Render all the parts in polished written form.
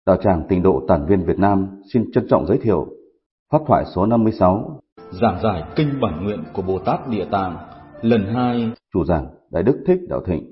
Đạo tràng Tịnh độ Tản viên Việt Nam xin trân trọng giới thiệu pháp thoại số 56, giảng giải kinh bản nguyện của Bồ Tát Địa Tạng lần 2. Chủ giảng Đại Đức Thích Đạo Thịnh.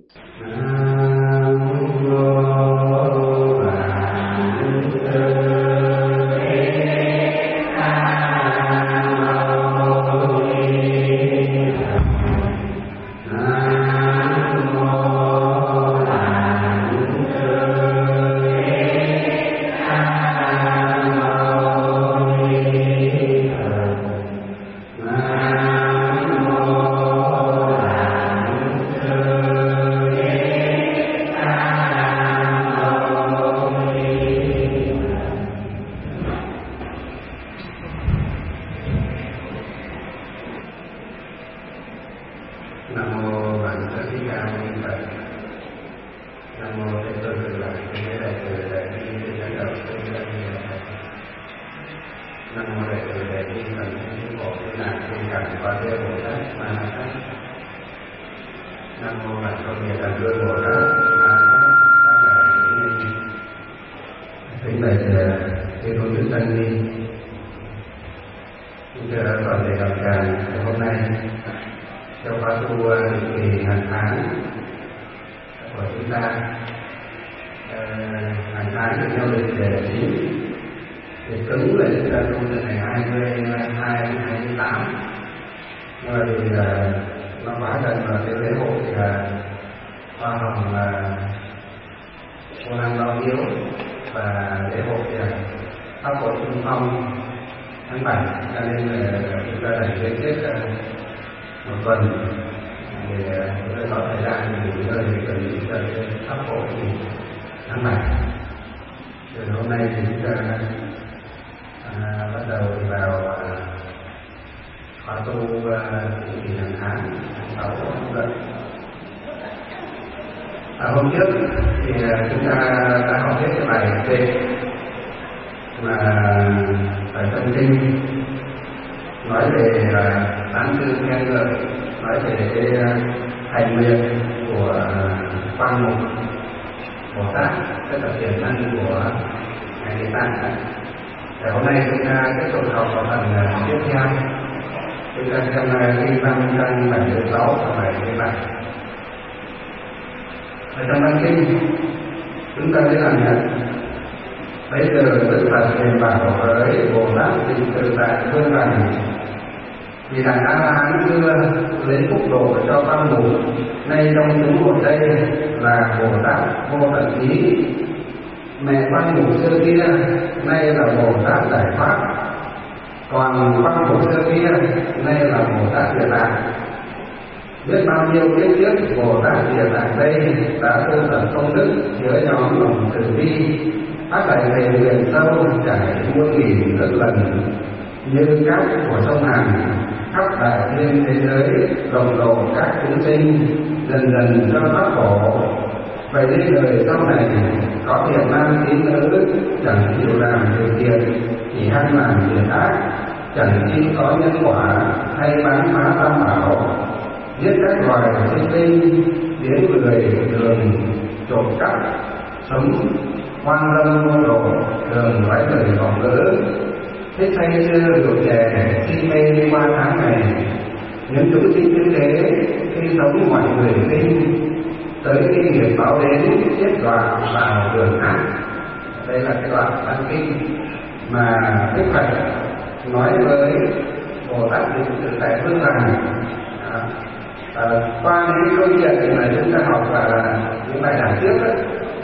Hôm trước thì chúng ta đã học hết cái bài trên mà bài tâm kinh nói về tán dương khen ngợi, nói về cái hành nguyện của Quan Mục Bồ Tát, tức là tiền thân của ngài Địa Tạng. Và hôm nay chúng ta tiếp tục học vào phần tiếp theo. Chúng ta xem kinh văn trang 76 và 77. Ở trong văn kinh chúng ta sẽ làm nhận bây giờ Đức Phật liền bảo với Bồ Tát Tịnh Tự Tại Phương rằng vì đàn A La Hán xưa lấy phúc độ cho Quan Mục, nay trong chúng một đây là Bồ Tát Vô Tận Ý, mẹ Quan Mục xưa kia nay là Bồ Tát Giải Thoát, còn Quan Mục xưa kia nay là Bồ Tát Địa Tạng. Biết bao nhiêu kiếp trước Bồ Tát Địa Tạng đây đã tu tập công đức giữa nhóm lòng từ bi, phát đại thề nguyện sâu trải muôn nghìn ức lần, như cát của sông Hàn khắp đại thiên thế giới, rộng độ các chúng sinh dần dần cho thoát khổ. Vậy nên đời sau này có thiện nam tín nữ chẳng chịu làm điều thiện, chỉ ham làm việc ác, chẳng chi có nhân quả hay bán phá tam bảo, giết các loài sinh linh, biến người thường trộm cắp, sống hoang dâm vô độ, thường nói lời vọng ngữ, thích say sưa rượu chè, si mê qua tháng ngày. Những chúng sinh như thế khi sống mọi người sinh, tới khi nghiệp báo đến chết đoạn vào đường ác. Đây là cái đoạn văn kinh mà Đức Phật nói với Bồ Tát Tịnh Tự Tại Phương rằng qua những câu chuyện mà chúng ta học và những bài giảng trước đó,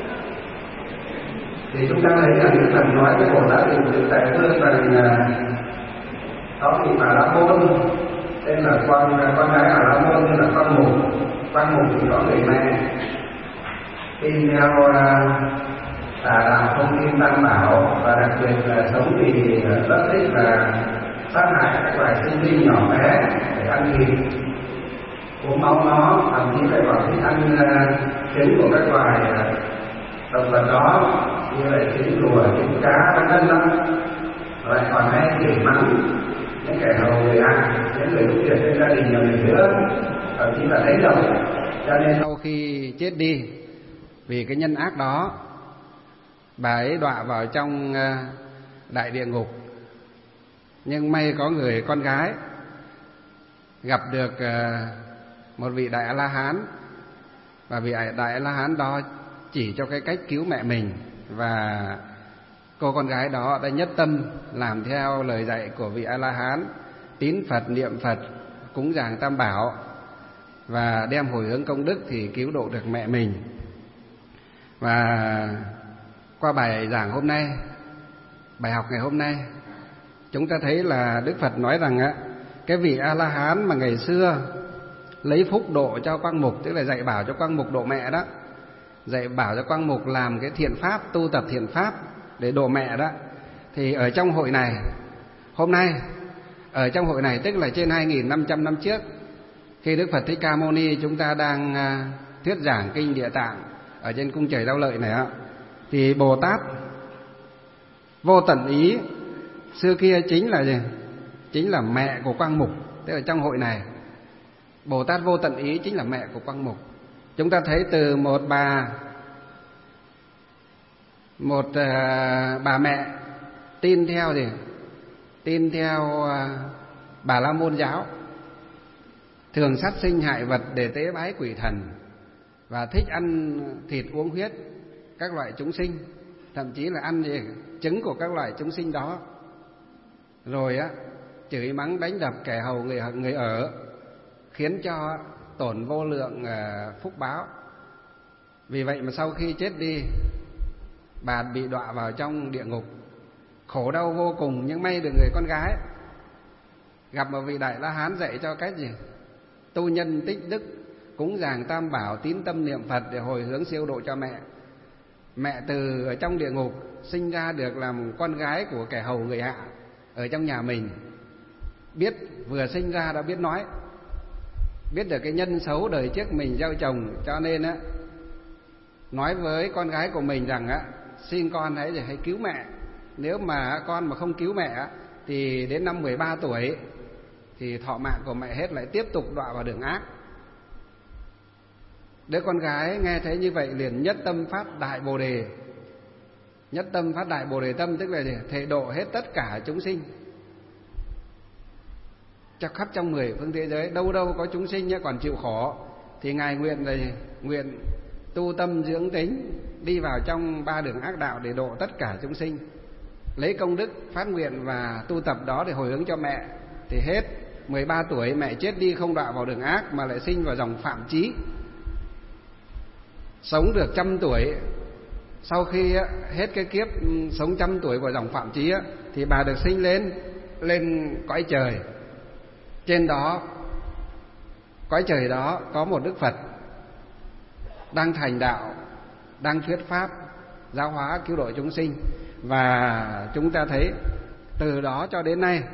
thì chúng ta thấy rằng Đức Phật nói với Bồ Tát Tịnh Tự Tại Phương rằng có vị Bà La Môn tên là con gái Bà La Môn tên là Quan Mục. Quan Mục thì có người mẹ tin theo tà đạo không tin tam bảo, và đặc biệt là sống thì rất thích là sát hại các loài sinh linh nhỏ bé để ăn thịt, uống máu nó, thậm chí lại còn thích ăn trứng của các loài động vật đó, như là trứng rùa, trứng cá vân vân lắm. Lại còn hay chửi mắng những kẻ hầu người ăn, những người giúp việc trên gia đình nhà mình nữa, thậm chí là đánh đập. Cho nên sau khi chết đi vì cái nhân ác đó bà ấy đọa vào trong đại địa ngục. Nhưng may có người con gái gặp được một vị Đại A-la-hán, và vị Đại A-la-hán đó chỉ cho cái cách cứu mẹ mình, và cô con gái đó đã nhất tâm làm theo lời dạy của vị A-la-hán, tín Phật, niệm Phật, cúng dường Tam Bảo và đem hồi hướng công đức thì cứu độ được mẹ mình. Và qua bài giảng hôm nay, bài học ngày hôm nay, chúng ta thấy là Đức Phật nói rằng cái vị A-la-hán mà ngày xưa lấy phúc độ cho Quang Mục, tức là dạy bảo cho Quang Mục độ mẹ đó, dạy bảo cho Quang Mục làm cái thiện pháp, tu tập thiện pháp để độ mẹ đó, thì ở trong hội này hôm nay, ở trong hội này tức là trên 2.500 năm trước, khi Đức Phật Thích Ca Mâu Ni chúng ta đang thuyết giảng kinh Địa Tạng ở trên cung trời Đau Lợi này, thì Bồ Tát Vô Tận Ý xưa kia chính là gì? Chính là mẹ của Quang Mục. Tức là trong hội này Bồ Tát Vô Tận Ý chính là mẹ của Quang Mục. Chúng ta thấy từ một bà mẹ tin theo gì? Tin theo Bà La Môn giáo, thường sát sinh hại vật để tế bái quỷ thần, và thích ăn thịt uống huyết các loại chúng sinh, thậm chí là ăn gì? Trứng của các loại chúng sinh đó. Rồi chửi mắng đánh đập kẻ hầu người ở, khiến cho tổn vô lượng phúc báo. Vì vậy mà sau khi chết đi, bà bị đọa vào trong địa ngục, khổ đau vô cùng. Nhưng may được người con gái gặp một vị Đại La-hán dạy cho cách gì? Tu nhân tích đức, cúng dường Tam Bảo, tín tâm niệm Phật để hồi hướng siêu độ cho mẹ. Mẹ từ ở trong địa ngục sinh ra được làm con gái của kẻ hầu người hạ ở trong nhà mình, biết vừa sinh ra đã biết nói, biết được cái nhân xấu đời trước mình gieo trồng, cho nên nói với con gái của mình rằng xin con hãy cứu mẹ. Nếu mà con mà không cứu mẹ thì đến năm 13 tuổi thì thọ mạng của mẹ hết, lại tiếp tục đọa vào đường ác. Đứa con gái nghe thấy như vậy liền nhất tâm phát đại Bồ Đề. Nhất tâm phát đại Bồ Đề tâm tức là gì? Thể độ hết tất cả chúng sinh cho khắp trong 10 phương thế giới. Đâu đâu có chúng sinh còn chịu khổ thì ngài nguyện là gì? Nguyện tu tâm dưỡng tính, đi vào trong 3 đường ác đạo để độ tất cả chúng sinh, lấy công đức phát nguyện và tu tập đó để hồi hướng cho mẹ. Thì hết 13 tuổi mẹ chết đi, không đọa vào đường ác mà lại sinh vào dòng Phạm Chí, sống được 100 tuổi. Sau khi hết cái kiếp sống 100 tuổi của dòng Phạm Chí thì bà được sinh lên cõi trời. Trên đó, cõi trời đó có một Đức Phật đang thành đạo, đang thuyết pháp giáo hóa cứu độ chúng sinh. Và chúng ta thấy từ đó cho đến nay,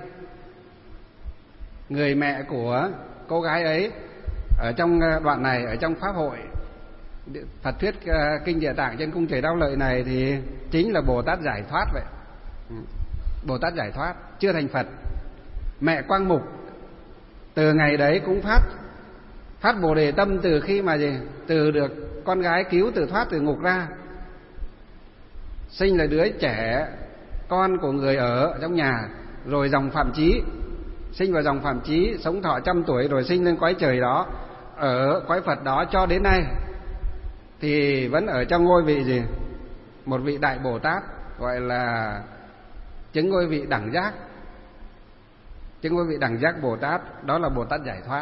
người mẹ của cô gái ấy ở trong đoạn này, ở trong pháp hội Phật thuyết kinh Địa Tạng trên cung trời Đau Lợi này, thì chính là Bồ Tát Giải Thoát vậy. Bồ Tát Giải Thoát chưa thành Phật. Mẹ Quang Mục từ ngày đấy cũng phát Bồ Đề tâm, từ khi mà gì? Từ được con gái cứu từ thoát từ ngục ra, sinh là đứa trẻ con của người ở trong nhà, rồi dòng Phạm Chí, sinh vào dòng Phạm Chí, sống thọ 100 tuổi rồi sinh lên cõi trời đó, ở cõi Phật đó cho đến nay thì vẫn ở trong ngôi vị gì? Một vị Đại Bồ Tát, gọi là chứng ngôi vị đẳng giác. Chứng ngôi vị đẳng giác Bồ Tát, đó là Bồ Tát Giải Thoát.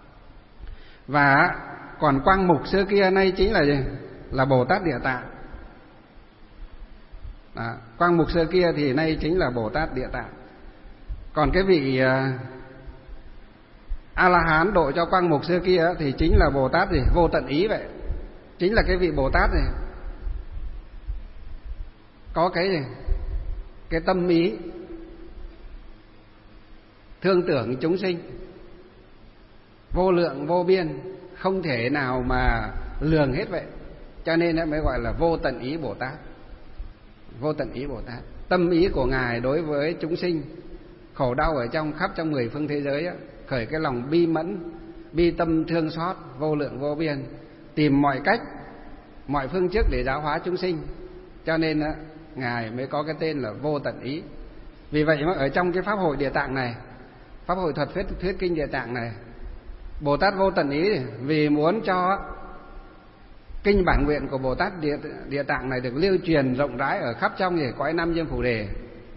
Và còn Quang Mục xưa kia nay chính là gì? Là Bồ Tát Địa Tạng. Quang Mục xưa kia thì nay chính là Bồ Tát Địa Tạng. Còn cái vị A-la-hán độ cho Quang Mục xưa kia thì chính là Bồ Tát gì? Vô Tận Ý vậy. Chính là cái vị Bồ Tát này có cái gì? Cái tâm ý thương tưởng chúng sinh vô lượng vô biên, không thể nào mà lường hết vậy. Cho nên mới gọi là Vô Tận Ý Bồ Tát. Vô Tận Ý Bồ Tát, tâm ý của ngài đối với chúng sinh khổ đau ở khắp trong 10 phương thế giới khởi cái lòng bi mẫn, bi tâm thương xót vô lượng vô biên, tìm mọi cách, mọi phương trước để giáo hóa chúng sinh, cho nên Ngài mới có cái tên là Vô Tận Ý. Vì vậy mà ở trong cái Pháp hội Địa Tạng này, Pháp hội thuật thuyết kinh Địa Tạng này, Bồ Tát Vô Tận Ý vì muốn cho kinh bản nguyện của Bồ Tát Địa Tạng này được lưu truyền rộng rãi ở khắp trong cõi Nam Dương Phù Đề,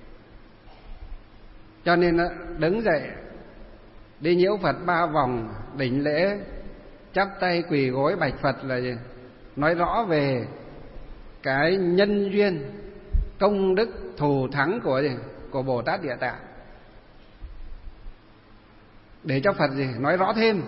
cho nên đứng dậy đi nhiễu Phật 3 vòng đỉnh lễ, chắp tay quỳ gối bạch Phật là gì? Nói rõ về cái nhân duyên, công đức, thù thắng của Bồ Tát Địa Tạng, để cho Phật nói rõ thêm.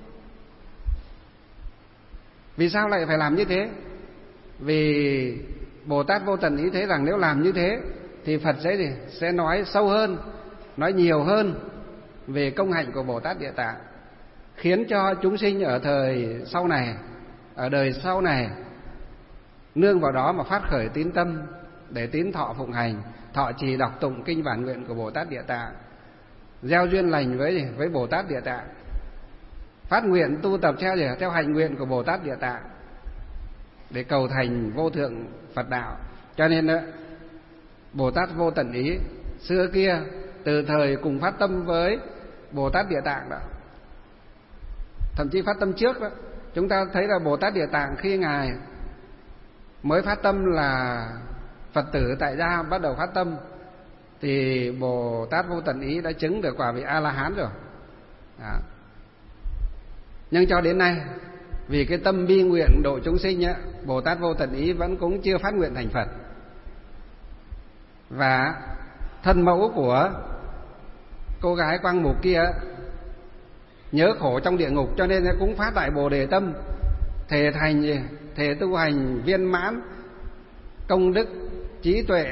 Vì sao lại phải làm như thế? Vì Bồ Tát Vô Tận Ý thấy rằng nếu làm như thế thì Phật sẽ nói sâu hơn, nói nhiều hơn về công hạnh của Bồ Tát Địa Tạng, khiến cho chúng sinh ở thời sau này, ở đời sau này nương vào đó mà phát khởi tín tâm để tín thọ phụng hành, thọ trì đọc tụng kinh bản nguyện của Bồ Tát Địa Tạng, gieo duyên lành với Bồ Tát Địa Tạng, phát nguyện tu tập theo hành nguyện của Bồ Tát Địa Tạng để cầu thành vô thượng Phật đạo. Cho nên Bồ Tát Vô Tận Ý xưa kia từ thời cùng phát tâm với Bồ Tát Địa Tạng đó, thậm chí phát tâm trước đó, chúng ta thấy là Bồ Tát Địa Tạng khi Ngài mới phát tâm là Phật tử tại gia bắt đầu phát tâm thì Bồ Tát Vô Tận Ý đã chứng được quả vị A-la-hán rồi đó. Nhưng cho đến nay vì cái tâm bi nguyện độ chúng sinh Bồ Tát Vô Tận Ý vẫn cũng chưa phát nguyện thành Phật. Và thân mẫu của cô gái Quang Mục kia nhớ khổ trong địa ngục, cho nên cũng phát đại Bồ Đề tâm, thề tu hành viên mãn công đức, trí tuệ,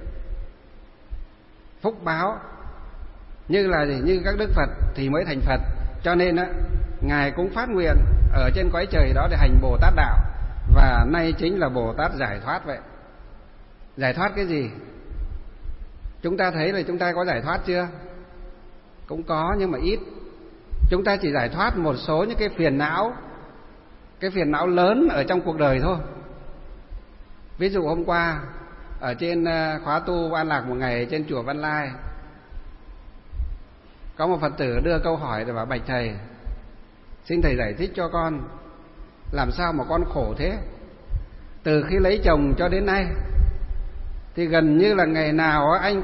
phúc báo như các đức Phật thì mới thành Phật. Cho nên Ngài cũng phát nguyện ở trên cõi trời đó để hành Bồ Tát đạo, và nay chính là Bồ Tát giải thoát vậy. Giải thoát cái gì? Chúng ta thấy là chúng ta có giải thoát chưa? Cũng có nhưng mà ít. Chúng ta chỉ giải thoát một số những cái phiền não lớn ở trong cuộc đời thôi. Ví dụ hôm qua ở trên khóa tu An Lạc một ngày trên chùa Văn Lai, có một Phật tử đưa câu hỏi rồi bảo: bạch thầy, xin thầy giải thích cho con, làm sao mà con khổ thế? Từ khi lấy chồng cho đến nay thì gần như là ngày nào anh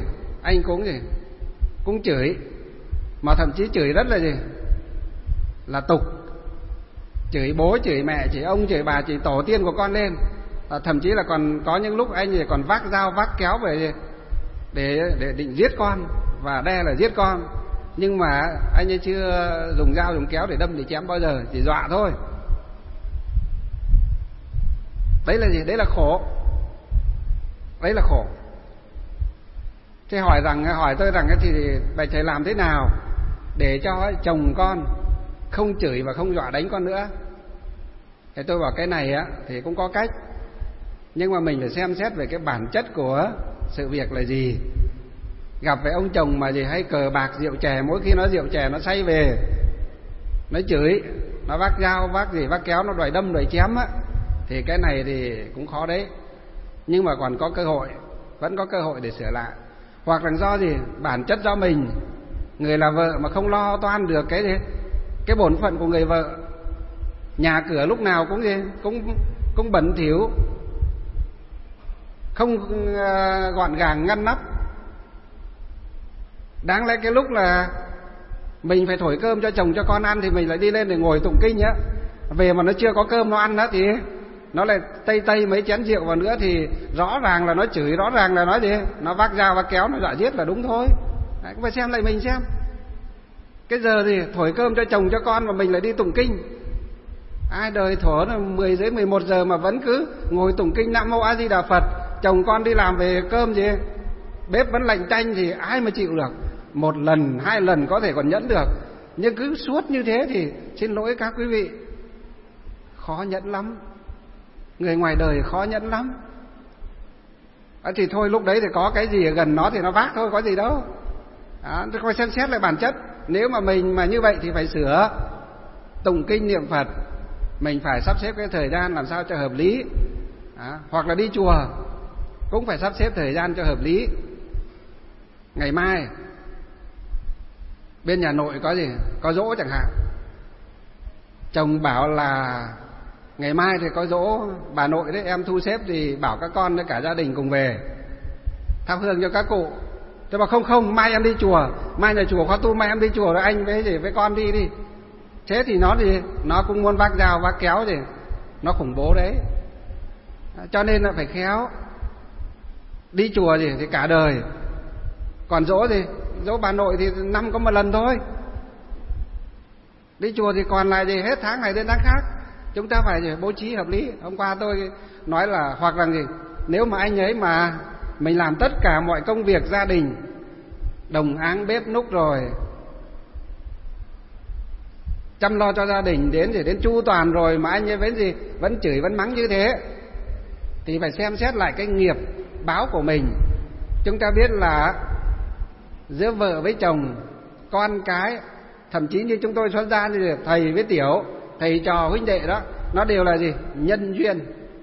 cũng chửi, mà thậm chí chửi rất là tục, chửi bố, chửi mẹ, chửi ông, chửi bà, chửi tổ tiên của con lên. Thậm chí là còn có những lúc anh còn vác dao vác kéo về để định giết con và đe là giết con, nhưng mà anh ấy chưa dùng dao dùng kéo để đâm để chém bao giờ, chỉ dọa thôi. Đấy là gì? Đấy là khổ. Đấy là khổ. Thế hỏi tôi rằng thì bạch thầy làm thế nào để cho chồng con không chửi và không dọa đánh con nữa? Thì tôi bảo cái này thì cũng có cách, nhưng mà mình phải xem xét về cái bản chất của sự việc là gì. Gặp với ông chồng mà hay cờ bạc rượu chè, mỗi khi nó rượu chè nó say về nó chửi, nó vác dao vác kéo, nó đòi đâm đòi chém thì cái này thì cũng khó đấy. Nhưng mà còn có cơ hội, vẫn có cơ hội để sửa lại. Hoặc là do bản chất do mình, người là vợ mà không lo toan được cái bổn phận của người vợ, nhà cửa lúc nào cũng bẩn thỉu, không gọn gàng ngăn nắp. Đáng lẽ cái lúc là mình phải thổi cơm cho chồng cho con ăn thì mình lại đi lên để ngồi tụng kinh về mà nó chưa có cơm nó ăn thì nó lại tây mấy chén rượu vào nữa thì rõ ràng là nó chửi, rõ ràng là nó vác dao vác kéo, nó dọa giết là đúng thôi. Đấy, phải xem lại mình xem. Cái giờ thì thổi cơm cho chồng cho con mà mình lại đi tụng kinh. Ai đời thổ là 10 rưỡi 11 giờ mà vẫn cứ ngồi tụng kinh Nam Mô A Di Đà Phật, chồng con đi làm về cơm bếp vẫn lạnh tanh thì ai mà chịu được. Một lần, 2 lần có thể còn nhẫn được, nhưng cứ suốt như thế thì xin lỗi các quý vị, khó nhẫn lắm. Người ngoài đời khó nhẫn lắm. Thì thôi lúc đấy thì có cái gì ở gần nó thì nó vác thôi, có gì đâu. Tôi coi xem xét lại bản chất. Nếu mà mình mà như vậy thì phải sửa. Tụng kinh niệm Phật mình phải sắp xếp cái thời gian làm sao cho hợp lý. Hoặc là đi chùa cũng phải sắp xếp thời gian cho hợp lý. Ngày mai bên nhà nội có gì, có giỗ chẳng hạn, chồng bảo là ngày mai thì có giỗ bà nội đấy, em thu xếp thì bảo các con với cả gia đình cùng về thắp hương cho các cụ. Tôi bảo không, mai em đi chùa, mai nhà chùa khóa tu, mai em đi chùa rồi anh với con đi. Thế thì nó cũng muốn vác dao vác kéo gì, nó khủng bố đấy. Cho nên là phải khéo. Đi chùa thì cả đời, còn dỗ dỗ bà nội thì năm có một lần thôi. Đi chùa thì còn lại gì hết tháng này đến tháng khác. Chúng ta phải bố trí hợp lý. Hôm qua tôi nói là hoặc là nếu mà anh ấy mà mình làm tất cả mọi công việc gia đình, đồng áng bếp núc rồi, chăm lo cho gia đình đến chu toàn rồi mà anh ấy vẫn chửi vẫn mắng như thế, thì phải xem xét lại cái nghiệp báo của mình. Chúng ta biết là giữa vợ với chồng, con cái, thậm chí như chúng tôi xuất gia như thầy với tiểu, thầy trò huynh đệ đó, nó đều là gì? Nhân duyên.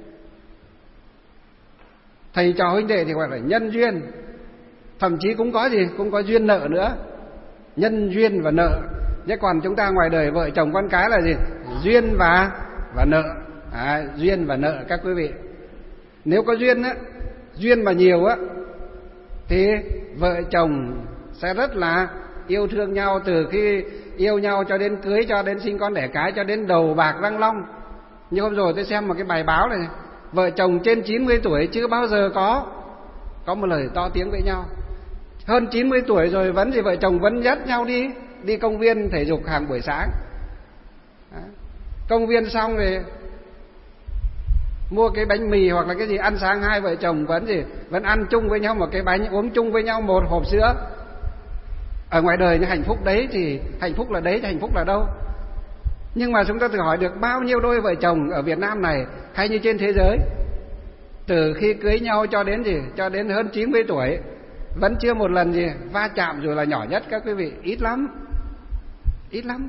Thầy trò huynh đệ thì gọi là nhân duyên. Thậm chí cũng có gì? Cũng có duyên nợ nữa. Nhân duyên và nợ. Chứ còn chúng ta ngoài đời vợ chồng con cái là gì? Duyên và nợ. Duyên và nợ các quý vị. Nếu có duyên á, duyên mà nhiều á, thì vợ chồng sẽ rất là yêu thương nhau, từ khi yêu nhau cho đến cưới, cho đến sinh con đẻ cái, cho đến đầu bạc răng long. Như hôm rồi tôi xem một cái bài báo này, vợ chồng trên 90 tuổi chưa bao giờ có một lời to tiếng với nhau. Hơn 90 tuổi rồi vẫn vợ chồng vẫn dắt nhau đi công viên thể dục hàng buổi sáng. Công viên xong rồi mua cái bánh mì hoặc là cái gì ăn sáng, hai vợ chồng vẫn ăn chung với nhau một cái bánh, uống chung với nhau một hộp sữa. Ở ngoài đời như hạnh phúc đấy thì hạnh phúc là đấy, thì hạnh phúc là đâu? Nhưng mà chúng ta thử hỏi được bao nhiêu đôi vợ chồng ở Việt Nam này hay như trên thế giới, từ khi cưới nhau cho đến hơn 90 tuổi vẫn chưa một lần va chạm dù là nhỏ nhất các quý vị. Ít lắm.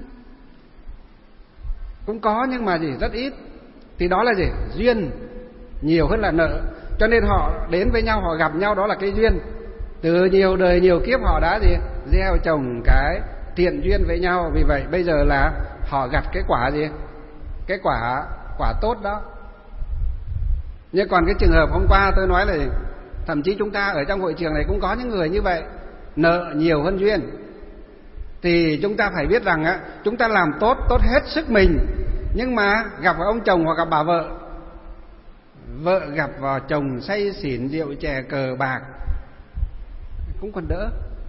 Cũng có nhưng mà rất ít. Thì đó là duyên nhiều hơn là nợ. Cho nên họ đến với nhau, họ gặp nhau, đó là cái duyên. Từ nhiều đời nhiều kiếp họ đã gieo trồng cái thiện duyên với nhau. Vì vậy bây giờ là họ gặt cái quả cái quả tốt đó. Nhưng còn cái trường hợp hôm qua tôi nói là thậm chí chúng ta ở trong hội trường này cũng có những người như vậy, nợ nhiều hơn duyên. Thì chúng ta phải biết rằng chúng ta làm tốt hết sức mình, nhưng mà gặp vào ông chồng hoặc gặp bà vợ, vợ gặp vào chồng say xỉn rượu chè cờ bạc cũng còn đỡ.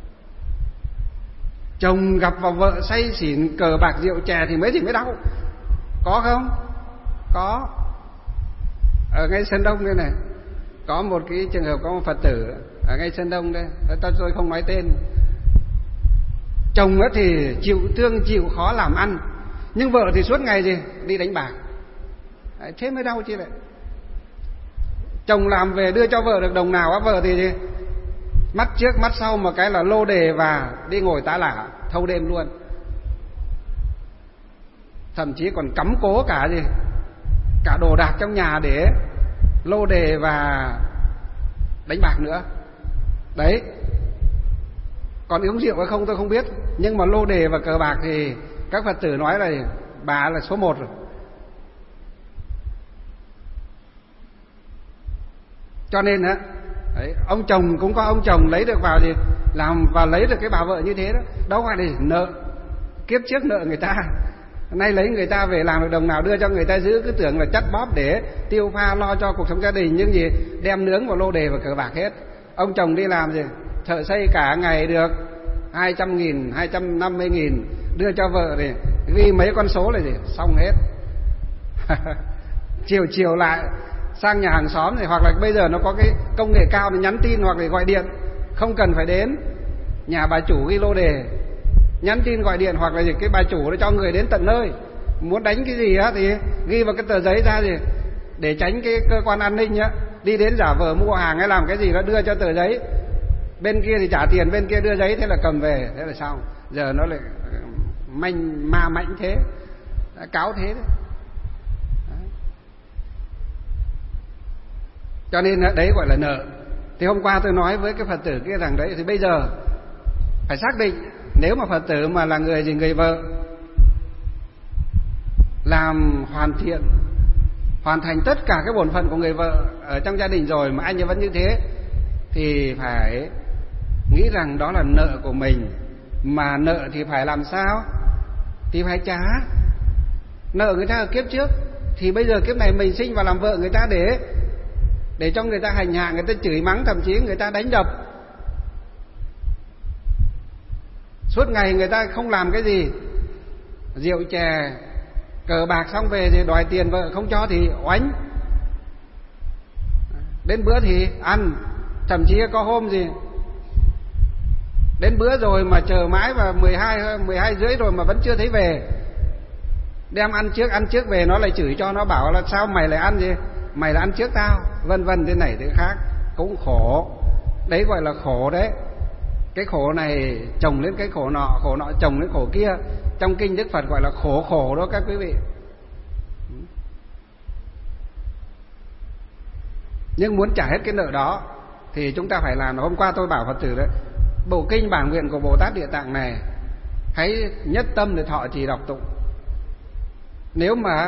Chồng gặp vào vợ say xỉn cờ bạc rượu chè thì mới đau. Có không? Có. Ở ngay Sơn Đông đây này, có một cái trường hợp, có một Phật tử ở ngay Sơn Đông đây, tôi không nói tên. Chồng thì chịu thương chịu khó làm ăn, nhưng vợ thì suốt ngày đi đánh bạc. Thế mới đau chứ lại. Chồng làm về đưa cho vợ được đồng nào, vợ thì mắt trước mắt sau một cái là lô đề và đi ngồi tá lả thâu đêm luôn. Thậm chí còn cắm cố cả đồ đạc trong nhà để lô đề và đánh bạc nữa. Đấy. Còn uống rượu hay không tôi không biết, nhưng mà lô đề và cờ bạc thì các Phật tử nói là bà là số 1 rồi. Cho nên đấy, ông chồng cũng có ông chồng lấy được vào làm và lấy được cái bà vợ như thế đó. Đâu phải để nợ, kiếp trước nợ người ta, nay lấy người ta về làm được đồng nào đưa cho người ta giữ, cứ tưởng là chắt bóp để tiêu pha lo cho cuộc sống gia đình, nhưng đem nướng vào lô đề và cờ bạc hết. Ông chồng đi làm thợ xây cả ngày được 200.000, 250.000 đưa cho vợ thì ghi mấy con số là xong hết. Chiều lại sang nhà hàng xóm thì hoặc là bây giờ nó có cái công nghệ cao thì nhắn tin hoặc là gọi điện, không cần phải đến nhà bà chủ ghi lô đề, nhắn tin gọi điện hoặc là cái bà chủ nó cho người đến tận nơi. Muốn đánh cái gì thì ghi vào cái tờ giấy ra để tránh cái cơ quan an ninh đi đến giả vờ mua hàng hay làm cái gì đó đưa cho tờ giấy, bên kia thì trả tiền, bên kia đưa giấy, thế là cầm về, thế là xong. Giờ nó lại ma mạnh thế, cáo thế đấy. Cho nên đấy gọi là nợ. Thì hôm qua tôi nói với cái Phật tử kia rằng đấy, thì bây giờ phải xác định, nếu mà Phật tử mà là người vợ làm hoàn thành tất cả cái bổn phận của người vợ ở trong gia đình rồi mà anh ấy vẫn như thế, thì phải nghĩ rằng đó là nợ của mình. Mà nợ thì phải làm sao? Thì phải trả. Nợ người ta ở kiếp trước, thì bây giờ kiếp này mình sinh vào làm vợ người ta để cho người ta hành hạ, người ta chửi mắng, thậm chí người ta đánh đập. Suốt ngày người ta không làm cái gì, rượu chè cờ bạc, xong về thì đòi tiền vợ không cho thì oánh. Đến bữa thì ăn, thậm chí có hôm gì đến bữa rồi mà chờ mãi và 12 rưỡi rồi mà vẫn chưa thấy về. Đem ăn trước về nó lại chửi cho, nó bảo là sao mày lại ăn gì, mày là ăn trước tao, vân vân, thế này thế khác. Cũng khổ. Đấy gọi là khổ đấy. Cái khổ này chồng lên cái khổ nọ chồng lên khổ kia. Trong kinh Đức Phật gọi là khổ đó các quý vị. Nhưng muốn trả hết cái nợ đó thì chúng ta phải làm. Hôm qua tôi bảo Phật tử đấy, bộ kinh bản nguyện của Bồ Tát Địa Tạng này hãy nhất tâm để thọ trì đọc tụng. Nếu mà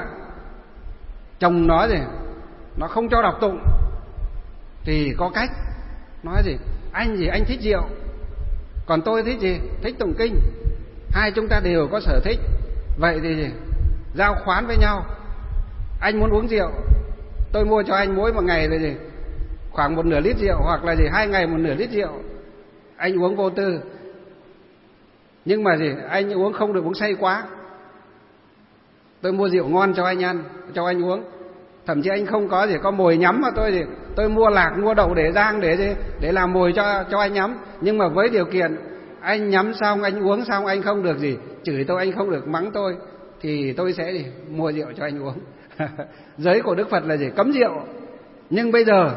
chồng nói gì nó không cho đọc tụng thì có cách. Nói gì anh thích rượu, còn tôi thích gì? Thích tụng kinh. Hai chúng ta đều có sở thích, vậy thì gì? Giao khoán với nhau. Anh muốn uống rượu, tôi mua cho anh mỗi một ngày là gì? Khoảng 1/2 lít rượu, hoặc là gì 2 ngày 1/2 lít rượu. Anh uống vô tư. Nhưng mà gì? Anh uống không được uống say quá. Tôi mua rượu ngon cho anh ăn, cho anh uống. Thậm chí anh không có gì, có mồi nhắm mà tôi mua lạc, mua đậu để rang để làm mồi cho anh nhắm. Nhưng mà với điều kiện anh nhắm xong, anh uống xong, anh không được gì chửi tôi, anh không được mắng tôi, thì tôi sẽ gì mua rượu cho anh uống. Giới của Đức Phật là gì? Cấm rượu. Nhưng bây giờ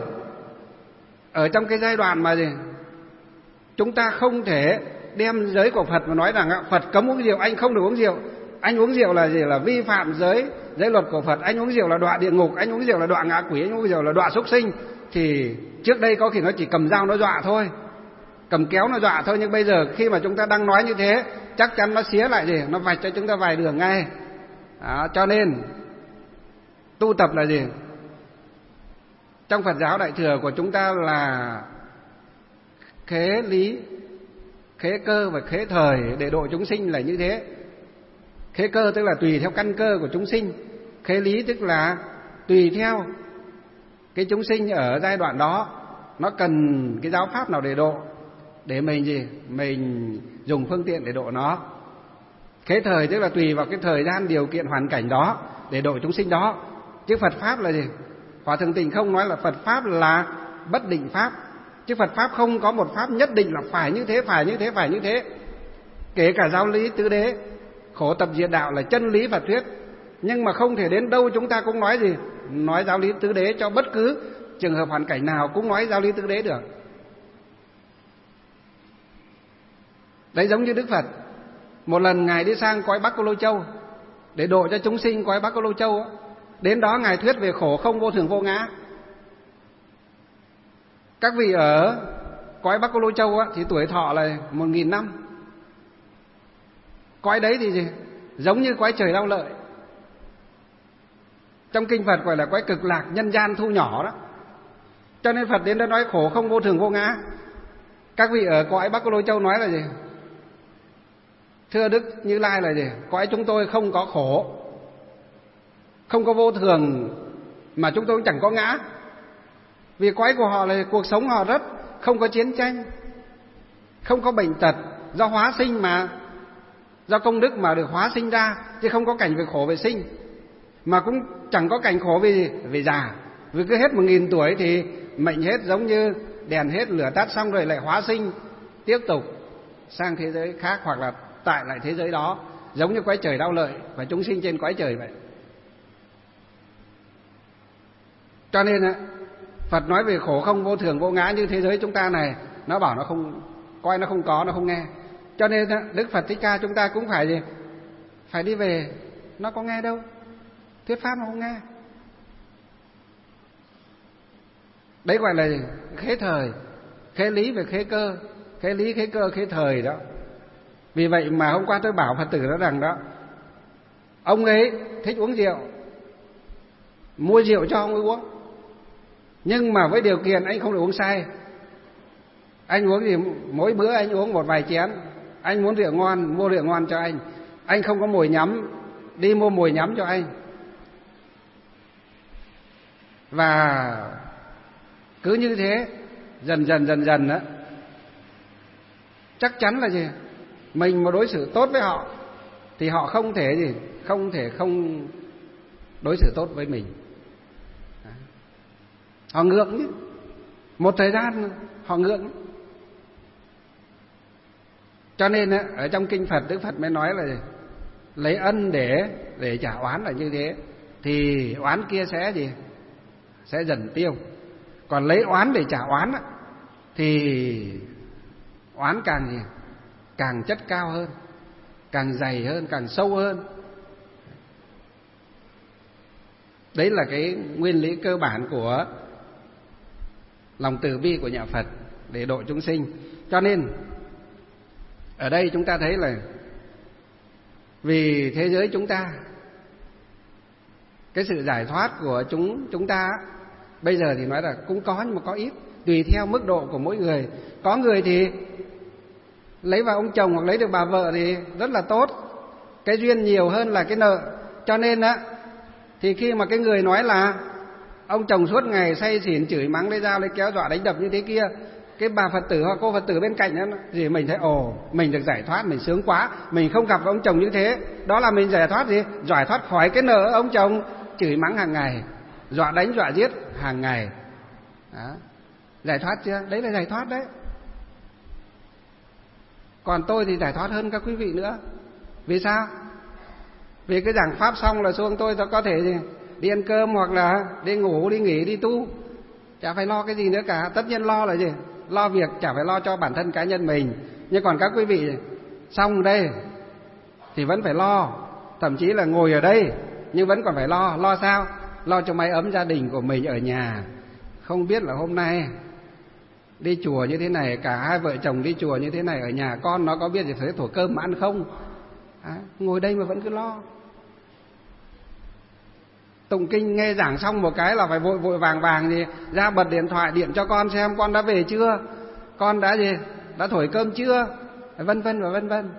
ở trong cái giai đoạn mà gì chúng ta không thể đem giới của Phật mà nói rằng Phật cấm uống rượu, anh không được uống rượu. Anh uống rượu là gì? Là vi phạm giới luật của Phật. Anh uống rượu là đọa địa ngục, anh uống rượu là đọa ngạ quỷ, anh uống rượu là đọa súc sinh. Thì trước đây có khi nó chỉ cầm dao nó dọa thôi, cầm kéo nó dọa thôi. Nhưng bây giờ khi mà chúng ta đang nói như thế, chắc chắn nó xía lại gì, nó vạch cho chúng ta vài đường ngay. Đó, cho nên tu tập là gì? Trong Phật giáo Đại Thừa của chúng ta là khế lý, khế cơ và khế thời để độ chúng sinh là như thế. Khế cơ tức là tùy theo căn cơ của chúng sinh. Khế lý tức là tùy theo cái chúng sinh ở giai đoạn đó nó cần cái giáo pháp nào để độ, để mình gì? Mình dùng phương tiện để độ nó. Khế thời tức là tùy vào cái thời gian, điều kiện, hoàn cảnh đó để độ chúng sinh đó. Chứ Phật Pháp là gì? Hòa Thượng Tình không nói là Phật Pháp là bất định Pháp. Chứ Phật Pháp không có một Pháp nhất định là phải như thế, phải như thế, phải như thế. Kể cả giáo lý tứ đế, khổ tập diệt đạo là chân lý Phật thuyết. Nhưng mà không thể đến đâu chúng ta cũng nói gì? Nói giáo lý tứ đế cho bất cứ trường hợp hoàn cảnh nào cũng nói giáo lý tứ đế được. Đấy giống như Đức Phật. Một lần Ngài đi sang cõi Bắc Cô Lô Châu để độ cho chúng sinh cõi Bắc Cô Lô Châu. Đến đó Ngài thuyết về khổ không vô thường vô ngã. Các vị ở cõi Bắc Cô Lô Châu thì tuổi thọ là 1000 năm. Cõi đấy thì gì? Giống như cõi trời đau lợi. Trong kinh Phật gọi là cõi cực lạc, nhân gian thu nhỏ đó. Cho nên Phật đến đó nói khổ không vô thường vô ngã. Các vị ở cõi Bắc Cô Lô Châu nói là gì? Thưa Đức Như Lai là gì? Cõi chúng tôi không có khổ, không có vô thường, mà chúng tôi cũng chẳng có ngã. Vì cõi của họ là cuộc sống họ rất không có chiến tranh, không có bệnh tật, do hóa sinh mà, do công đức mà được hóa sinh ra, chứ không có cảnh về khổ về sinh. Mà cũng chẳng có cảnh khổ vì gì? Vì già. Vì cứ hết 1000 tuổi thì mệnh hết, giống như đèn hết lửa tắt xong rồi lại hóa sinh tiếp tục sang thế giới khác, hoặc là tại lại thế giới đó, giống như cõi trời đau lợi và chúng sinh trên cõi trời vậy. Cho nên Phật nói về khổ không vô thường vô ngã như thế giới chúng ta này, nó bảo nó không, coi nó không có, nó không nghe. Cho nên Đức Phật Thích Ca chúng ta cũng phải gì? Phải đi về, nó có nghe đâu, thuyết pháp nó không nghe. Đấy gọi là khế thời, khế lý và khế cơ. Khế lý, khế cơ, khế thời đó. Vì vậy mà hôm qua tôi bảo Phật tử đó rằng đó, ông ấy thích uống rượu, mua rượu cho ông ấy uống, nhưng mà với điều kiện anh không được uống say. Anh uống thì mỗi bữa anh uống một vài chén. Anh muốn rượu ngon, mua rượu ngon cho anh. Anh không có mồi nhắm, đi mua mồi nhắm cho anh. Và cứ như thế dần dần đó, chắc chắn là gì? Mình mà đối xử tốt với họ thì họ không thể không đối xử tốt với mình. Họ ngượng chứ. Một thời gian họ ngượng. Cho nên ở trong kinh Phật, Đức Phật mới nói là gì? Lấy ân để trả oán là như thế, thì oán kia sẽ gì? Sẽ dần tiêu. Còn lấy oán để trả oán thì oán càng gì? Càng chất cao hơn, càng dày hơn, càng sâu hơn. Đấy là cái nguyên lý cơ bản của lòng từ bi của nhà Phật để độ chúng sinh. Cho nên ở đây chúng ta thấy là vì thế giới chúng ta, cái sự giải thoát của chúng ta bây giờ thì nói là cũng có nhưng mà có ít, tùy theo mức độ của mỗi người. Có người thì lấy vào ông chồng hoặc lấy được bà vợ thì rất là tốt, cái duyên nhiều hơn là cái nợ. Cho nên thì khi mà cái người nói là ông chồng suốt ngày say xỉn, chửi mắng, lấy dao lấy kéo dọa đánh đập như thế kia, cái bà Phật tử hoặc cô Phật tử bên cạnh đó thì mình thấy mình được giải thoát, mình sướng quá, mình không gặp ông chồng như thế. Đó là mình giải thoát gì? Giải thoát khỏi cái nợ ông chồng chửi mắng hàng ngày, dọa đánh dọa giết hàng ngày đó. Giải thoát chưa? Đấy là giải thoát đấy. Còn tôi thì giải thoát hơn các quý vị nữa. Vì sao? Vì cái giảng pháp xong là xuống tôi có thể gì? Đi ăn cơm hoặc là đi ngủ, đi nghỉ, đi tu, chả phải lo cái gì nữa cả. Tất nhiên lo là gì? Lo việc, chả phải lo cho bản thân cá nhân mình. Nhưng còn các quý vị xong đây thì vẫn phải lo, thậm chí là ngồi ở đây nhưng vẫn còn phải lo. Lo sao? Lo cho mái ấm gia đình của mình ở nhà. Không biết là hôm nay đi chùa như thế này, cả hai vợ chồng đi chùa như thế này, ở nhà con nó có biết gì phải thổ cơm mà ăn không? Ngồi đây mà vẫn cứ lo. Tụng kinh nghe giảng xong một cái là phải vội vàng gì ra bật điện thoại điện cho con xem con đã về chưa, con đã gì, đã thổi cơm chưa, vân vân và vân vân.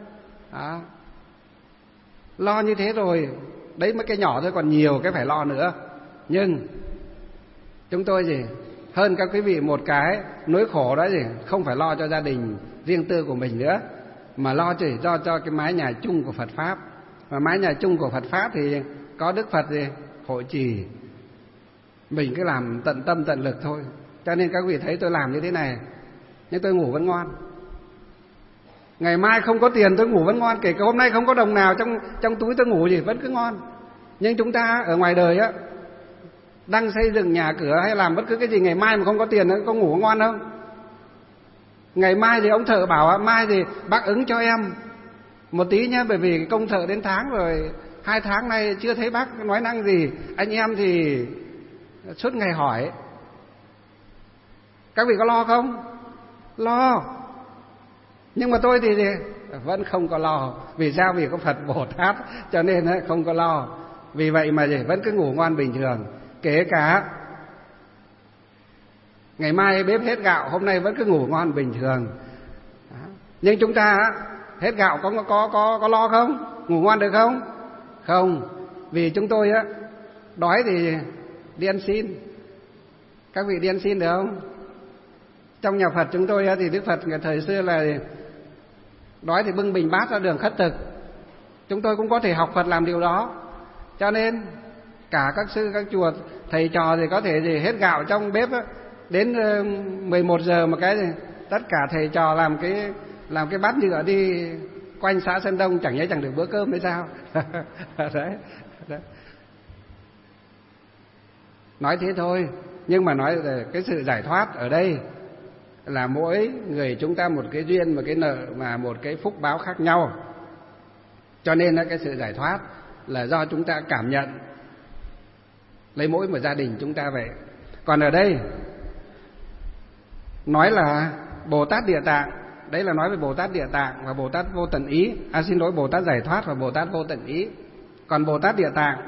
Lo như thế rồi, đấy mới cái nhỏ thôi, còn nhiều cái phải lo nữa. Nhưng chúng tôi gì hơn các quý vị một cái nỗi khổ đó gì, không phải lo cho gia đình riêng tư của mình nữa, mà lo chỉ cho cái mái nhà chung của Phật pháp. Và mái nhà chung của Phật pháp thì có Đức Phật gì hộ trì, mình cứ làm tận tâm tận lực thôi. Cho nên các quý vị thấy tôi làm như thế này, nhưng tôi ngủ vẫn ngon. Ngày mai không có tiền tôi ngủ vẫn ngon, kể cả hôm nay không có đồng nào trong túi tôi ngủ gì vẫn cứ ngon. Nhưng chúng ta ở ngoài đời đang xây dựng nhà cửa hay làm bất cứ cái gì, ngày mai mà không có tiền có ngủ ngon không? Ngày mai thì ông thợ bảo mai thì bác ứng cho em một tí nhé, bởi vì công thợ đến tháng rồi, 2 tháng nay chưa thấy bác nói năng gì. Anh em thì suốt ngày hỏi. Các vị có lo không? Lo. Nhưng mà tôi thì vẫn không có lo. Vì sao? Vì có Phật Bồ Tát cho nên không có lo. Vì vậy mà vẫn cứ ngủ ngon bình thường. Kể cả ngày mai bếp hết gạo, hôm nay vẫn cứ ngủ ngon bình thường. Nhưng chúng ta hết gạo có lo không? Ngủ ngon được không? Không. Vì chúng tôi đói thì đi ăn xin. Các vị đi ăn xin được không? Trong nhà Phật chúng tôi thì Đức Phật thời xưa là đói thì bưng bình bát ra đường khất thực. Chúng tôi cũng có thể học Phật làm điều đó. Cho nên cả các sư, các chùa, thầy trò thì có thể gì hết gạo trong bếp đến 11 giờ một cái thì tất cả thầy trò làm cái bát nhựa đi quanh xã Sơn Đông, chẳng nhẽ chẳng được bữa cơm hay sao? Đấy. Nói thế thôi, nhưng mà nói về cái sự giải thoát ở đây là mỗi người chúng ta một cái duyên, một cái nợ và một cái phúc báo khác nhau. Cho nên cái sự giải thoát là do chúng ta cảm nhận lấy mỗi một gia đình chúng ta vậy. Còn ở đây nói là Bồ Tát Địa Tạng. Đấy là nói về Bồ Tát Địa Tạng và Bồ Tát Vô Tận Ý. Xin lỗi, Bồ Tát Giải Thoát và Bồ Tát Vô Tận Ý. Còn Bồ Tát Địa Tạng,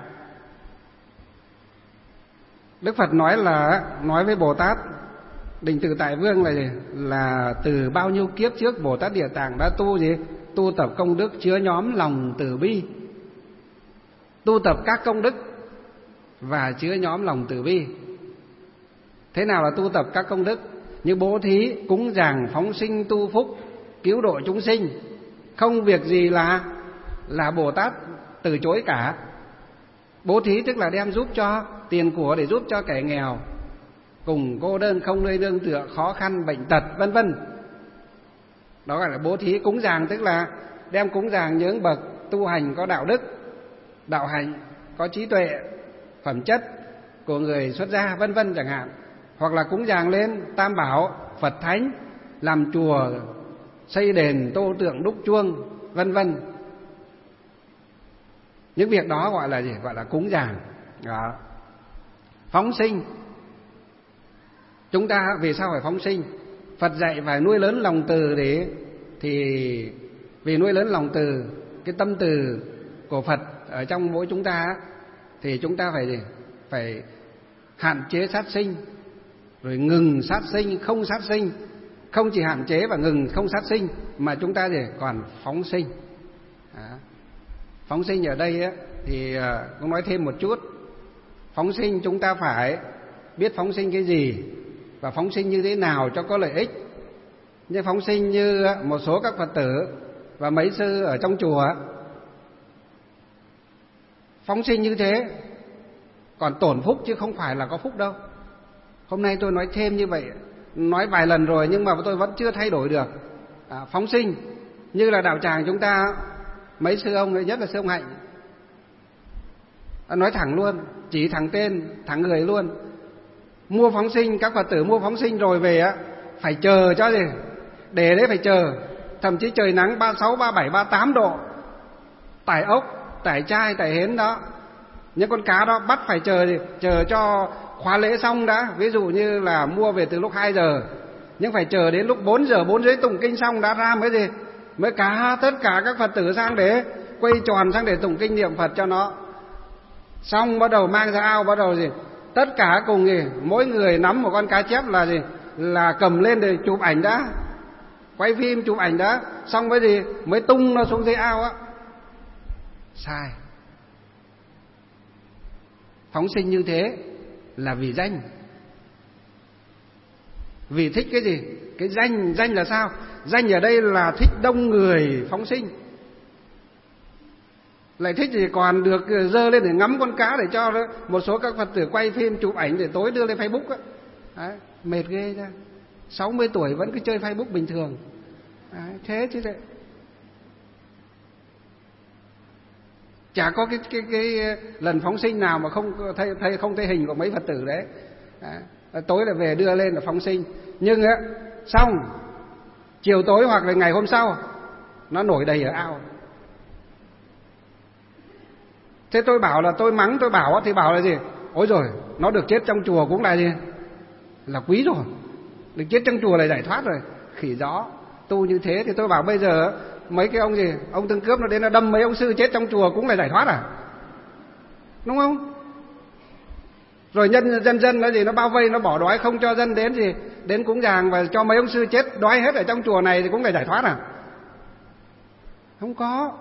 Đức Phật nói với Bồ Tát Định Tự Tại Vương là từ bao nhiêu kiếp trước Bồ Tát Địa Tạng đã tu tập công đức chứa nhóm lòng từ bi. Tu tập các công đức và chứa nhóm lòng từ bi. Thế nào là tu tập các công đức? Như bố thí, cúng dường, phóng sinh, tu phúc, cứu độ chúng sinh. Không việc gì là Bồ Tát từ chối cả. Bố thí tức là đem giúp cho tiền của để giúp cho kẻ nghèo, cùng cô đơn không nơi nương tựa, khó khăn, bệnh tật, vân vân. Đó gọi là bố thí. Cúng dường tức là đem cúng dường những bậc tu hành có đạo đức, đạo hạnh, có trí tuệ, phẩm chất của người xuất gia, vân vân chẳng hạn. Hoặc là cúng dường lên Tam Bảo, Phật Thánh, làm chùa, xây đền, tô tượng, đúc chuông, vân vân. Những việc đó gọi là gì? Gọi là cúng dường. Đó. Phóng sinh. Chúng ta vì sao phải phóng sinh? Phật dạy phải nuôi lớn lòng từ vì nuôi lớn lòng từ, cái tâm từ của Phật ở trong mỗi chúng ta thì chúng ta phải hạn chế sát sinh, rồi ngừng sát sinh, không sát sinh. Không chỉ hạn chế và ngừng không sát sinh mà chúng ta còn phóng sinh. Phóng sinh ở đây thì cũng nói thêm một chút. Phóng sinh chúng ta phải biết phóng sinh cái gì và phóng sinh như thế nào cho có lợi ích. Như phóng sinh như một số các Phật tử và mấy sư ở trong chùa phóng sinh như thế còn tổn phúc chứ không phải là có phúc đâu. Hôm nay tôi nói thêm như vậy, nói vài lần rồi nhưng mà tôi vẫn chưa thay đổi được. Phóng sinh như là đạo tràng chúng ta, mấy sư ông, nhất là sư ông Hạnh, nói thẳng luôn, chỉ thẳng tên, thẳng người luôn. Mua phóng sinh, các Phật tử mua phóng sinh rồi về phải chờ cho gì? Để đấy phải chờ, thậm chí trời nắng 36, 37, 38 độ, tải ốc, tải chai, tải hến đó, những con cá đó bắt phải chờ cho khóa lễ xong đã. Ví dụ như là mua về từ lúc 2 giờ, nhưng phải chờ đến lúc 4 giờ, 4 rưỡi tụng kinh xong đã ra mới cả tất cả các Phật tử sang để quay tròn sang để tụng kinh niệm Phật cho nó. Xong bắt đầu mang ra ao, bắt đầu tất cả cùng mỗi người nắm một con cá chép là cầm lên để chụp ảnh đã, quay phim chụp ảnh đã, xong mới tung nó xuống dưới ao á. Sai. Phóng sinh như thế là vì danh. Vì thích cái gì? Cái danh là sao? Danh ở đây là thích đông người phóng sinh. Lại thích thì còn được dơ lên để ngắm con cá để cho một số các Phật tử quay phim chụp ảnh để tối đưa lên Facebook á. Đấy, mệt ghê ra. 60 tuổi vẫn cứ chơi Facebook bình thường. Đấy, thế chứ thế. Chả có cái lần phóng sinh nào mà không thấy hình của mấy Phật tử đấy. Đấy, tối là về đưa lên là phóng sinh. Nhưng xong chiều tối hoặc là ngày hôm sau nó nổi đầy ở ao. Thế tôi bảo là tôi mắng, tôi bảo thì bảo là gì? Ôi rồi, nó được chết trong chùa cũng là gì? Là quý rồi. Được chết trong chùa là giải thoát rồi. Khỉ gió, tu như thế thì tôi bảo bây giờ mấy cái ông ông tương cướp nó đến nó đâm mấy ông sư chết trong chùa cũng là giải thoát à? Đúng không? Rồi dân nó bao vây, nó bỏ đói không cho dân đến cúng dường và cho mấy ông sư chết đói hết ở trong chùa này thì cũng là giải thoát à? Không có.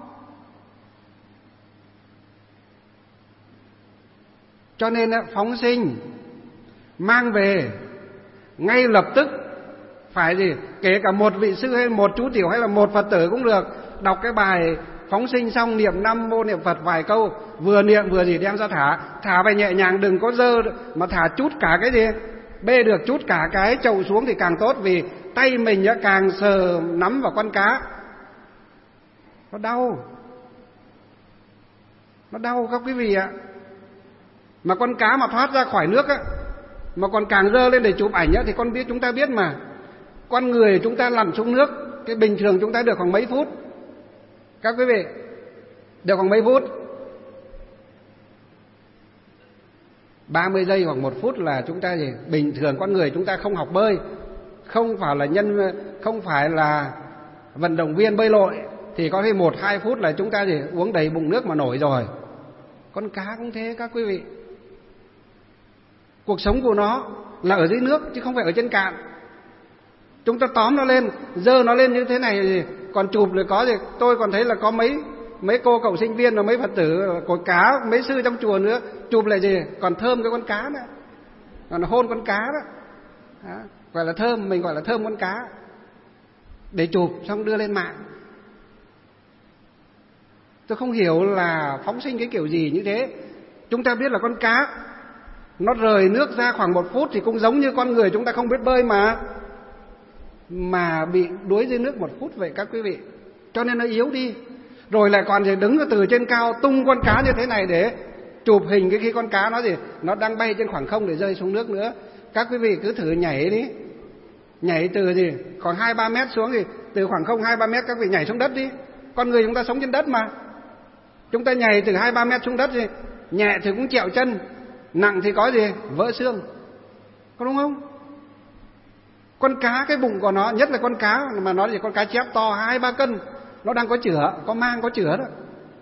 Cho nên phóng sinh mang về ngay lập tức phải kể cả một vị sư hay một chú tiểu hay là một Phật tử cũng được, đọc cái bài phóng sinh xong niệm Nam Mô Niệm Phật vài câu, vừa niệm vừa đem ra thả phải nhẹ nhàng, đừng có dơ mà thả chút cả cái bê được chút cả cái chậu xuống thì càng tốt, vì tay mình càng sờ nắm vào con cá nó đau các quý vị ạ. Mà con cá mà thoát ra khỏi nước mà còn càng dơ lên để chụp ảnh thì chúng ta biết mà, con người chúng ta lặn xuống nước cái bình thường chúng ta được khoảng mấy phút các quý vị? Được khoảng mấy phút? 30 giây hoặc 1 phút là chúng ta bình thường con người chúng ta không học bơi, không phải là vận động viên bơi lội thì có khi 1-2 phút là chúng ta gì uống đầy bụng nước mà nổi rồi. Con cá cũng thế các quý vị. Cuộc sống của nó là ở dưới nước chứ không phải ở trên cạn. Chúng ta tóm nó lên, dơ nó lên như thế này gì, còn chụp rồi có gì. Tôi còn thấy là có mấy cô cậu sinh viên và mấy Phật tử có cá, mấy sư trong chùa nữa chụp lại gì, còn thơm cái con cá nữa, còn hôn con cá đó, gọi là thơm, mình gọi là thơm con cá để chụp xong đưa lên mạng. Tôi không hiểu là phóng sinh cái kiểu gì như thế. Chúng ta biết là con cá nó rời nước ra khoảng 1 phút thì cũng giống như con người chúng ta không biết bơi mà bị đuối dưới nước 1 phút vậy các quý vị. Cho nên nó yếu đi. Rồi lại còn thì đứng từ trên cao tung con cá như thế này để chụp hình cái khi con cá nó đang bay trên khoảng không để rơi xuống nước nữa. Các quý vị cứ thử nhảy đi. Nhảy từ khoảng 2-3 mét xuống thì từ khoảng không 2-3 mét các vị nhảy xuống đất đi. Con người chúng ta sống trên đất mà. Chúng ta nhảy từ 2-3 mét xuống đất thì nhẹ thì cũng trẹo chân, nặng thì có vỡ xương. Có đúng không? Con cá cái bụng của nó, nhất là con cá mà nó con cá chép to 2-3 cân, nó đang có chửa, có mang có chửa đó.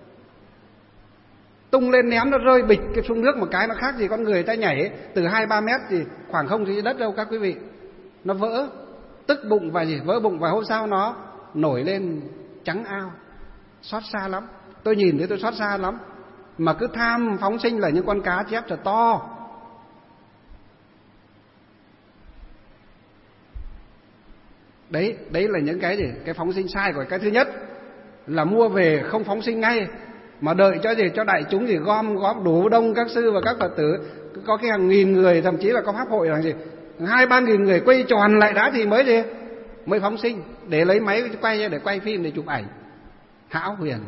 Tung lên ném nó rơi bịch cái xuống nước một cái, nó khác gì con người ta nhảy từ 2-3 mét thì khoảng không thì đất đâu các quý vị. Nó vỡ, tức bụng và vỡ bụng, và hôm sau nó nổi lên trắng ao. Xót xa lắm. Tôi nhìn thấy tôi xót xa lắm. Mà cứ tham phóng sinh là những con cá chép thật to. Đấy là những cái cái phóng sinh sai của cái thứ nhất là mua về không phóng sinh ngay, mà đợi cho đại chúng gom góp đủ đông các sư và các Phật tử, có cái hàng nghìn người, thậm chí là có pháp hội là 2-3 nghìn người quay tròn lại đã thì mới phóng sinh, để lấy máy quay để quay phim để chụp ảnh. Hão huyền.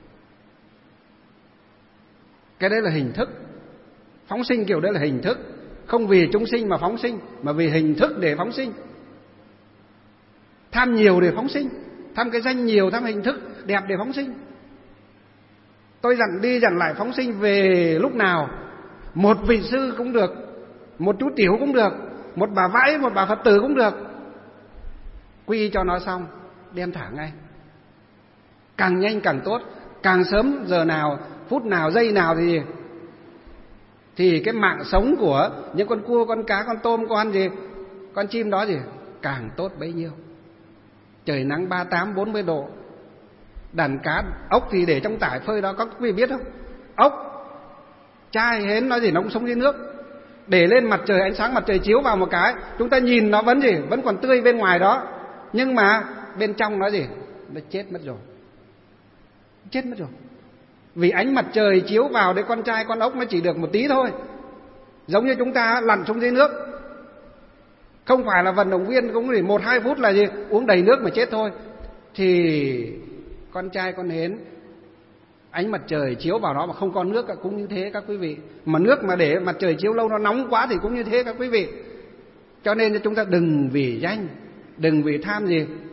Cái đấy là hình thức. Phóng sinh kiểu đấy là hình thức, không vì chúng sinh mà phóng sinh, mà vì hình thức để phóng sinh. Tham nhiều để phóng sinh, tham cái danh nhiều, tham hình thức đẹp để phóng sinh. Tôi dặn đi dặn lại phóng sinh về lúc nào. Một vị sư cũng được, một chú tiểu cũng được, một bà vãi, một bà Phật tử cũng được. Quy cho nó xong, đem thả ngay. Càng nhanh càng tốt, càng sớm giờ nào, phút nào, giây nào thì cái mạng sống của những con cua, con cá, con tôm, con chim đó càng tốt bấy nhiêu. Trời nắng 38-40 độ, đàn cá, ốc thì để trong tải phơi đó, các quý vị biết không? Ốc, chai, hến nó nó cũng sống dưới nước. Để lên mặt trời, ánh sáng mặt trời chiếu vào một cái, chúng ta nhìn nó vẫn còn tươi bên ngoài đó, nhưng mà bên trong nó nó chết mất rồi. Chết mất rồi. Vì ánh mặt trời chiếu vào đấy, con trai con ốc nó chỉ được một tí thôi. Giống như chúng ta lặn xuống dưới nước, không phải là vận động viên cũng 1-2 phút là uống đầy nước mà chết thôi. Thì con trai con hến, ánh mặt trời chiếu vào nó mà không có nước cũng như thế các quý vị. Mà nước mà để mặt trời chiếu lâu nó nóng quá thì cũng như thế các quý vị. Cho nên chúng ta đừng vì danh, đừng vì tham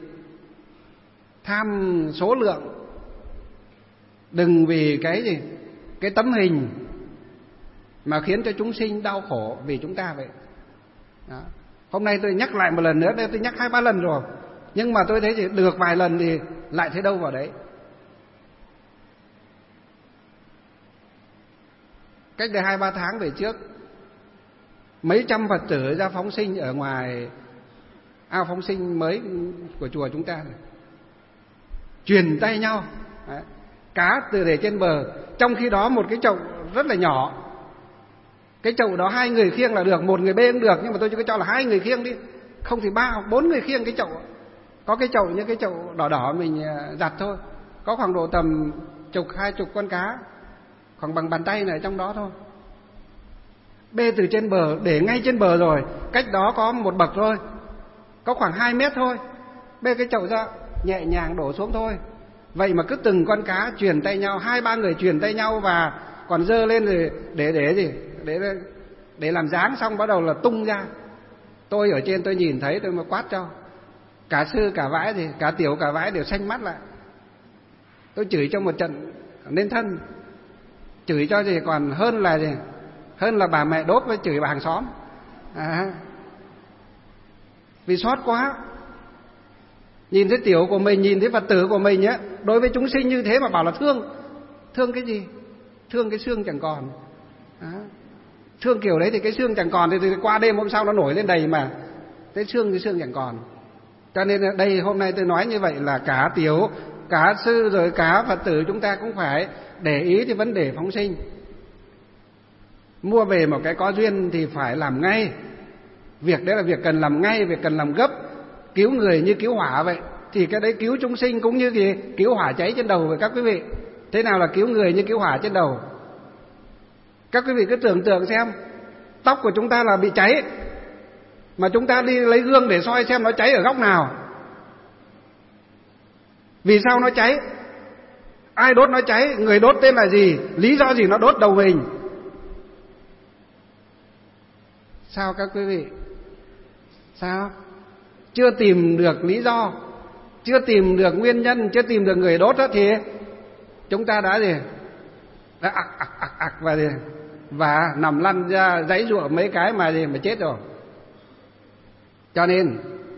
tham số lượng, đừng vì cái tấm hình mà khiến cho chúng sinh đau khổ vì chúng ta vậy đó. Hôm nay tôi nhắc lại một lần nữa, tôi nhắc 2-3 lần rồi, nhưng mà tôi thấy được vài lần thì lại thấy đâu vào đấy. Cách đây 2-3 tháng về trước, mấy trăm Phật tử ra phóng sinh ở ngoài ao phóng sinh mới của chùa chúng ta này. Truyền tay nhau đấy, cá từ để trên bờ. Trong khi đó một cái chậu rất là nhỏ, cái chậu đó 2 người khiêng là được, 1 người bê cũng được, nhưng mà tôi cho là 2 người khiêng đi, không thì 3 hoặc 4 người khiêng cái chậu. Có cái chậu như cái chậu đỏ đỏ mình giặt thôi, có khoảng độ tầm 10-20 con cá, khoảng bằng bàn tay này trong đó thôi. Bê từ trên bờ, để ngay trên bờ rồi, cách đó có một bậc thôi, có khoảng 2 mét thôi, bê cái chậu ra nhẹ nhàng đổ xuống thôi. Vậy mà cứ từng con cá truyền tay nhau, 2-3 người truyền tay nhau, và còn dơ lên rồi để làm dáng, xong bắt đầu là tung ra. Tôi ở trên tôi nhìn thấy, tôi mà quát cho cả sư cả vãi cả tiểu cả vãi đều xanh mắt lại. Tôi chửi cho một trận nên thân, chửi cho còn hơn là bà mẹ đốt với chửi bà hàng xóm. vì xót quá. Nhìn thấy tiểu của mình, nhìn thấy Phật tử của mình á, đối với chúng sinh như thế mà bảo là thương. Thương cái gì? Thương cái xương chẳng còn. Đó. Thương kiểu đấy thì cái xương chẳng còn thì qua đêm hôm sau nó nổi lên đầy mà. Cái xương chẳng còn. Cho nên đây hôm nay tôi nói như vậy là cả tiểu, cả sư rồi cả Phật tử chúng ta cũng phải để ý cái vấn đề phóng sinh. Mua về một cái có duyên thì phải làm ngay. Việc đấy là việc cần làm ngay, việc cần làm gấp. Cứu người như cứu hỏa vậy. Thì cái đấy cứu chúng sinh cũng như gì? Cứu hỏa cháy trên đầu vậy các quý vị. Thế nào là cứu người như cứu hỏa trên đầu? Các quý vị cứ tưởng tượng xem, tóc của chúng ta là bị cháy, mà chúng ta đi lấy gương để soi xem nó cháy ở góc nào. Vì sao nó cháy? Ai đốt nó cháy? Người đốt tên là gì? Lý do gì nó đốt đầu mình? Sao các quý vị? Sao? Chưa tìm được lý do, chưa tìm được nguyên nhân, chưa tìm được người đốt đó thì chúng ta đã gì? Đã ặc và nằm lăn ra giãy giụa mấy cái mà chết rồi. Cho nên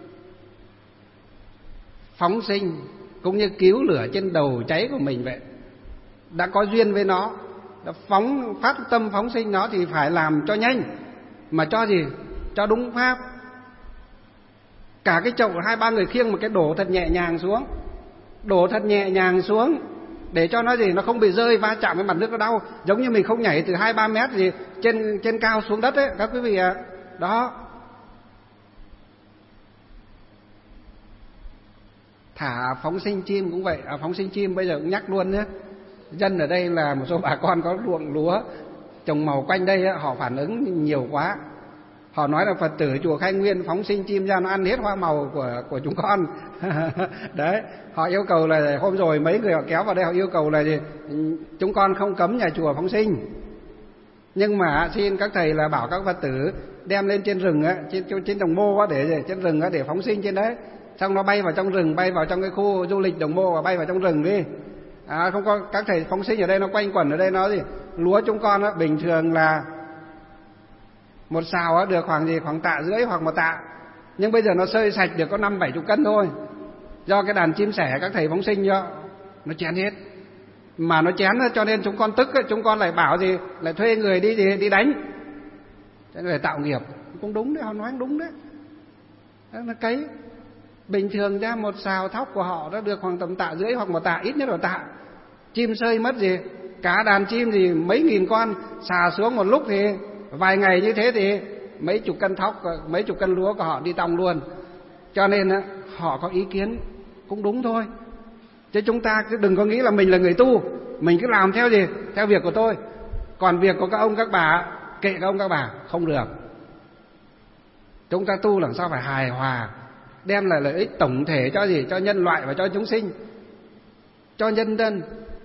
phóng sinh cũng như cứu lửa trên đầu cháy của mình vậy. Đã có duyên với nó, đã phát tâm phóng sinh nó thì phải làm cho nhanh, mà cho gì? Cho đúng pháp. Cả cái chậu 2-3 người khiêng một cái đổ thật nhẹ nhàng xuống. Đổ thật nhẹ nhàng xuống để cho nó gì? Nó không bị rơi va chạm với mặt nước nó đau. Giống như mình không nhảy từ 2-3 mét gì trên cao xuống đất ấy các quý vị ạ. Đó. Thả phóng sinh chim cũng vậy. Phóng sinh chim bây giờ cũng nhắc luôn nhé. Dân ở đây là một số bà con có ruộng lúa trồng màu quanh đây ấy, họ phản ứng nhiều quá. Họ nói là Phật tử chùa Khai Nguyên phóng sinh chim ra nó ăn hết hoa màu của chúng con. Đấy, họ yêu cầu là hôm rồi mấy người họ kéo vào đây họ yêu cầu là gì? Chúng con không cấm nhà chùa phóng sinh. Nhưng mà xin các thầy là bảo các Phật tử đem lên trên rừng á, trên Đồng Mô á, để trên rừng á để phóng sinh trên đấy. Xong nó bay vào trong rừng, bay vào trong cái khu du lịch Đồng Mô và bay vào trong rừng đi. Không có các thầy phóng sinh ở đây nó quanh quẩn ở đây nó gì? Lúa chúng con á bình thường là một sào á được khoảng tạ rưỡi hoặc 1 tạ. Nhưng bây giờ nó sơi sạch được có 50-70 cân thôi. Do cái đàn chim sẻ các thầy phóng sinh cho nó chén hết. Mà nó chén cho nên chúng con tức, chúng con lại bảo gì? Lại thuê người đi đánh. Thế để tạo nghiệp. Cũng đúng đấy, họ nói đúng đấy. Nó cấy. Bình thường ra một sào thóc của họ nó được khoảng tầm tạ rưỡi hoặc 1 tạ, ít nhất là tạ. Chim sơi mất gì? Cả đàn chim thì mấy nghìn con xà xuống một lúc thì vài ngày như thế thì mấy chục cân thóc, mấy chục cân lúa của họ đi tong luôn. Cho nên họ có ý kiến cũng đúng thôi. Chứ chúng ta cứ đừng có nghĩ là mình là người tu, mình cứ làm theo gì? Theo việc của tôi. Còn việc của các ông các bà, kệ các ông các bà, không được. Chúng ta tu làm sao phải hài hòa, đem lại lợi ích tổng thể cho gì? Cho nhân loại và cho chúng sinh, cho nhân dân.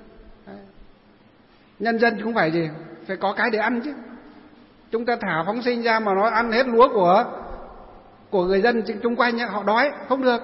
Nhân dân cũng phải gì? Phải có cái để ăn chứ. Chúng ta thả phóng sinh ra mà nó ăn hết lúa của người dân chung quanh họ đói, không được.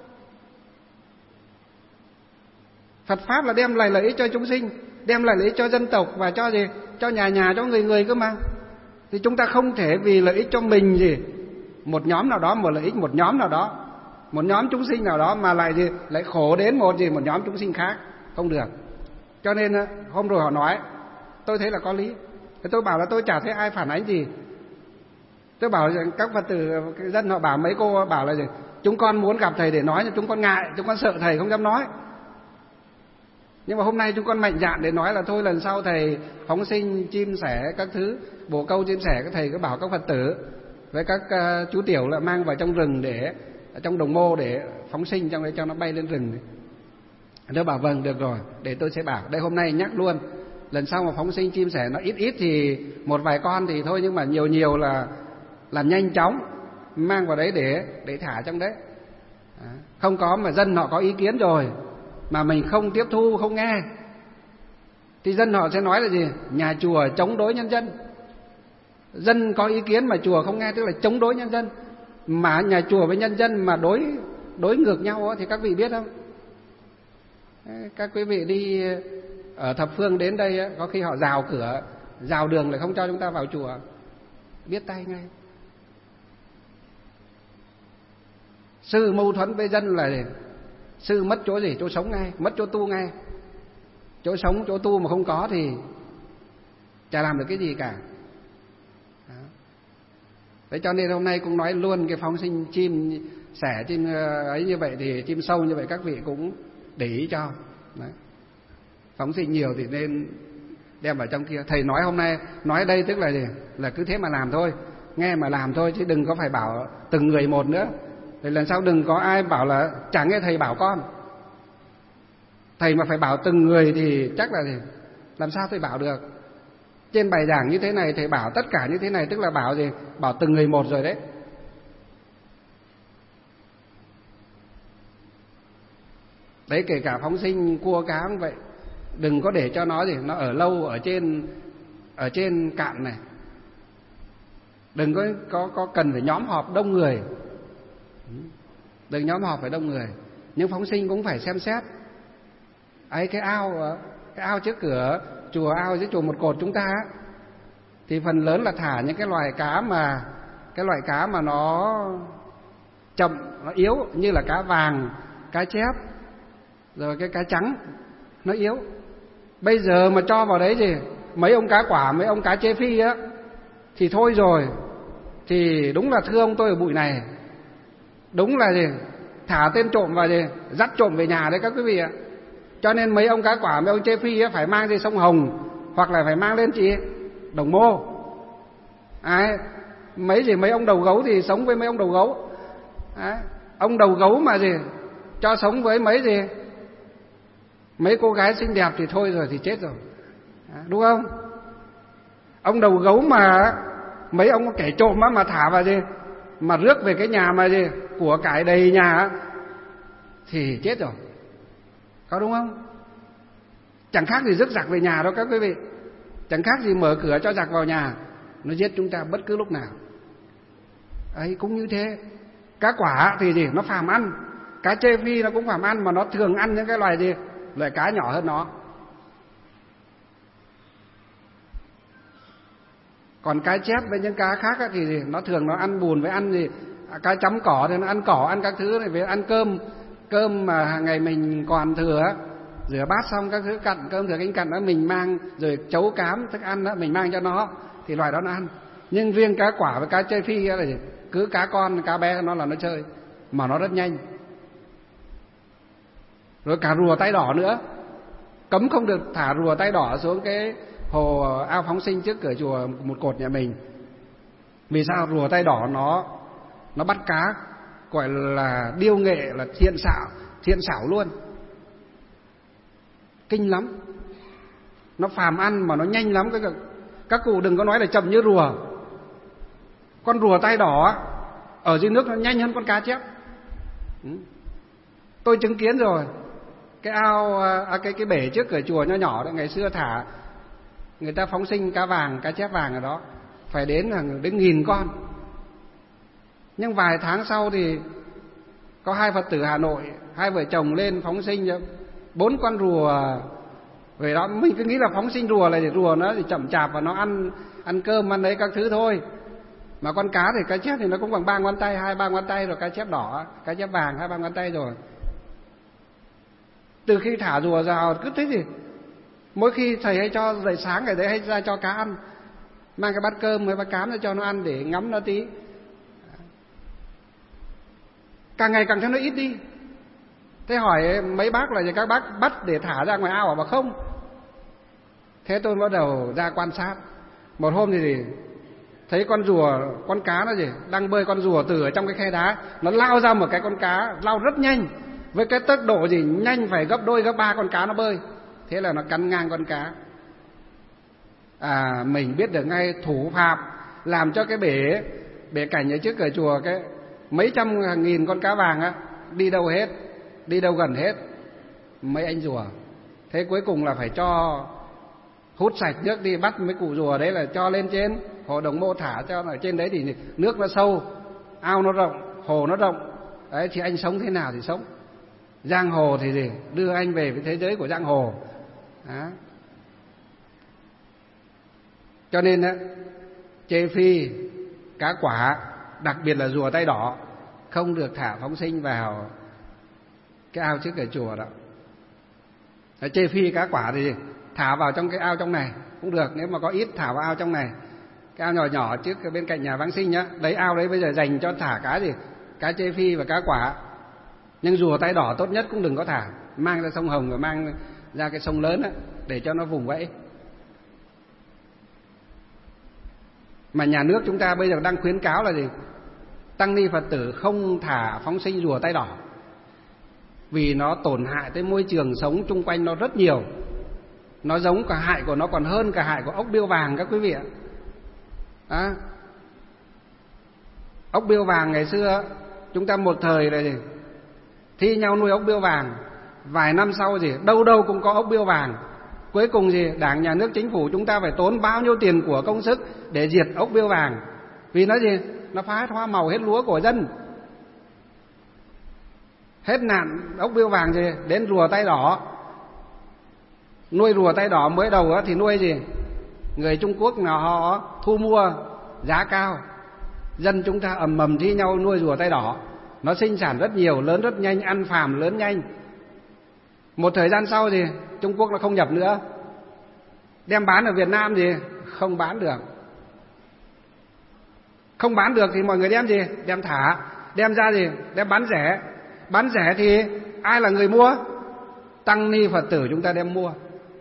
Phật Pháp là đem lại lợi ích cho chúng sinh, đem lại lợi ích cho dân tộc và cho gì? Cho nhà cho người cơ mà. Thì chúng ta không thể vì lợi ích cho mình gì, một nhóm nào đó, một lợi ích một nhóm nào đó, một nhóm chúng sinh nào đó mà lại gì? Lại khổ đến một nhóm chúng sinh khác, không được. Cho nên hôm rồi họ nói, tôi thấy là có lý. Tôi bảo là tôi chả thấy ai phản ánh gì. Tôi bảo các Phật tử dân họ bảo, mấy cô bảo là gì? Chúng con muốn gặp thầy để nói nhưng chúng con ngại, chúng con sợ thầy không dám nói. Nhưng mà hôm nay chúng con mạnh dạn để nói là thôi lần sau thầy phóng sinh chim sẻ các thứ, bồ câu chim sẻ, các thầy cứ bảo các Phật tử với các chú tiểu là mang vào trong rừng để trong Đồng Mô để phóng sinh trong đấy cho nó bay lên rừng. Tôi bảo vâng được rồi, để tôi sẽ bảo. Đây hôm nay nhắc luôn, lần sau mà phóng sinh chim sẻ nó ít thì một vài con thì thôi, nhưng mà nhiều là làm nhanh chóng mang vào đấy để thả trong đấy. Không có mà dân họ có ý kiến rồi mà mình không tiếp thu, không nghe thì dân họ sẽ nói là gì? Nhà chùa chống đối nhân dân. Dân có ý kiến mà chùa không nghe tức là chống đối nhân dân. Mà nhà chùa với nhân dân mà đối ngược nhau thì các vị biết không? Các quý vị đi ở thập phương đến đây có khi họ rào cửa, rào đường lại không cho chúng ta vào chùa, biết tay ngay. Sư mâu thuẫn với dân là gì? Sư mất chỗ gì? Chỗ sống ngay, mất chỗ tu ngay. Chỗ sống, chỗ tu mà không có thì chả làm được cái gì cả. Đó. Thế cho nên hôm nay cũng nói luôn cái phóng sinh chim sẻ, chim ấy như vậy thì chim sâu như vậy các vị cũng để ý cho. Đấy. Phóng sinh nhiều thì nên đem vào trong kia. Thầy nói hôm nay, nói đây tức là gì? Là cứ thế mà làm thôi, nghe mà làm thôi, chứ đừng có phải bảo từng người một nữa. Thì lần sau đừng có ai bảo là chẳng nghe thầy bảo con. Thầy mà phải bảo từng người thì chắc là gì? Làm sao thầy bảo được? Trên bài giảng như thế này thầy bảo tất cả như thế này, tức là bảo gì? Bảo từng người một rồi đấy. Đấy, kể cả phóng sinh cua cá cũng vậy. Đừng có để cho nó gì, nó ở lâu ở trên cạn này. Đừng có cần phải nhóm họp đông người. Đừng nhóm họp phải đông người. Nhưng phóng sinh cũng phải xem xét. Ấy, cái ao trước cửa chùa, ao dưới chùa Một Cột chúng ta thì phần lớn là thả những cái loài cá mà nó chậm, nó yếu, như là cá vàng, cá chép, rồi cái cá trắng nó yếu. Bây giờ mà cho vào đấy gì mấy ông cá quả, mấy ông cá chê phi á thì thôi rồi. Thì đúng là thưa ông tôi ở bụi này, đúng là gì thả tên trộm vào gì, dắt trộm về nhà đấy các quý vị ạ. Cho nên mấy ông cá quả, mấy ông chê phi á phải mang đi sông Hồng, hoặc là phải mang lên Đồng Mô. Mấy ông đầu gấu thì sống với mấy ông đầu gấu. Ông đầu gấu mà gì cho sống với mấy cô gái xinh đẹp thì thôi rồi, thì chết rồi. Đúng không? Ông đầu gấu mà mấy ông kẻ trộm mà thả vào mà rước về cái nhà mà của cải đầy nhà thì chết rồi. Có đúng không? Chẳng khác gì rước giặc về nhà đâu các quý vị. Chẳng khác gì mở cửa cho giặc vào nhà, nó giết chúng ta bất cứ lúc nào. Ấy cũng như thế. Cá quả thì nó phàm ăn. Cá chê phi nó cũng phàm ăn, mà nó thường ăn những cái loài loài cá nhỏ hơn nó. Còn cá chép với những cá khác thì nó thường nó ăn bùn với ăn cá chấm cỏ thì nó ăn cỏ, ăn các thứ này, với ăn cơm mà hàng ngày mình còn thừa, rửa bát xong các thứ cặn cơm thừa canh cặn đó mình mang, rồi chấu cám thức ăn đó mình mang cho nó thì loài đó nó ăn. Nhưng riêng cá quả với cá chê phi là cứ cá con cá bé nó là nó chơi, mà nó rất nhanh. Rồi cả rùa tay đỏ nữa, cấm không được thả rùa tay đỏ xuống cái hồ ao phóng sinh trước cửa chùa Một Cột nhà mình. Vì sao? Rùa tay đỏ nó bắt cá gọi là điêu nghệ, là thiện xảo luôn, kinh lắm. Nó phàm ăn mà nó nhanh lắm. Các cụ đừng có nói là chậm như rùa. Con rùa tay đỏ ở dưới nước nó nhanh hơn con cá chép. Tôi chứng kiến rồi. Cái ao cái bể trước cửa chùa nho nhỏ đấy, ngày xưa thả, người ta phóng sinh cá vàng, cá chép vàng ở đó phải đến 1.000 con. Nhưng vài tháng sau thì có hai Phật tử Hà Nội, hai vợ chồng lên phóng sinh 4 con rùa về đó. Mình cứ nghĩ là phóng sinh rùa là rùa nó thì chậm chạp và nó ăn cơm ăn đấy các thứ thôi. Mà con cá thì cá chép thì nó cũng bằng 3 ngón tay, 2-3 ngón tay rồi. Cá chép đỏ, cá chép vàng 2-3 ngón tay rồi. Từ khi thả rùa vào cứ thế gì, mỗi khi thầy hay cho dậy sáng ngày đấy hay ra cho cá ăn, mang cái bát cơm với bát cám ra cho nó ăn để ngắm nó tí. Càng ngày càng thấy nó ít đi. Thế hỏi mấy bác là các bác bắt để thả ra ngoài ao, bảo không. Thế tôi bắt đầu ra quan sát. Một hôm thì thấy con rùa, con cá nó đang bơi, con rùa từ ở trong cái khe đá nó lao ra một cái con cá, lao rất nhanh, với cái tốc độ nhanh phải gấp đôi gấp 3 con cá nó bơi. Thế là nó cắn ngang con cá. Mình biết được ngay thủ phạm làm cho cái bể cảnh ở trước cửa chùa, cái mấy trăm nghìn con cá vàng đi đâu hết, đi đâu gần hết mấy anh rùa. Thế cuối cùng là phải cho hút sạch nước đi, bắt mấy cụ rùa đấy là cho lên trên hồ Đồng Mô thả cho. Ở trên đấy thì nước nó sâu, ao nó rộng, hồ nó rộng đấy, thì anh sống thế nào thì sống. Giang hồ thì đưa anh về với thế giới của giang hồ đó. Cho nên chê phi, cá quả, đặc biệt là rùa tay đỏ không được thả phóng sinh vào cái ao trước cửa chùa đó. Chê phi cá quả thì thả vào trong cái ao trong này cũng được, nếu mà có ít thả vào ao trong này. Cái ao nhỏ nhỏ trước bên cạnh nhà vãng sinh nhá, đấy ao đấy bây giờ dành cho thả cá gì? Cá chê phi và cá quả. Nhưng rùa tay đỏ tốt nhất cũng đừng có thả, mang ra sông Hồng và mang ra cái sông lớn á, để cho nó vùng vẫy. Mà nhà nước chúng ta bây giờ đang khuyến cáo là gì? Tăng ni Phật tử không thả phóng sinh rùa tay đỏ, vì nó tổn hại tới môi trường sống chung quanh nó rất nhiều. Nó giống cả hại của nó còn hơn cả hại của ốc biêu vàng các quý vị ạ. Ốc biêu vàng ngày xưa chúng ta một thời là gì? Thi nhau nuôi ốc biêu vàng, vài năm sau gì đâu đâu cũng có ốc biêu vàng. Cuối cùng gì? Đảng, nhà nước, chính phủ chúng ta phải tốn bao nhiêu tiền của công sức để diệt ốc biêu vàng. Vì nó gì? Nó phá hết hoa màu, hết lúa của dân. Hết nạn ốc biêu vàng gì? Đến rùa tay đỏ. Nuôi rùa tay đỏ mới đầu thì nuôi gì? Người Trung Quốc nào họ thu mua giá cao, dân chúng ta ầm ầm thi nhau nuôi rùa tay đỏ. Nó sinh sản rất nhiều, lớn rất nhanh, ăn phàm lớn nhanh. Một thời gian sau thì Trung Quốc nó không nhập nữa, đem bán ở Việt Nam thì không bán được. Không bán được thì mọi người đem gì? Đem thả, đem ra gì? Đem bán rẻ. Bán rẻ thì ai là người mua? Tăng ni Phật tử chúng ta đem mua.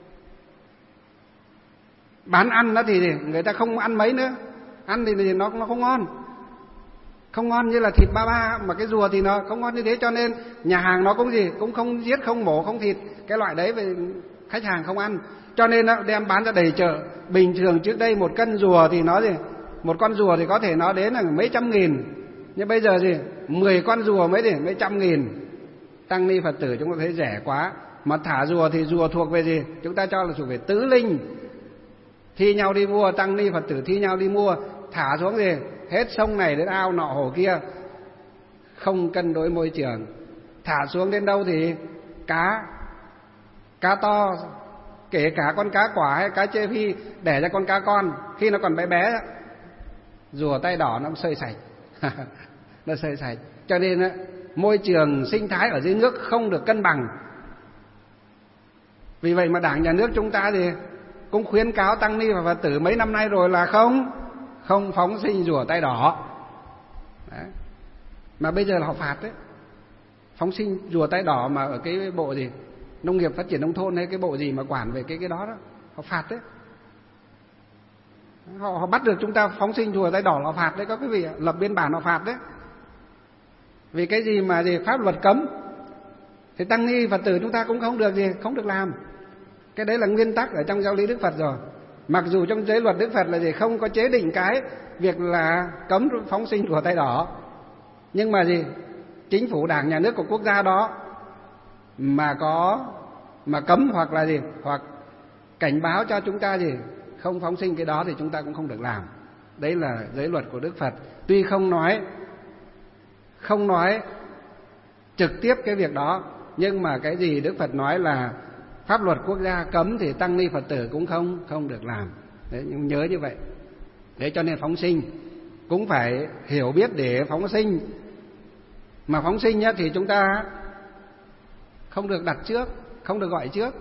Bán ăn đó thì người ta không ăn mấy nữa. Ăn thì nó không ngon. Không ngon như là thịt ba ba, mà cái rùa thì nó không ngon như thế. Cho nên nhà hàng nó cũng gì? Cũng không giết, không mổ, không thịt cái loại đấy, về khách hàng không ăn. Cho nên nó đem bán ra đầy chợ. Bình thường trước đây một cân rùa thì nó gì? Một con rùa thì có thể nó đến là mấy trăm nghìn. Nhưng bây giờ gì? 10 con rùa mấy trăm nghìn. Tăng ni Phật tử chúng ta thấy rẻ quá. Mà thả rùa thì rùa thuộc về gì? Chúng ta cho là thuộc về tứ linh. Thi nhau đi mua, tăng ni Phật tử thi nhau đi mua, thả xuống gì? Hết sông này đến ao nọ hồ kia, không cân đối môi trường. Thả xuống đến đâu thì cá to, kể cả con cá quả hay cá chê phi đẻ ra con cá con, khi nó còn bé bé, rùa tay đỏ nó sơi sạch. Nó sơi sạch. Cho nên môi trường sinh thái ở dưới nước không được cân bằng. Vì vậy mà Đảng, nhà nước chúng ta thì cũng khuyến cáo tăng ni và Phật tử mấy năm nay rồi là không phóng sinh rùa tay đỏ. Đấy. Mà bây giờ là họ phạt đấy. Phóng sinh rùa tay đỏ mà ở cái bộ gì? Nông nghiệp phát triển nông thôn hay cái bộ gì mà quản về cái đó đó, họ phạt đấy. Họ bắt được chúng ta phóng sinh rùa tay đỏ là phạt đấy các quý vị, lập biên bản họ phạt đấy. Vì cái gì mà gì pháp luật cấm thì tăng ni Phật tử chúng ta cũng không được làm. Cái đấy là nguyên tắc ở trong giáo lý Đức Phật rồi. Mặc dù trong giới luật Đức Phật là gì không có chế định cái việc là cấm phóng sinh rùa tay đỏ, nhưng mà gì chính phủ, Đảng, nhà nước của quốc gia đó mà cấm hoặc là gì, hoặc cảnh báo cho chúng ta gì không phóng sinh cái đó thì chúng ta cũng không được làm. Đấy là giới luật của Đức Phật. Tuy không nói trực tiếp cái việc đó, nhưng mà cái gì Đức Phật nói là pháp luật quốc gia cấm thì tăng ni Phật tử cũng không được làm. Đấy, nhưng nhớ như vậy. Đấy, cho nên phóng sinh cũng phải hiểu biết để phóng sinh. Mà phóng sinh nhá, thì chúng ta không được đặt trước, không được gọi trước.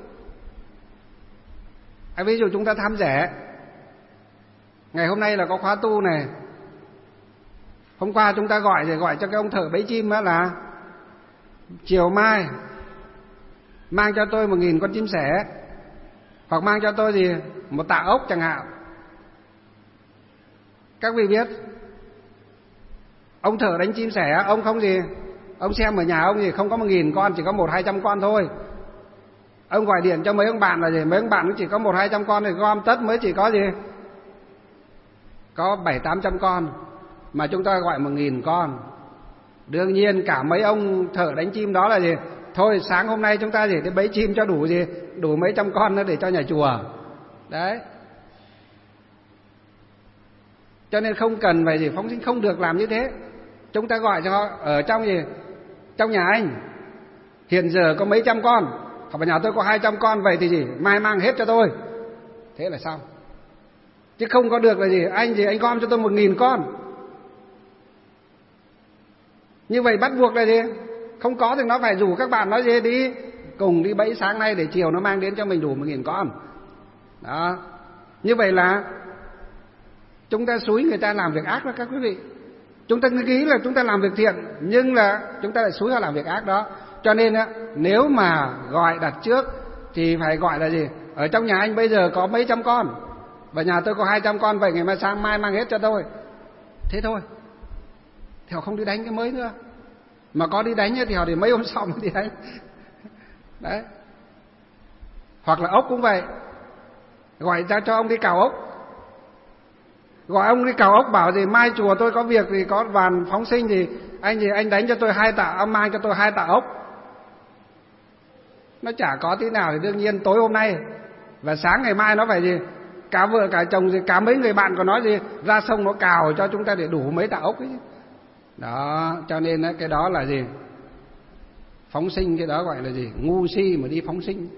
Ví dụ chúng ta tham rẻ, ngày hôm nay là có khóa tu này, hôm qua chúng ta gọi cho cái ông thợ bẫy chim đó là chiều mai mang cho tôi 1.000 con chim sẻ, hoặc mang cho tôi gì một tạ ốc chẳng hạn. Các vị biết ông thợ đánh chim sẻ, ông không gì, ông xem ở nhà ông gì không có 1.000 con, chỉ có 100-200 con thôi. Ông gọi điện cho mấy ông bạn là gì, mấy ông bạn cũng chỉ có 100-200 con thì gom tất mới chỉ có gì, có 700-800 con, mà chúng ta gọi 1.000 con. Đương nhiên cả mấy ông thợ đánh chim đó là gì, thôi sáng hôm nay chúng ta gì để bẫy chim cho đủ gì, đủ mấy trăm con nữa để cho nhà chùa. Đấy. Cho nên không cần phải gì phóng sinh, không được làm như thế. Chúng ta gọi cho họ ở trong gì, trong nhà anh hiện giờ có mấy trăm con, hoặc nhà tôi có 200 con, vậy thì gì mai mang hết cho tôi, thế là xong. Chứ không có được là gì anh gom cho tôi 1.000 con. Như vậy bắt buộc là gì? Không có thì nó phải rủ các bạn nói gì đi cùng đi bẫy sáng nay để chiều nó mang đến cho mình đủ 1.000 con. Đó. Như vậy là chúng ta xúi người ta làm việc ác đó các quý vị. Chúng ta nghĩ là chúng ta làm việc thiện, nhưng là chúng ta lại xúi họ làm việc ác đó. Cho nên á, nếu mà gọi đặt trước thì phải gọi là gì? Ở trong nhà anh bây giờ có mấy trăm con, và nhà tôi có 200 con, vậy ngày mai sáng mai mang hết cho tôi. Thế thôi. Thì họ không đi đánh cái mới nữa. Mà có đi đánh thì họ để mấy hôm sau mới đi đánh. Đấy. Hoặc là ốc cũng vậy. Gọi ra cho ông đi cào ốc. Gọi ông đi cào ốc bảo gì mai chùa tôi có việc thì có đoàn phóng sinh thì anh đánh cho tôi 2 tạ, ông mang cho tôi 2 tạ ốc. Nó chả có tí nào thì đương nhiên tối hôm nay và sáng ngày mai nó phải gì? Cả vợ cả chồng gì, cả mấy người bạn của nó gì ra sông nó cào cho chúng ta để đủ mấy tạ ốc ấy. Đó, cho nên cái đó là gì? Phóng sinh, cái đó gọi là gì? Ngu si mà đi phóng sinh.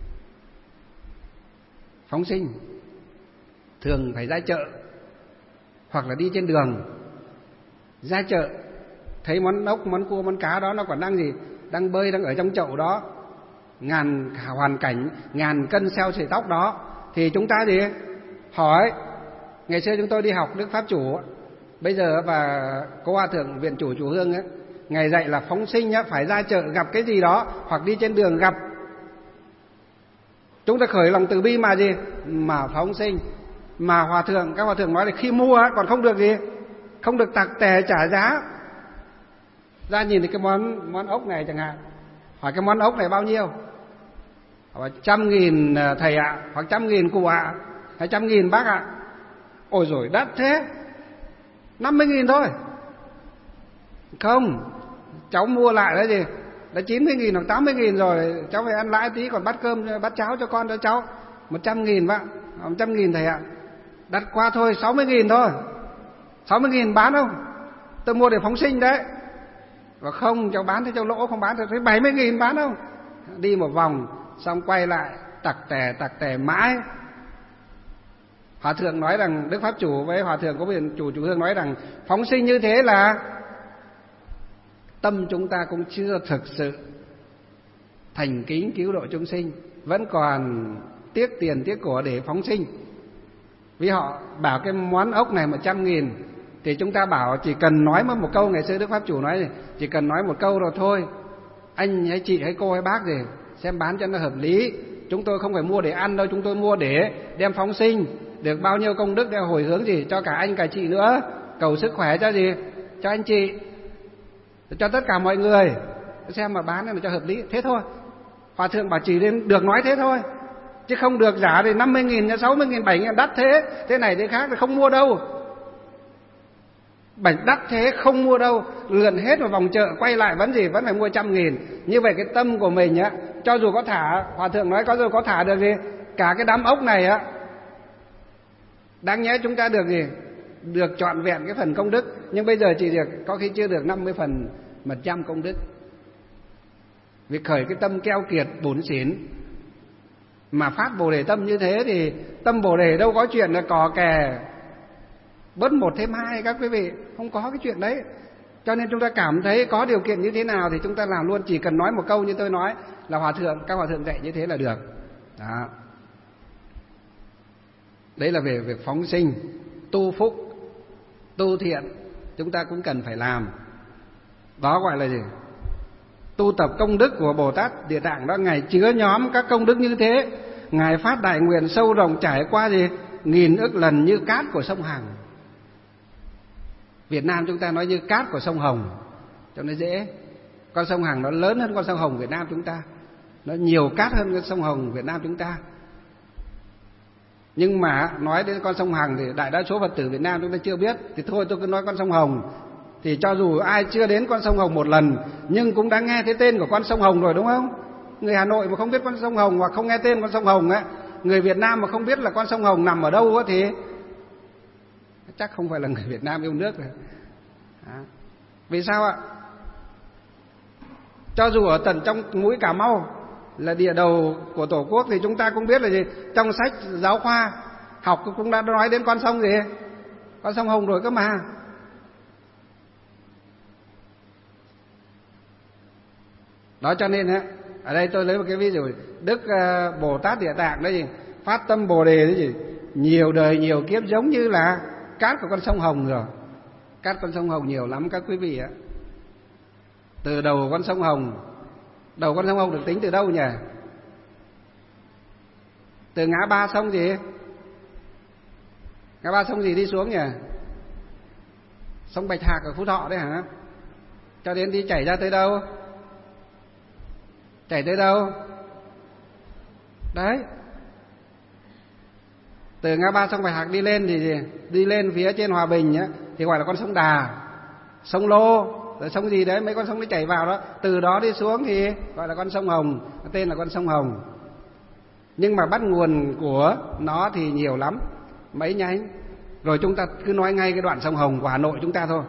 Phóng sinh thường phải ra chợ hoặc là đi trên đường. Ra chợ thấy món ốc, món cua, món cá đó nó còn đang gì? Đang bơi, đang ở trong chậu đó. Hoàn cảnh ngàn cân xeo sợi tóc đó thì chúng ta gì? Hỏi. Ngày xưa chúng tôi đi học Đức Pháp Chủ, bây giờ và cô Hòa Thượng Viện Chủ Chùa Hương ấy, Ngài dạy là phóng sinh á, phải ra chợ gặp cái gì đó hoặc đi trên đường gặp. Chúng ta khởi lòng từ bi mà gì? Mà phóng sinh. Mà các Hòa Thượng nói là khi mua còn không được gì? Không được tặc tè trả giá. Ra nhìn thấy cái món ốc này chẳng hạn, hỏi cái món ốc này bao nhiêu? Hỏi 100.000 thầy ạ, hoặc 100.000 cụ ạ, hay 100.000 bác ạ. Ôi rồi đắt thế, 50.000 thôi. Không, cháu mua lại đó gì? Đã 90.000 hoặc 80.000 rồi, cháu phải ăn lãi tí còn bắt cơm, bắt cháo cho con cho cháu. 100.000 bác, 100.000 thầy ạ. Đắt quá thôi, 60.000 thôi. 60.000 bán không? Tôi mua để phóng sinh đấy. Và không, cháu bán thì cháu lỗ, không bán thì thấy 70.000 bán không? Đi một vòng xong quay lại tặc tè mãi. Hòa Thượng nói rằng, Đức Pháp Chủ với Hòa Thượng có Viện Chủ Chùa Hương nói rằng phóng sinh như thế là tâm chúng ta cũng chưa thực sự thành kính cứu độ chúng sinh, vẫn còn tiếc tiền tiếc của để phóng sinh. Vì họ bảo cái món ốc này 100.000 thì chúng ta bảo chỉ cần nói một câu. Ngày xưa Đức Pháp Chủ nói chỉ cần nói một câu rồi thôi, anh hay chị hay cô hay bác gì xem bán cho nó hợp lý. Chúng tôi không phải mua để ăn đâu, chúng tôi mua để đem phóng sinh, được bao nhiêu công đức để hồi hướng gì cho cả anh cả chị nữa, cầu sức khỏe cho gì, cho anh chị, cho tất cả mọi người, xem mà bán nó cho hợp lý. Thế thôi. Hòa Thượng bảo chỉ đến được nói thế thôi, chứ không được giả thì 50.000, 60.000, 70.000 đắt thế này thế khác thì không mua đâu. Đắt thế không mua đâu, lượn hết một vòng chợ quay lại vẫn phải mua 100.000. Như vậy cái tâm của mình á, cho dù có thả, Hòa Thượng nói có thả được gì cả cái đám ốc này á, đáng nhẽ chúng ta được gì, được trọn vẹn cái phần công đức, nhưng bây giờ chỉ được có khi chưa được 50% công đức. Vì khởi cái tâm keo kiệt bủn xỉn mà phát Bồ Đề tâm như thế thì tâm Bồ Đề đâu có chuyện là cò kè bớt 1 thêm 2 các quý vị, không có cái chuyện đấy. Cho nên chúng ta cảm thấy có điều kiện như thế nào thì chúng ta làm luôn, chỉ cần nói một câu như tôi nói là các Hòa Thượng dạy như thế là được. Đó. Đấy là về việc phóng sinh, tu phúc, tu thiện, chúng ta cũng cần phải làm. Đó gọi là gì? Tu tập công đức của Bồ Tát Địa Tạng đó. Ngài chứa nhóm các công đức như thế, Ngài phát đại nguyện sâu rộng trải qua gì? 1000 ức lần như cát của sông Hằng. Việt Nam chúng ta nói như cát của sông Hồng cho nó dễ. Con sông Hằng nó lớn hơn con sông Hồng Việt Nam chúng ta, nó nhiều cát hơn con sông Hồng Việt Nam chúng ta. Nhưng mà nói đến con sông Hằng thì đại đa số Phật tử Việt Nam chúng ta chưa biết, thì thôi tôi cứ nói con sông Hồng. Thì cho dù ai chưa đến con sông Hồng một lần nhưng cũng đã nghe thấy tên của con sông Hồng rồi, đúng không? Người Hà Nội mà không biết con sông Hồng hoặc không nghe tên con sông Hồng ấy, người Việt Nam mà không biết là con sông Hồng nằm ở đâu ấy, thì chắc không phải là người Việt Nam yêu nước rồi. Vì sao ạ? Cho dù ở tận trong mũi Cà Mau là địa đầu của Tổ quốc thì chúng ta cũng biết là gì? Trong sách giáo khoa học cũng đã nói đến con sông gì? Con sông Hồng rồi cơ mà. Đó cho nên á, ở đây tôi lấy một cái ví dụ, Đức Bồ Tát Địa Tạng đấy gì, phát tâm Bồ đề đấy gì, nhiều đời nhiều kiếp giống như là cát của con sông Hồng rồi. Cát con sông Hồng nhiều lắm các quý vị ạ. Từ đầu con sông Hồng, đầu con sông Hồng được tính từ đâu nhỉ? Từ ngã ba sông gì? Ngã ba sông gì đi xuống nhỉ? Sông Bạch Hạc ở Phú Thọ đấy hả? Cho đến đi chảy ra tới đâu? Chảy tới đâu? Đấy. Từ ngã ba sông Bạch Hạc đi lên thì gì? Đi lên phía trên Hòa Bình á, thì gọi là con sông Đà, sông Lô, rồi sông gì đấy, mấy con sông nó chảy vào đó. Từ đó đi xuống thì gọi là con sông Hồng, tên là con sông Hồng. Nhưng mà bắt nguồn của nó thì nhiều lắm, mấy nhánh. Rồi chúng ta cứ nói ngay cái đoạn sông Hồng của Hà Nội chúng ta thôi.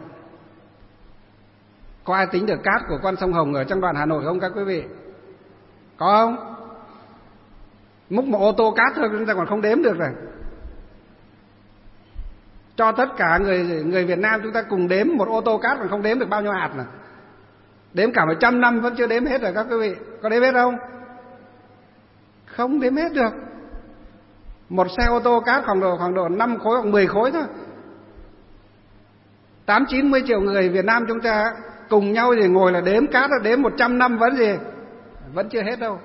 Có ai tính được cát của con sông Hồng ở trong đoạn Hà Nội không các quý vị? Có không? Múc một ô tô cát thôi chúng ta còn không đếm được rồi. Cho tất cả người Việt Nam chúng ta cùng đếm một ô tô cát còn không đếm được bao nhiêu hạt này. Đếm cả 100 năm vẫn chưa đếm hết rồi các quý vị. Có đếm hết không? Không đếm hết được. Một xe ô tô cát khoảng độ 5 khối hoặc 10 khối thôi. 80-90 triệu người Việt Nam chúng ta cùng nhau thì ngồi là đếm cát, là đếm 100 năm vẫn gì? Vẫn chưa hết đâu.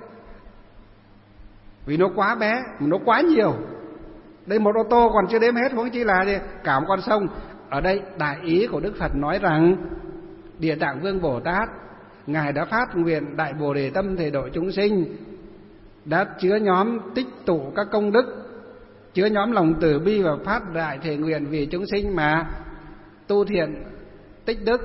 Vì nó quá bé, nó quá nhiều. Đây một ô tô còn chưa đếm hết, huống chi là gì? Cả một con sông. Ở đây đại ý của Đức Phật nói rằng Địa Tạng Vương Bồ Tát, Ngài đã phát nguyện đại Bồ Đề tâm thể độ chúng sinh, đã chứa nhóm tích tụ các công đức, chứa nhóm lòng từ bi và phát đại thể nguyện vì chúng sinh mà tu thiện tích đức,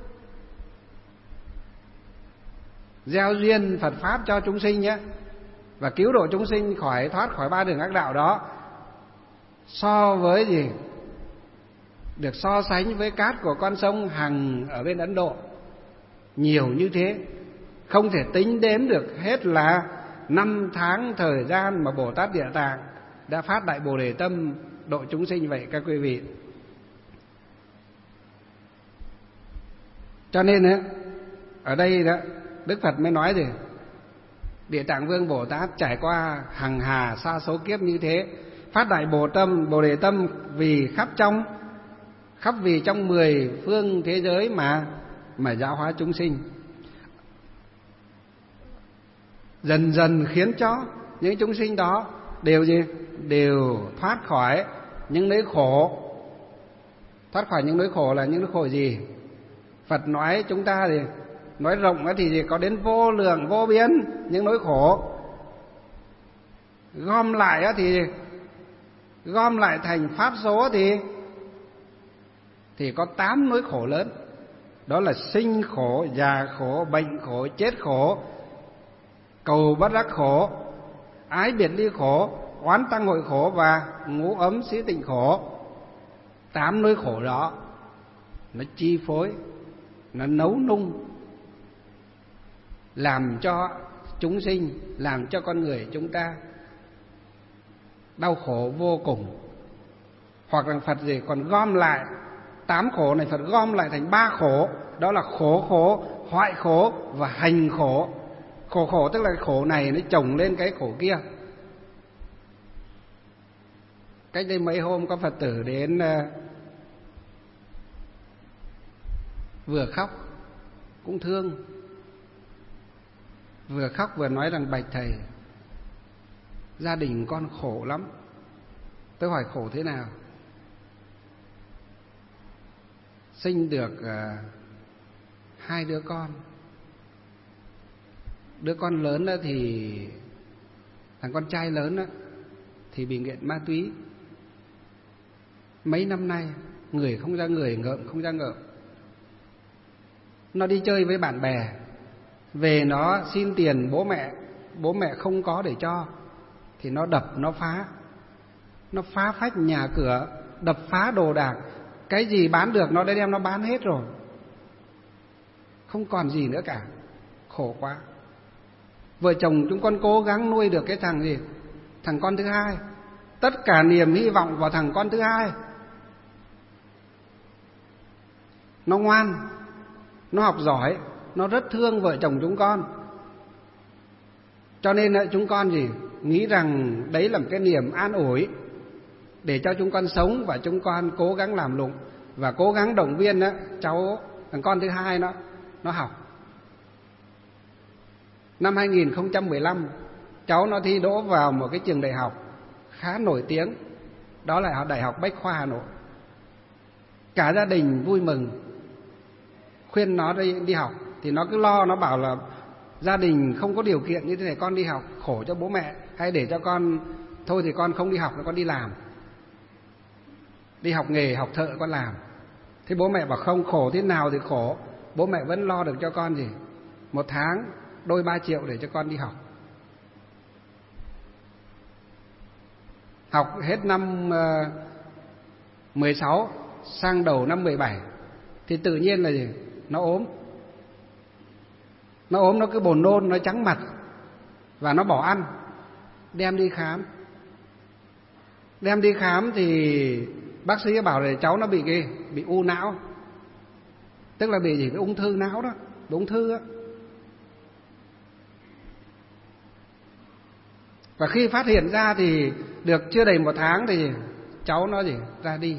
gieo duyên Phật pháp cho chúng sinh nhé, và cứu độ chúng sinh thoát khỏi ba đường ác đạo đó. So với gì? Được so sánh với cát của con sông Hằng ở bên Ấn Độ, nhiều như thế, không thể tính đếm được hết là 5 tháng thời gian mà Bồ Tát Địa Tạng đã phát đại Bồ Đề tâm độ chúng sinh vậy các quý vị. Cho nên ở đây đó Đức Phật mới nói gì? Địa Tạng Vương Bồ Tát trải qua hằng hà sa số kiếp như thế, phát đại Bồ Đề tâm vì khắp vì trong 10 phương thế giới mà giáo hóa chúng sinh, dần dần khiến cho những chúng sinh đó đều gì? Đều thoát khỏi những nỗi khổ. Thoát khỏi những nỗi khổ là những nỗi khổ gì? Phật nói chúng ta thì nói rộng thì gì? Có đến vô lượng vô biên những nỗi khổ. Gom lại thì gom lại thành pháp số thì có 8 nỗi khổ lớn. Đó là sinh khổ, già khổ, bệnh khổ, chết khổ, cầu bất đắc khổ, ái biệt ly khổ, oán tăng hội khổ và ngũ ấm xí tịnh khổ. 8 nỗi khổ đó nó chi phối, nó nấu nung, làm cho chúng sinh, làm cho con người chúng ta đau khổ vô cùng. Hoặc là Phật gì còn gom lại 8 khổ này, Phật gom lại thành 3 khổ. Đó là khổ, hoại khổ và hành khổ. Khổ tức là cái khổ này nó chồng lên cái khổ kia. Cách đây mấy hôm có Phật tử đến vừa khóc cũng thương, vừa khóc vừa nói rằng bạch thầy, gia đình con khổ lắm. Tôi hỏi khổ thế nào? Sinh được 2 đứa con. Đứa con lớn đó thì thằng con trai lớn đó thì bị nghiện ma túy. Mấy năm nay người không ra người, ngợm không ra ngợm. Nó đi chơi với bạn bè, về nó xin tiền bố mẹ không có để cho, thì nó đập, nó phá phách nhà cửa, đập phá đồ đạc. Cái gì bán được nó đã đem nó bán hết rồi, không còn gì nữa cả. Khổ quá. Vợ chồng chúng con cố gắng nuôi được cái thằng con thứ hai, tất cả niềm hy vọng vào thằng con thứ hai. Nó ngoan, nó học giỏi, nó rất thương vợ chồng chúng con, Cho nên chúng con nghĩ rằng đấy là một cái niềm an ủi để cho chúng con sống, và chúng con cố gắng làm lụng và cố gắng động viên cháu thằng con thứ hai nó học. Năm 2015 cháu nó thi đỗ vào một cái trường đại học khá nổi tiếng, đó là Đại học Bách khoa Hà Nội. Cả gia đình vui mừng khuyên nó đi học, thì nó cứ lo, nó bảo là gia đình không có điều kiện như thế này, con đi học khổ cho bố mẹ, hay để cho con thôi thì con không đi học, con đi làm, đi học nghề, học thợ con làm. Thế bố mẹ bảo không, khổ thế nào thì khổ, bố mẹ vẫn lo được cho con một tháng đôi 3 triệu để cho con đi học. Học hết năm 16 sang đầu năm 17 thì tự nhiên là nó ốm. Nó ốm, nó cứ buồn nôn, nó trắng mặt và nó bỏ ăn. Đem đi khám thì bác sĩ bảo là cháu nó bị u não, tức là bị cái ung thư não đó, ung thư á. Và khi phát hiện ra thì được chưa đầy 1 tháng thì cháu nó ra đi.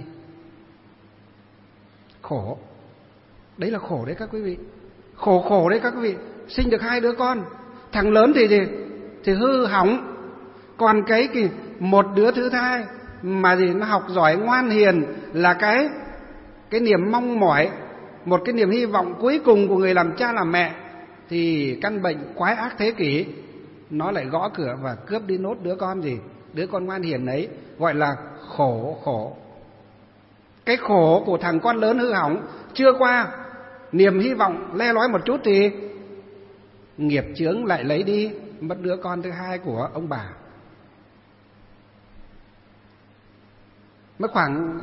Khổ. Đấy là khổ đấy các quý vị. Khổ đấy các quý vị. Sinh được 2 đứa con, thằng lớn thì hư hỏng, còn cái một đứa thứ hai mà nó học giỏi ngoan hiền là cái niềm mong mỏi, một cái niềm hy vọng cuối cùng của người làm cha làm mẹ, thì căn bệnh quái ác thế kỷ nó lại gõ cửa và cướp đi nốt đứa con ngoan hiền ấy, gọi là khổ. Cái khổ của thằng con lớn hư hỏng chưa qua, niềm hy vọng le lói một chút thì nghiệp chướng lại lấy đi, mất đứa con thứ hai của ông bà. Mới khoảng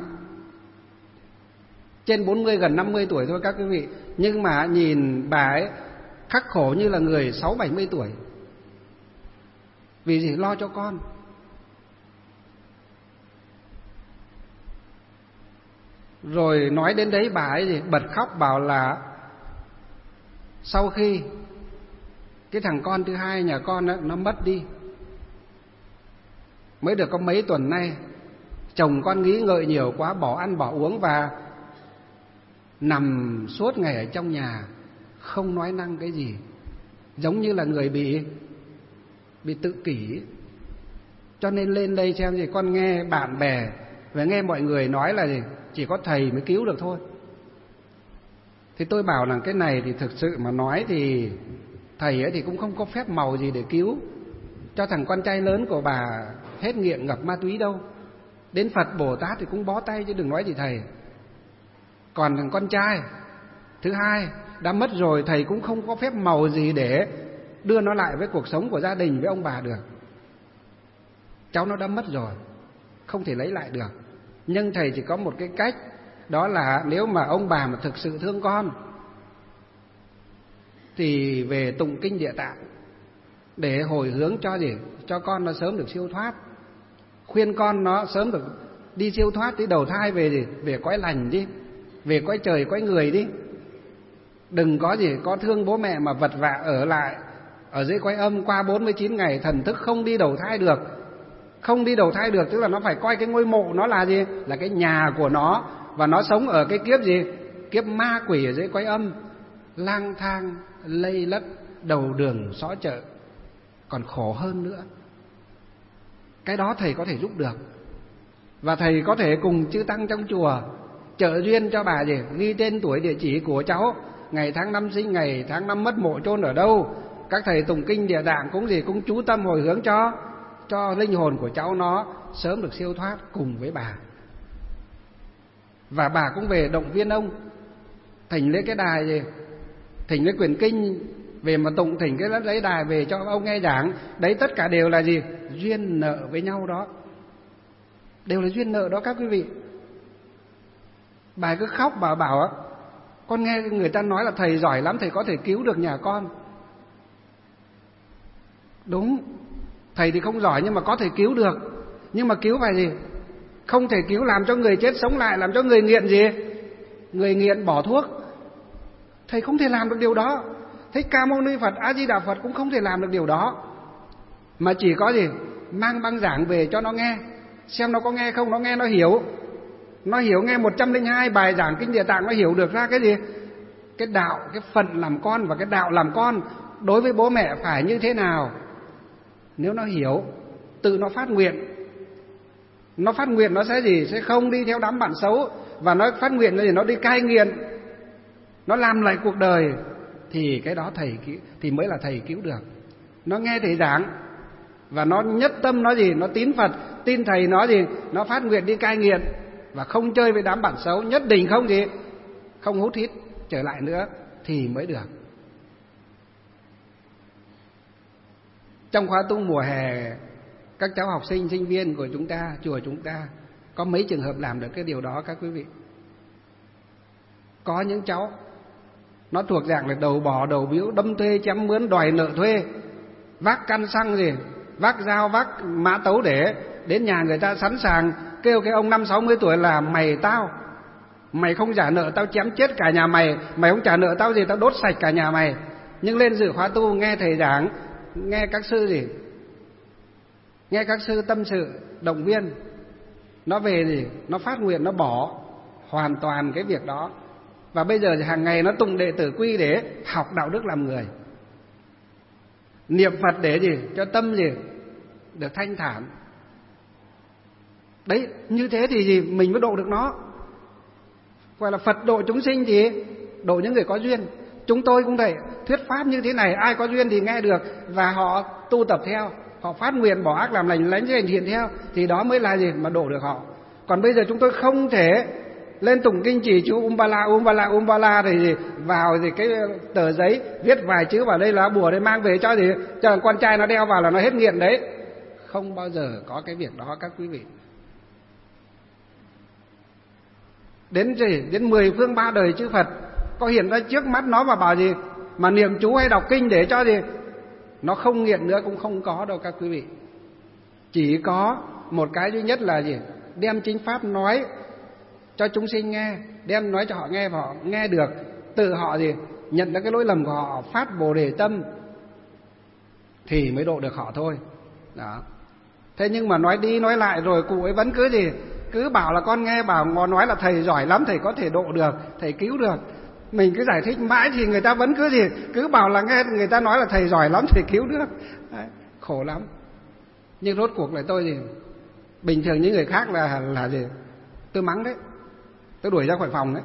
trên 40 gần 50 tuổi thôi các quý vị, nhưng mà nhìn bà ấy khắc khổ như là người 60-70 tuổi. Vì lo cho con. Rồi nói đến đấy bà ấy bật khóc, bảo là sau khi cái thằng con thứ hai nhà con nó mất đi, mới được có mấy tuần nay, chồng con nghĩ ngợi nhiều quá, bỏ ăn bỏ uống và nằm suốt ngày ở trong nhà, không nói năng cái gì, giống như là người bị tự kỷ. Cho nên lên đây xem con nghe bạn bè và nghe mọi người nói là chỉ có thầy mới cứu được thôi. Thì tôi bảo là cái này thì thực sự mà nói thì thầy ấy thì cũng không có phép màu gì để cứu cho thằng con trai lớn của bà hết nghiện ngập ma túy đâu. Đến Phật Bồ Tát thì cũng bó tay chứ đừng nói gì thầy. Còn thằng con trai thứ hai đã mất rồi, thầy cũng không có phép màu gì để đưa nó lại với cuộc sống của gia đình, với ông bà được. Cháu nó đã mất rồi, không thể lấy lại được. Nhưng thầy chỉ có một cái cách, đó là nếu mà ông bà mà thực sự thương con thì về tụng kinh Địa Tạng để hồi hướng cho con nó sớm được siêu thoát, khuyên con nó sớm được đi siêu thoát, đi đầu thai về cõi lành đi, về cõi trời cõi người đi. Đừng có thương bố mẹ mà vật vã ở lại ở dưới cõi âm qua 49 ngày thần thức không đi đầu thai được. Không đi đầu thai được tức là nó phải coi cái ngôi mộ nó là là cái nhà của nó, và nó sống ở cái kiếp kiếp ma quỷ ở dưới cõi âm, lang thang lây lất đầu đường xó chợ, còn khổ hơn nữa. Cái đó thầy có thể giúp được, và thầy có thể cùng chư tăng trong chùa trợ duyên cho bà ghi tên tuổi địa chỉ của cháu, ngày tháng năm sinh, ngày tháng năm mất, mộ chôn ở đâu. Các thầy tụng kinh Địa Tạng cũng chú tâm hồi hướng cho linh hồn của cháu nó sớm được siêu thoát cùng với bà. Và bà cũng về động viên ông, thỉnh lấy cái đài thỉnh lấy quyển kinh về mà tụng, thỉnh cái lấy đài về cho ông nghe giảng. Đấy tất cả đều là duyên nợ với nhau đó, đều là duyên nợ đó các quý vị. Bà cứ khóc, bà bảo con nghe người ta nói là thầy giỏi lắm, thầy có thể cứu được nhà con. Đúng, thầy thì không giỏi nhưng mà có thể cứu được. Nhưng mà cứu phải không thể cứu làm cho người chết sống lại, làm cho người nghiện người nghiện bỏ thuốc. Thầy không thể làm được điều đó. Thích Ca Mâu Ni Phật, A Di Đà Phật cũng không thể làm được điều đó. mà chỉ có gì mang băng giảng về cho nó nghe, xem nó có nghe không, nó nghe nó hiểu. Nó hiểu nghe 102 bài giảng Kinh Địa Tạng, nó hiểu được ra cái gì? Cái đạo, cái phận làm con và cái đạo làm con đối với bố mẹ phải như thế nào. Nếu nó hiểu, tự nó phát nguyện. Nó phát nguyện nó sẽ gì? Sẽ không đi theo đám bạn xấu. Và nó phát nguyện là gì? Nó đi cai nghiện, nó làm lại cuộc đời. Thì cái đó thầy thì mới là thầy cứu được. Nó nghe thầy giảng và nó nhất tâm, nó gì? Nó tín Phật, tin thầy, nó gì? Nó phát nguyện đi cai nghiện và không chơi với đám bạn xấu, nhất định không gì? Không hút hít trở lại nữa thì mới được. Trong khóa tu mùa hè, các cháu học sinh, sinh viên của chúng ta, chùa chúng ta có mấy trường hợp làm được cái điều đó các quý vị. Có những cháu nó thuộc dạng là đầu bò đầu biếu, đâm thuê chém mướn, đòi nợ thuê, vác căn xăng gì, vác dao, vác mã tấu để đến nhà người ta sẵn sàng kêu cái ông 50-60 tuổi là mày không trả nợ tao chém chết cả nhà mày, mày không trả nợ tao gì tao đốt sạch cả nhà mày. Nhưng lên dự khóa tu nghe thầy giảng, nghe các sư gì, nghe các sư tâm sự động viên, nó về gì, nó phát nguyện, nó bỏ hoàn toàn cái việc đó. Và bây giờ thì hàng ngày nó tụng đệ tử quy để học đạo đức làm người, niệm Phật để gì, cho tâm gì được thanh thản. Đấy, như thế thì gì mình mới độ được nó. Gọi là Phật độ chúng sinh thì độ những người có duyên. Chúng tôi cũng vậy, thuyết pháp như thế này ai có duyên thì nghe được và họ tu tập theo, họ phát nguyện bỏ ác làm lành, lánh hành thiện theo, thì đó mới là gì mà độ được họ. Còn bây giờ chúng tôi không thể lên tụng kinh chỉ chú umbala thì gì vào thì cái tờ giấy viết vài chữ vào đây là bùa, đây mang về cho gì cho con trai nó đeo vào là nó hết nghiện đấy. Không bao giờ có cái việc đó các quý vị. Đến gì? Đến 10 phương 3 đời chư Phật có hiện ra trước mắt nó và bảo gì mà niệm chú hay đọc kinh để cho gì nó không nghiện nữa, cũng không có đâu các quý vị. Chỉ có một cái duy nhất là gì? Đem chính pháp nói cho chúng sinh nghe, đem nói cho họ nghe và họ nghe được, tự họ gì nhận ra cái lỗi lầm của họ, phát Bồ Đề tâm thì mới độ được họ thôi. Đó. Thế nhưng mà nói đi nói lại rồi cụ ấy vẫn cứ gì, cứ bảo là con nghe, bảo nói là thầy giỏi lắm, thầy có thể độ được, thầy cứu được. Mình cứ giải thích mãi thì người ta vẫn cứ gì, cứ bảo là nghe người ta nói là thầy giỏi lắm, thầy cứu được. Đấy, khổ lắm. Nhưng rốt cuộc lại tôi gì, bình thường những người khác là gì, tôi mắng đấy, tôi đuổi ra khỏi phòng đấy.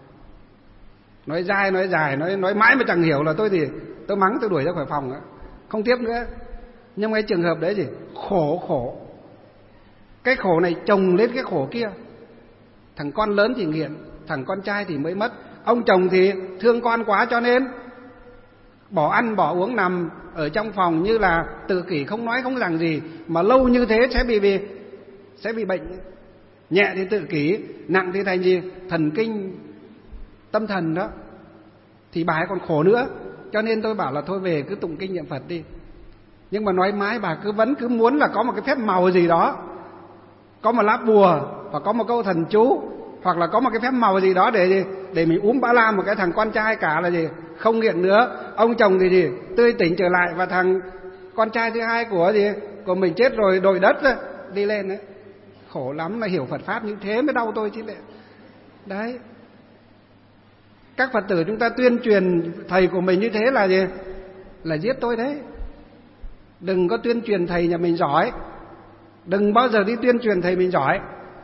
Nói dai nói dài, nói mãi mà chẳng hiểu là tôi gì, tôi mắng, tôi đuổi ra khỏi phòng đấy, không tiếp nữa. Nhưng cái trường hợp đấy gì, khổ. Cái khổ này chồng lên cái khổ kia. Thằng con lớn thì nghiện, thằng con trai thì mới mất. Ông chồng thì thương con quá cho nên bỏ ăn bỏ uống, nằm ở trong phòng như là tự kỷ, không nói không rằng gì. Mà lâu như thế sẽ bị bệnh. Nhẹ thì tự kỷ, nặng thì thành gì? Thần kinh tâm thần đó. Thì bà ấy còn khổ nữa. Cho nên tôi bảo là thôi về cứ tụng kinh niệm Phật đi. Nhưng mà nói mãi bà cứ muốn là có một cái phép màu gì đó, có một lá bùa hoặc có một câu thần chú, hoặc là có một cái phép màu gì đó để mình ba la một cái thằng con trai cả là gì không nghiện nữa, ông chồng thì gì tươi tỉnh trở lại, và thằng con trai thứ hai của mình chết rồi đội đất đi lên đấy. Khổ lắm, là hiểu Phật pháp như thế mới đau tôi chứ lệ. Đấy, các Phật tử chúng ta tuyên truyền thầy của mình như thế là gì, là giết tôi đấy. Đừng có tuyên truyền thầy nhà mình giỏi, đừng bao giờ đi tuyên truyền thầy mình giỏi,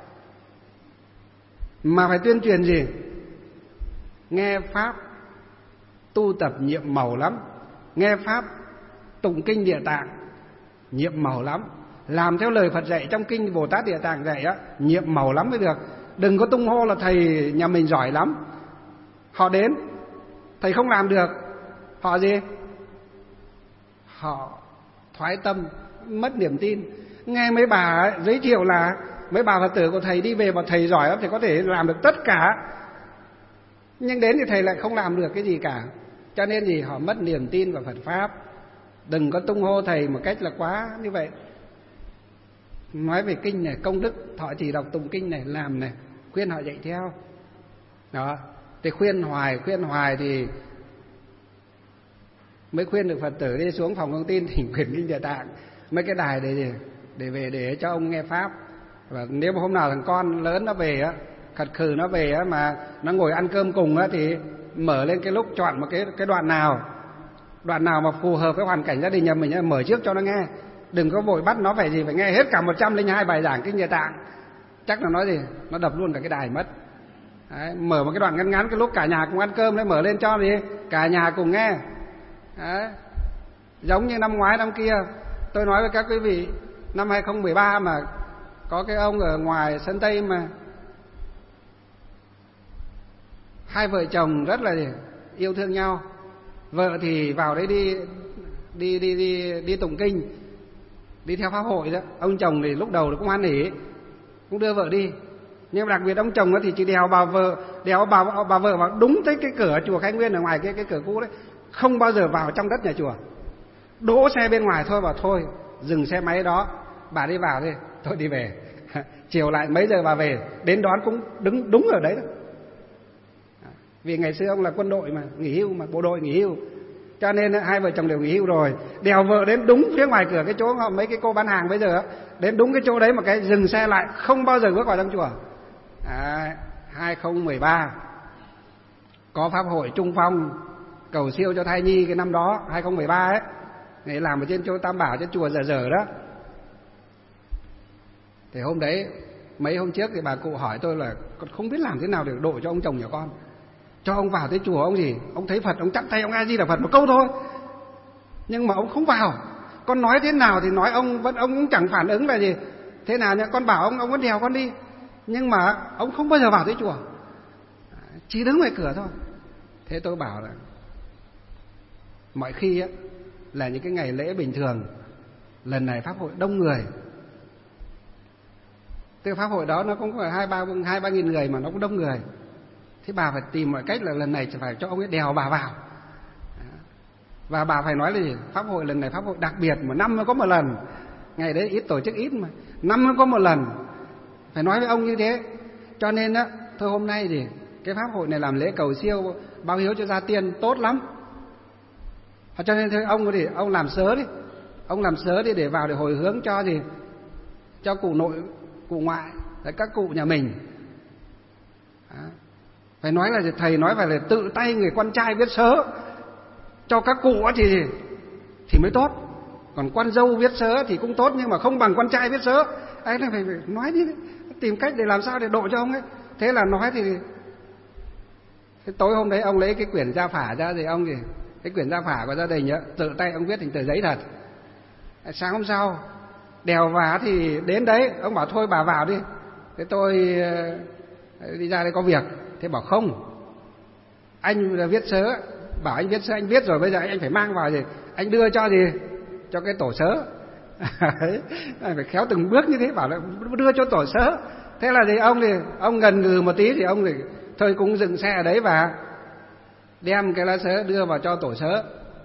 mà phải tuyên truyền gì? Nghe pháp tu tập nhiệm màu lắm, nghe pháp tụng kinh Địa Tạng nhiệm màu lắm, làm theo lời Phật dạy trong kinh Bồ Tát Địa Tạng dạy á, nhiệm màu lắm mới được. Đừng có tung hô là thầy nhà mình giỏi lắm. Họ đến, thầy không làm được, họ gì? Họ thoái tâm, mất niềm tin. Nghe mấy bà giới thiệu là mấy bà Phật tử của thầy đi về mà thầy giỏi lắm, thầy có thể làm được tất cả. Nhưng đến thì thầy lại không làm được cái gì cả. Cho nên gì? Họ mất niềm tin vào Phật pháp. Đừng có tung hô thầy một cách là quá như vậy. Nói về kinh này, công đức, họ chỉ đọc tụng kinh này, làm này, khuyên họ dạy theo. Đó, thì khuyên hoài thì mới khuyên được Phật tử đi xuống phòng thông tin thỉnh quyển kinh Địa Tạng. mấy cái đài để về để cho ông nghe pháp. Và nếu mà hôm nào thằng con lớn nó về á, khật khừ nó về á, mà nó ngồi ăn cơm cùng á, thì mở lên cái lúc chọn một cái đoạn nào mà phù hợp với hoàn cảnh gia đình nhà mình, mở trước cho nó nghe. Đừng có vội bắt nó phải nghe hết cả 102 bài giảng Kinh Địa Tạng, chắc là nó nó đập luôn cả cái đài mất. Đấy, mở một cái đoạn ngắn ngắn cái lúc cả nhà cùng ăn cơm, đấy mở lên cho cả nhà cùng nghe. Đấy. Giống như năm ngoái năm kia tôi nói với các quý vị, năm 2013 mà có cái ông ở ngoài sân Tây mà hai vợ chồng rất là yêu thương nhau. Vợ thì vào đấy đi tụng kinh, đi theo pháp hội đó. Ông chồng thì lúc đầu cũng hoan hỉ, cũng đưa vợ đi. Nhưng đặc biệt ông chồng thì chỉ đèo bà vợ vào đúng tới cái cửa chùa Khai Nguyên ở ngoài cái cửa cũ đấy, không bao giờ vào trong đất nhà chùa. Đỗ xe bên ngoài thôi, bảo thôi dừng xe máy đó, bà đi vào đi, tôi đi về. Chiều lại mấy giờ bà về, đến đón cũng đứng đúng ở đấy đó. Vì ngày xưa ông là quân đội mà, nghỉ hưu mà, bộ đội nghỉ hưu, cho nên hai vợ chồng đều nghỉ hưu rồi, đèo vợ đến đúng phía ngoài cửa cái chỗ mấy cái cô bán hàng bây giờ, đến đúng cái chỗ đấy mà cái dừng xe lại, không bao giờ bước vào trong chùa. 2013 có pháp hội Trung Phong cầu siêu cho thai nhi cái năm đó 2013 ấy, để làm ở trên chỗ Tam Bảo, trên chùa Dở đó. Thì hôm đấy, mấy hôm trước thì bà cụ hỏi tôi là con không biết làm thế nào để độ cho ông chồng nhà con, cho ông vào tới chùa. Ông thấy Phật, ông chắp tay ông A Di Đà Phật một câu thôi, nhưng mà ông không vào. Con nói thế nào thì nói, ông cũng chẳng phản ứng là gì thế nào nhá. Con bảo ông vẫn đèo con đi, nhưng mà ông không bao giờ vào tới chùa, chỉ đứng ngoài cửa thôi. Thế tôi bảo là mọi khi á, là những cái ngày lễ bình thường, lần này pháp hội đông người, tức pháp hội đó nó cũng phải 2-3 nghìn người mà nó cũng đông người. Thế bà phải tìm mọi cách là lần này phải cho ông ấy đèo bà vào. Và bà phải nói là gì? Pháp hội lần này pháp hội đặc biệt mà năm mới có một lần, ngày đấy ít tổ chức ít mà năm mới có một lần, phải nói với ông như thế. Cho nên á, thôi hôm nay thì cái pháp hội này làm lễ cầu siêu báo hiếu cho gia tiên tốt lắm. Cho nên thôi ông làm sớ đi, ông làm sớ đi để vào để hồi hướng cho cụ nội cụ ngoại, các cụ nhà mình. Phải nói là thầy nói phải là tự tay người con trai viết sớ cho các cụ thì mới tốt. Còn con dâu viết sớ thì cũng tốt, nhưng mà không bằng con trai viết sớ. Ấy là phải nói đi, tìm cách để làm sao để độ cho ông ấy. Thế là nói thì tối hôm đấy ông lấy cái quyển gia phả ra, thì ông cái quyển gia phả của gia đình á, tự tay ông viết thành tờ giấy thật. Sáng hôm sau đèo vào thì đến đấy, ông bảo thôi bà vào đi, thế tôi đi ra đây có việc. Thế bảo không, anh viết sớ, bảo anh viết sớ anh viết rồi, bây giờ anh phải mang vào anh đưa cho cho cái tổ sớ. Phải khéo từng bước như thế, bảo là đưa cho tổ sớ. Thế là ông ngần ngừ một tí thì ông thôi cũng dừng xe ở đấy và đem cái lá sớ đưa vào cho tổ sớ.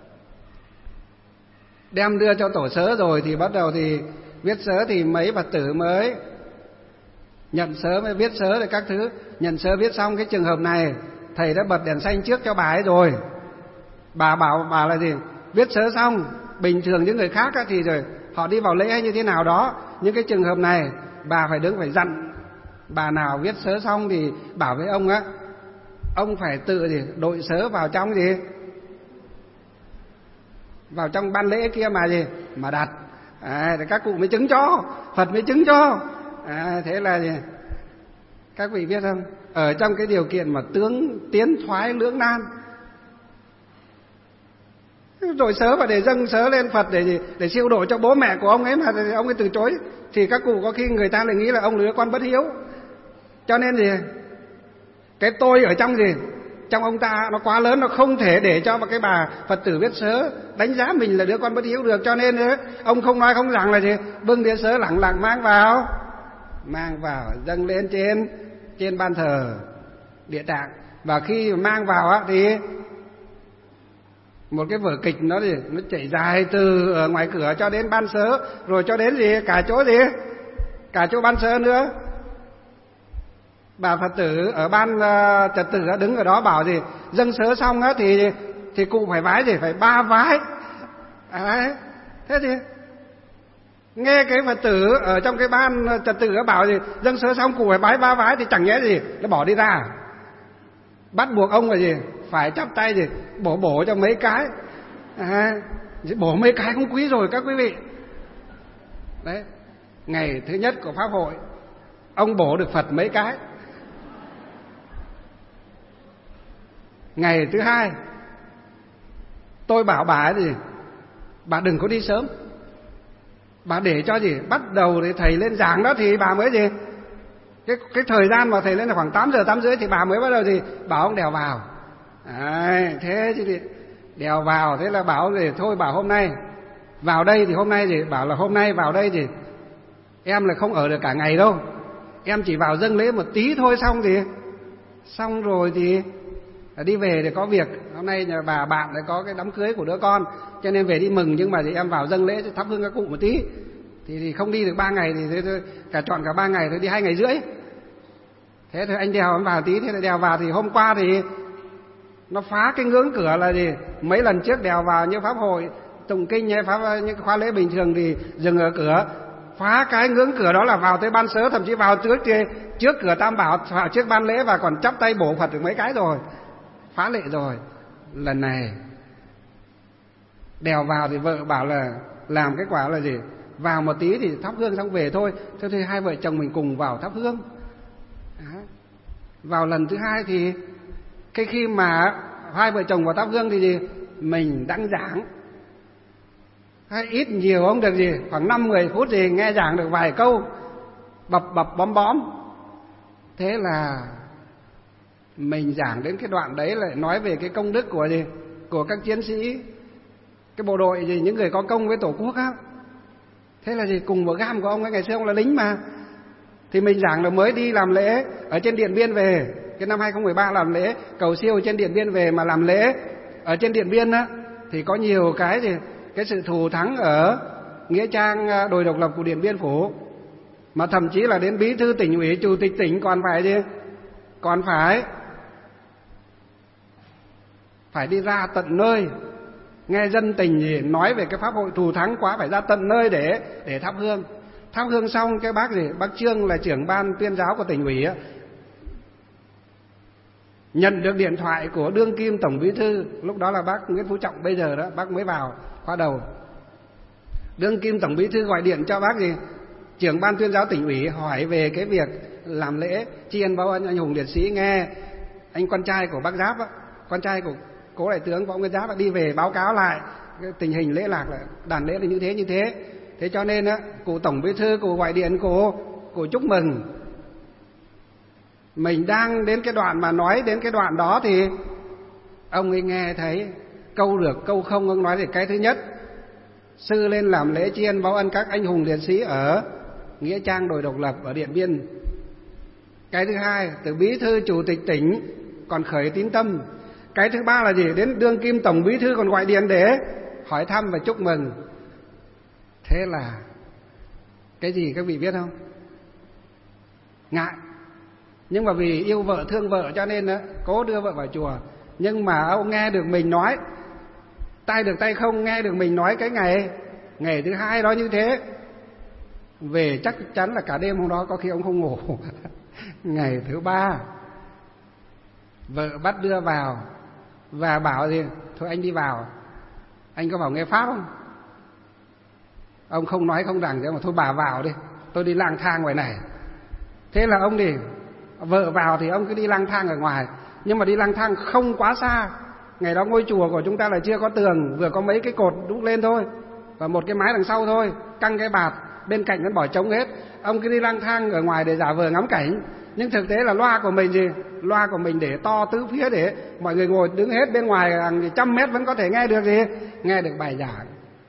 Đem đưa cho tổ sớ rồi thì bắt đầu thì viết sớ, thì mấy Phật tử mới nhận sớ, mới viết sớ rồi các thứ. Nhận sớ viết xong, cái trường hợp này thầy đã bật đèn xanh trước cho bà ấy rồi. Bà bảo bà là viết sớ xong, bình thường những người khác thì rồi họ đi vào lễ hay như thế nào đó, nhưng cái trường hợp này bà phải đứng phải dặn bà nào viết sớ xong thì bảo với ông á, ông phải tự đội sớ vào trong vào trong ban lễ kia mà đặt. Các cụ mới chứng cho, Phật mới chứng cho. Thế là các vị biết không, ở trong cái điều kiện mà tiến thoái lưỡng nan, rồi sớ và để dâng sớ lên Phật để siêu độ cho bố mẹ của ông ấy, mà ông ấy từ chối, thì các cụ có khi người ta lại nghĩ là ông là đứa con bất hiếu. Cho nên cái tôi ở trong trong ông ta nó quá lớn, nó không thể để cho một cái bà Phật tử viết sớ đánh giá mình là đứa con bất hiếu được. Cho nên ông không nói không rằng là bưng đĩa sớ lẳng lặng mang vào dâng lên trên ban thờ Địa Tạng. Và khi mang vào thì một cái vở kịch nó chạy dài từ ở ngoài cửa cho đến ban sớ, rồi cho đến cả chỗ ban sớ nữa. Bà Phật tử ở ban trật tự đứng ở đó bảo dâng sớ xong thì cụ phải vái phải 3 vái. Thế thì Nghe cái Phật tử ở trong cái ban trật tự bảo gì dâng sớ xong cụ phải bái 3 vái thì chẳng nhẽ gì nó bỏ đi ra, bắt buộc ông là gì phải chắp tay gì bổ cho mấy cái, bổ mấy cái cũng quý rồi các quý vị. Đấy, ngày thứ nhất của pháp hội ông bổ được Phật mấy cái. Ngày thứ hai tôi bảo bà gì, bà đừng có đi sớm, bà để cho gì bắt đầu thì thầy lên giảng đó thì bà mới gì cái thời gian mà thầy lên là khoảng 8 giờ 8 rưỡi thì bà mới bắt đầu gì bảo ông đèo vào. Thế chứ thì đèo vào, thế là bảo gì thôi, bảo hôm nay vào đây thì hôm nay gì bảo là hôm nay vào đây thì em là không ở được cả ngày đâu, em chỉ vào dâng lễ một tí thôi, xong rồi thì đi về để có việc. Hôm nay nhà bà bạn lại có cái đám cưới của đứa con cho nên về đi mừng, nhưng mà thì em vào dâng lễ thắp hương các cụ một tí thì không đi được 3 ngày thì cả chọn cả 3 ngày thôi, đi 2 ngày rưỡi. Thế thì anh đèo em vào tí, thế là đèo vào thì hôm qua thì nó phá cái ngưỡng cửa là gì, mấy lần trước đèo vào như pháp hội tụng kinh hay pháp những khóa lễ bình thường thì dừng ở cửa, phá cái ngưỡng cửa đó là vào tới ban sớ, thậm chí vào trước cửa Tam Bảo, vào trước ban lễ và còn chắp tay bổ Phật được mấy cái rồi, phá lệ rồi. Lần này đèo vào thì vợ bảo là làm cái quả là gì, vào một tí thì thắp hương xong về thôi. Thế thì hai vợ chồng mình cùng vào thắp hương. Vào lần thứ hai thì cái khi mà hai vợ chồng vào thắp hương thì gì mình đang giảng, hay ít nhiều không được gì khoảng 5-10 phút thì nghe giảng được vài câu bập bóm bóm. Thế là mình giảng đến cái đoạn đấy lại nói về cái công đức của gì, của các chiến sĩ cái bộ đội gì, những người có công với Tổ quốc á. Thế là gì cùng với gam của ông ấy, ngày xưa ông là lính mà, thì mình giảng là mới đi làm lễ ở trên Điện Biên về, cái năm 2013 làm lễ cầu siêu trên Điện Biên về, mà làm lễ ở trên Điện Biên á thì có nhiều cái gì, cái sự thù thắng ở nghĩa trang đồi độc lập của Điện Biên Phủ, mà thậm chí là đến bí thư tỉnh ủy, chủ tịch tỉnh còn phải gì, còn phải đi ra tận nơi nghe dân tình gì nói về cái pháp hội thù thắng quá, phải ra tận nơi để thắp hương. Thắp hương xong cái bác gì, bác Trương là trưởng ban tuyên giáo của tỉnh ủy á, nhận được điện thoại của đương kim tổng bí thư, lúc đó là bác Nguyễn Phú Trọng bây giờ đó, bác mới vào khóa đầu. Đương kim tổng bí thư gọi điện cho bác gì, trưởng ban tuyên giáo tỉnh ủy, hỏi về cái việc làm lễ tri ân báo ân anh hùng liệt sĩ. Nghe anh con trai của bác Giáp á, con trai của cố đại tướng Võ Nguyên Giáp đi về báo cáo lại cái tình hình lễ lạc là đàn lễ là như thế. Thế cho nên á, cụ tổng bí thư cụ gọi điện cụ chúc mừng. Mình đang đến cái đoạn mà nói đến cái đoạn đó thì ông ấy nghe thấy câu được câu không. Ông nói thì cái thứ nhất, sư lên làm lễ tri ân báo ân các anh hùng liệt sĩ ở nghĩa trang đồi độc lập ở Điện Biên. Cái thứ hai, từ bí thư chủ tịch tỉnh còn khởi tín tâm. Cái thứ ba là gì, đến đương kim tổng bí thư còn gọi điện để hỏi thăm và chúc mừng. Thế là cái gì các vị biết không? Ngại, nhưng mà vì yêu vợ thương vợ cho nên cố đưa vợ vào chùa. Nhưng mà ông nghe được mình nói, tay được tay không, nghe được mình nói cái ngày thứ hai đó như thế, về chắc chắn là cả đêm hôm đó có khi ông không ngủ. Ngày thứ ba vợ bắt đưa vào và bảo gì, thôi anh đi vào, anh có vào nghe pháp không? Ông không nói không rằng thế mà thôi bà vào đi, tôi đi lang thang ngoài này. Thế là ông đi, vợ vào thì ông cứ đi lang thang ở ngoài, nhưng mà đi lang thang không quá xa. Ngày đó ngôi chùa của chúng ta là chưa có tường, vừa có mấy cái cột đúc lên thôi và một cái mái đằng sau thôi, căng cái bạt bên cạnh nó bỏ trống hết. Ông cứ đi lang thang ở ngoài để giả vờ ngắm cảnh, nhưng thực tế là loa của mình gì, loa của mình để to tứ phía để mọi người ngồi đứng hết bên ngoài hàng 100 mét vẫn có thể nghe được gì, nghe được bài giảng.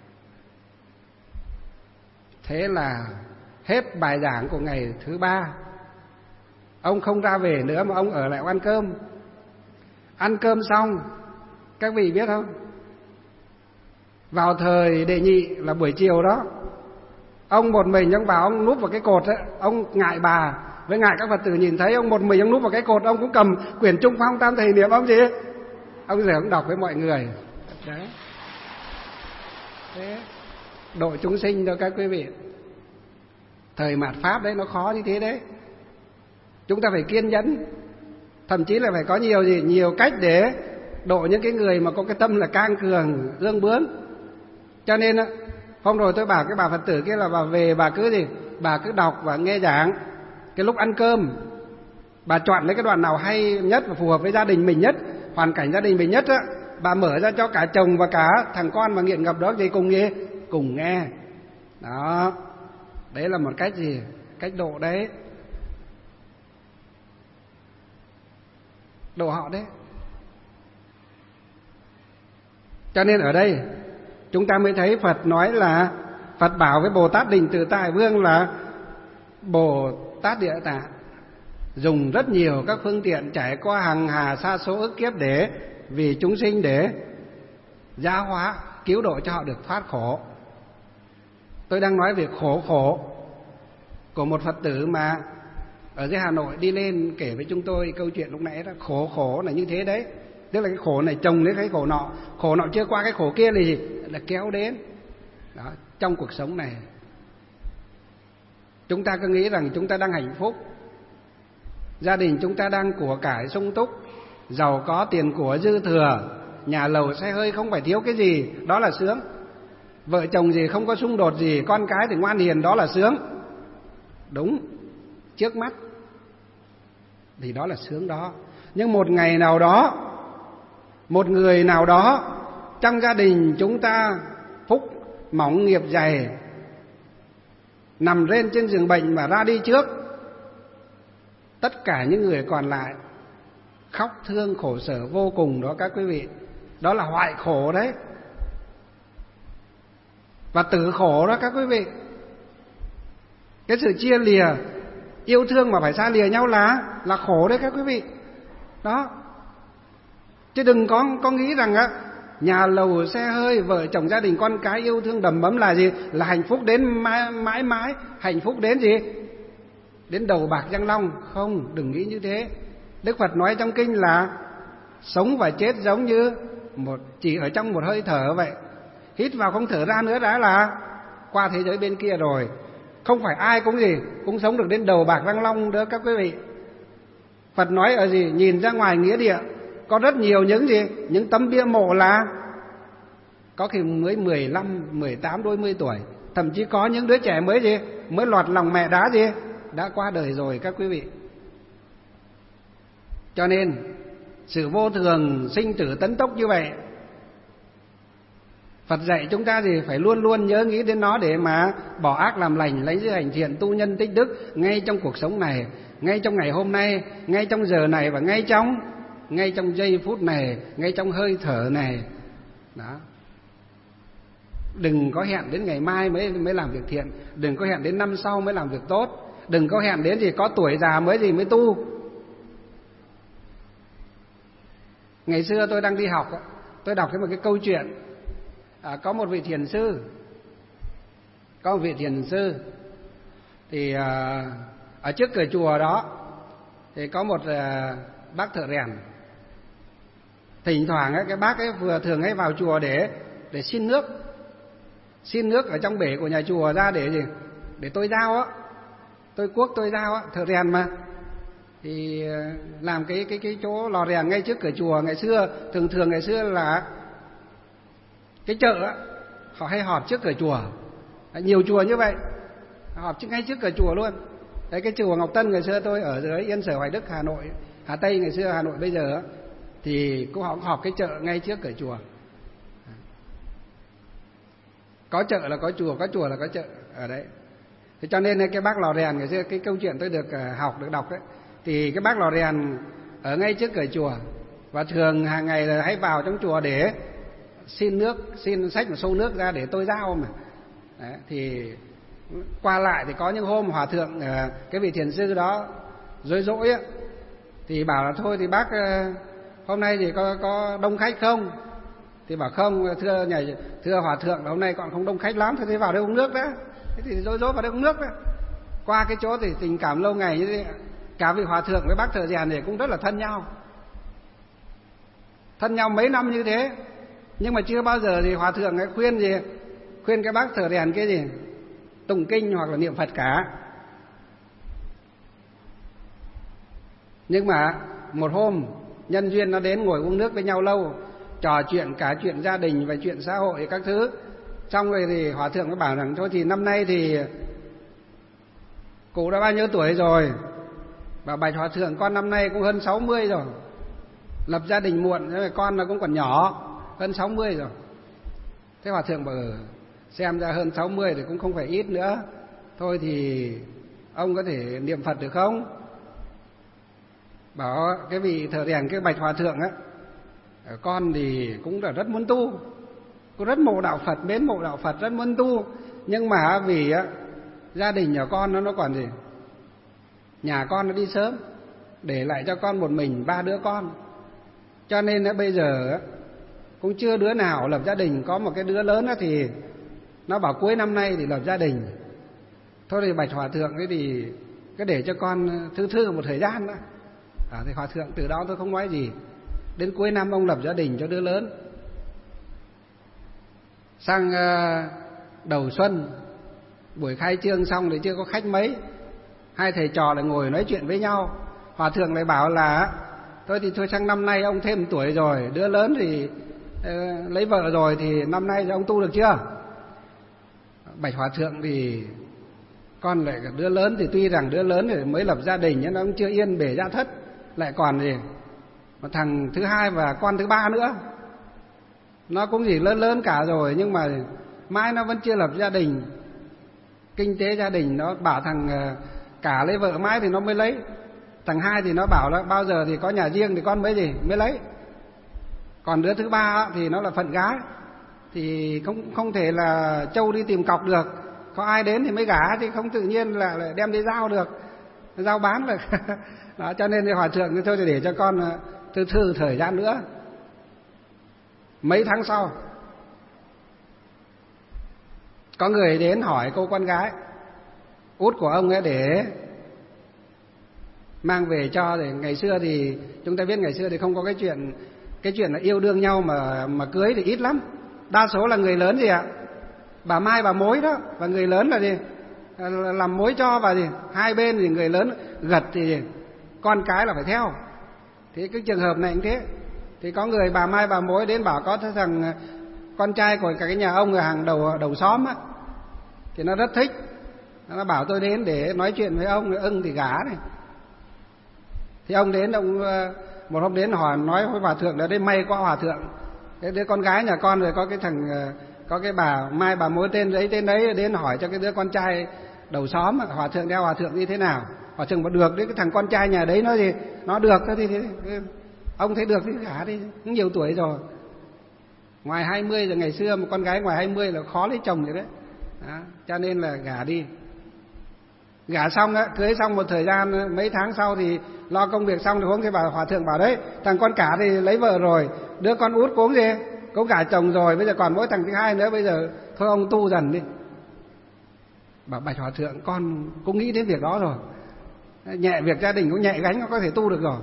Thế là hết bài giảng của ngày thứ ba, ông không ra về nữa mà ông ở lại ăn cơm. Ăn cơm xong, các vị biết không, vào thời đệ nhị là buổi chiều đó, ông một mình ông vào, ông núp vào cái cột ấy, ông ngại bà với ngại các Phật tử nhìn thấy, ông một mình ông núp vào cái cột, ông cũng cầm quyển Trung Phong Tam Thầy Niệm, ông gì, ông giờ ông đọc với mọi người. Đấy, thế độ chúng sinh thôi các quý vị. Thời mạt Pháp đấy nó khó như thế đấy. Chúng ta phải kiên nhẫn, thậm chí là phải có nhiều cách để độ những cái người mà có cái tâm là cang cường, ương bướng. Cho nên hôm rồi tôi bảo cái bà Phật tử kia là bà về bà cứ đọc và nghe giảng. Cái lúc ăn cơm bà chọn lấy cái đoạn nào hay nhất và phù hợp với gia đình mình nhất, hoàn cảnh gia đình mình nhất á, bà mở ra cho cả chồng và cả thằng con mà nghiện ngập đó cùng nghe. Đó, đấy là một cách cách độ đấy, độ họ đấy. Cho nên ở đây chúng ta mới thấy Phật nói là, Phật bảo với Bồ Tát Đình Từ Tại Vương là Bồ Tát Địa Tạng dùng rất nhiều các phương tiện trải qua hằng hà sa số ức kiếp để vì chúng sinh để giáo hóa, cứu độ cho họ được thoát khổ. Tôi đang nói về khổ của một Phật tử mà ở dưới Hà Nội đi lên kể với chúng tôi câu chuyện lúc nãy đó. Khổ là như thế đấy, tức là cái khổ này chồng đến cái khổ nọ chưa qua cái khổ kia là kéo đến đó. Trong cuộc sống này chúng ta cứ nghĩ rằng chúng ta đang hạnh phúc, gia đình chúng ta đang của cải sung túc, giàu có, tiền của dư thừa, nhà lầu xe hơi, không phải thiếu cái gì, đó là sướng. Vợ chồng gì không có xung đột gì, con cái thì ngoan hiền, đó là sướng. Đúng, trước mắt thì đó là sướng đó. Nhưng một ngày nào đó, một người nào đó trong gia đình chúng ta phúc mỏng nghiệp dày, nằm rên trên giường bệnh mà ra đi trước, tất cả những người còn lại khóc thương khổ sở vô cùng đó các quý vị. Đó là hoại khổ đấy, và tử khổ đó các quý vị. Cái sự chia lìa, yêu thương mà phải xa lìa nhau là khổ đấy các quý vị. Đó. Chứ đừng có nghĩ rằng á, nhà lầu xe hơi, vợ chồng gia đình con cái yêu thương đầm ấm là gì? Là hạnh phúc đến mãi mãi, hạnh phúc đến gì? Đến đầu bạc răng long. Không, đừng nghĩ như thế. Đức Phật nói trong kinh là sống và chết giống như chỉ ở trong một hơi thở vậy. Hít vào không thở ra nữa đã là qua thế giới bên kia rồi. Không phải ai cũng sống được đến đầu bạc răng long nữa các quý vị. Phật nói ở nhìn ra ngoài nghĩa địa có rất nhiều những tấm bia mộ là có khi mới 15, 18, đôi mươi tuổi, thậm chí có những đứa trẻ mới lọt lòng mẹ đã qua đời rồi các quý vị. Cho nên sự vô thường sinh tử tấn tốc như vậy, Phật dạy chúng ta phải luôn luôn nhớ nghĩ đến nó để mà bỏ ác làm lành, lấy giới hành thiện, tu nhân tích đức ngay trong cuộc sống này, ngay trong ngày hôm nay, ngay trong giờ này, và ngay trong giây phút này, ngay trong hơi thở này. Đó. Đừng có hẹn đến ngày mai mới làm việc thiện, đừng có hẹn đến năm sau mới làm việc tốt, đừng có hẹn đến có tuổi già mới tu. Ngày xưa tôi đang đi học, tôi đọc một cái câu chuyện. Có một vị thiền sư thì ở trước cửa chùa đó thì có một bác thợ rèn. Thỉnh thoảng cái bác ấy thường vào chùa để xin nước ở trong bể của nhà chùa ra để tôi dao á, tôi cuốc tôi dao á, thợ rèn mà. Thì làm cái chỗ lò rèn ngay trước cửa chùa. Ngày xưa thường ngày xưa là cái chợ á, họ hay họp trước cửa chùa, nhiều chùa như vậy, họp ngay trước cửa chùa luôn. Đấy, cái chùa Ngọc Tân ngày xưa tôi ở dưới Yên Sở, Hoài Đức, Hà Nội, Hà Tây ngày xưa, Hà Nội bây giờ thì cũng họp cái chợ ngay trước cửa chùa. Có chợ là có chùa, có chùa là có chợ ở đấy. Thế cho nên cái bác lò rèn ngày xưa, cái câu chuyện tôi được học được đọc đấy, thì cái bác lò rèn ở ngay trước cửa chùa, và thường hàng ngày là hay vào trong chùa để xin nước, xin xách một xô nước ra để tôi dao mà. Đấy, thì qua lại thì có những hôm hòa thượng, cái vị thiền sư đó rối rỗi á, thì bảo là thôi thì bác hôm nay thì có đông khách không? Thì bảo không, thưa hòa thượng, hôm nay còn không đông khách lắm, thì vào đây uống nước đã. Thế thì rối vào đây uống nước đó. Qua cái chỗ thì tình cảm lâu ngày như thế, cả vị hòa thượng với bác thợ rèn này cũng rất là thân nhau mấy năm như thế, nhưng mà chưa bao giờ thì hòa thượng ấy khuyên cái bác thợ rèn cái tụng kinh hoặc là niệm Phật cả. Nhưng mà một hôm nhân duyên nó đến ngồi uống nước với nhau lâu, trò chuyện cả chuyện gia đình và chuyện xã hội các thứ. Xong rồi thì hòa thượng mới bảo rằng thôi thì năm nay thì cụ đã bao nhiêu tuổi rồi? Bảo bạch hòa thượng con năm nay cũng hơn 60 rồi. Lập gia đình muộn, thế mà con nó cũng còn nhỏ, hơn 60 rồi. Thế hòa thượng bảo xem ra hơn 60 thì cũng không phải ít nữa. Thôi thì ông có thể niệm Phật được không? Bảo cái vị thợ rèn cái bạch hòa thượng á, con thì cũng là rất muốn tu, cũng rất mộ đạo Phật, mến mộ đạo Phật, rất muốn tu. Nhưng mà vì á, gia đình nhà con nó còn gì, nhà con nó đi sớm, để lại cho con một mình 3 đứa con, cho nên là bây giờ á, cũng chưa đứa nào lập gia đình. Có một cái đứa lớn á thì nó bảo cuối năm nay thì lập gia đình. Thôi thì bạch hòa thượng ấy thì cứ để cho con thư một thời gian đó. Thì hòa thượng từ đó tôi không nói gì. Đến cuối năm ông lập gia đình cho đứa lớn. Sang đầu xuân, buổi khai trương xong thì chưa có khách mấy, hai thầy trò lại ngồi nói chuyện với nhau. Hòa thượng lại bảo là thôi thì thôi sang năm nay ông thêm tuổi rồi, đứa lớn thì lấy vợ rồi, thì năm nay thì ông tu được chưa? Bạch hòa thượng thì con lại đứa lớn thì tuy rằng đứa lớn thì mới lập gia đình nhưng nó cũng chưa yên bề gia thất, lại còn gì một thằng thứ hai và con thứ ba nữa, nó cũng gì lớn cả rồi, nhưng mà mãi nó vẫn chưa lập gia đình. Kinh tế gia đình nó bảo thằng cả lấy vợ mãi thì nó mới lấy. Thằng hai thì nó bảo là bao giờ thì có nhà riêng thì con mới lấy. Còn đứa thứ ba thì nó là phận gái, thì không thể là trâu đi tìm cọc được, có ai đến thì mới gả, thì không tự nhiên là đem đi giao được, giao bán được. Đó, cho nên thì hòa thượng thì thôi thì để cho con thư thời gian nữa. Mấy tháng sau có người đến hỏi cô con gái út của ông ấy để mang về cho. Để ngày xưa thì chúng ta biết ngày xưa thì không có cái chuyện là yêu đương nhau mà cưới thì ít lắm. Đa số là người lớn gì ạ, bà mai bà mối đó, và người lớn là gì, làm mối cho, và gì hai bên thì người lớn gật thì con cái là phải theo. Thì cái trường hợp này cũng thế. Thì có người bà mai bà mối đến bảo có thằng con trai của cả cái nhà ông ở hàng đầu xóm á, thì nó rất thích, nó bảo tôi đến để nói chuyện với ông, ưng thì gả này. Thì ông đến, ông một hôm đến hỏi nói với hòa thượng là đây may quá hòa thượng, cái đứa con gái nhà con rồi có cái thằng, có cái bà mai bà mối tên đấy đến hỏi cho cái đứa con trai đầu xóm. Hòa thượng theo hòa thượng như thế nào? Hòa thượng bảo được đấy, cái thằng con trai nhà đấy nó gì nó được thì ông thấy được thì gả đi, cũng nhiều tuổi rồi, ngoài 20 rồi. Ngày xưa một con gái ngoài 20 là khó lấy chồng rồi đấy. Đó, cho nên là gả đi. Gả xong á, cưới xong một thời gian mấy tháng sau thì lo công việc xong thì hôm cái bà hòa thượng bảo đấy, thằng con cả thì lấy vợ rồi, đứa con út cũng gì cũng gả chồng rồi, bây giờ còn mỗi thằng thứ hai nữa, bây giờ thôi ông tu dần đi. Bảo bạch hòa thượng con cũng nghĩ đến việc đó rồi, nhẹ việc gia đình cũng nhẹ gánh, nó có thể tu được rồi.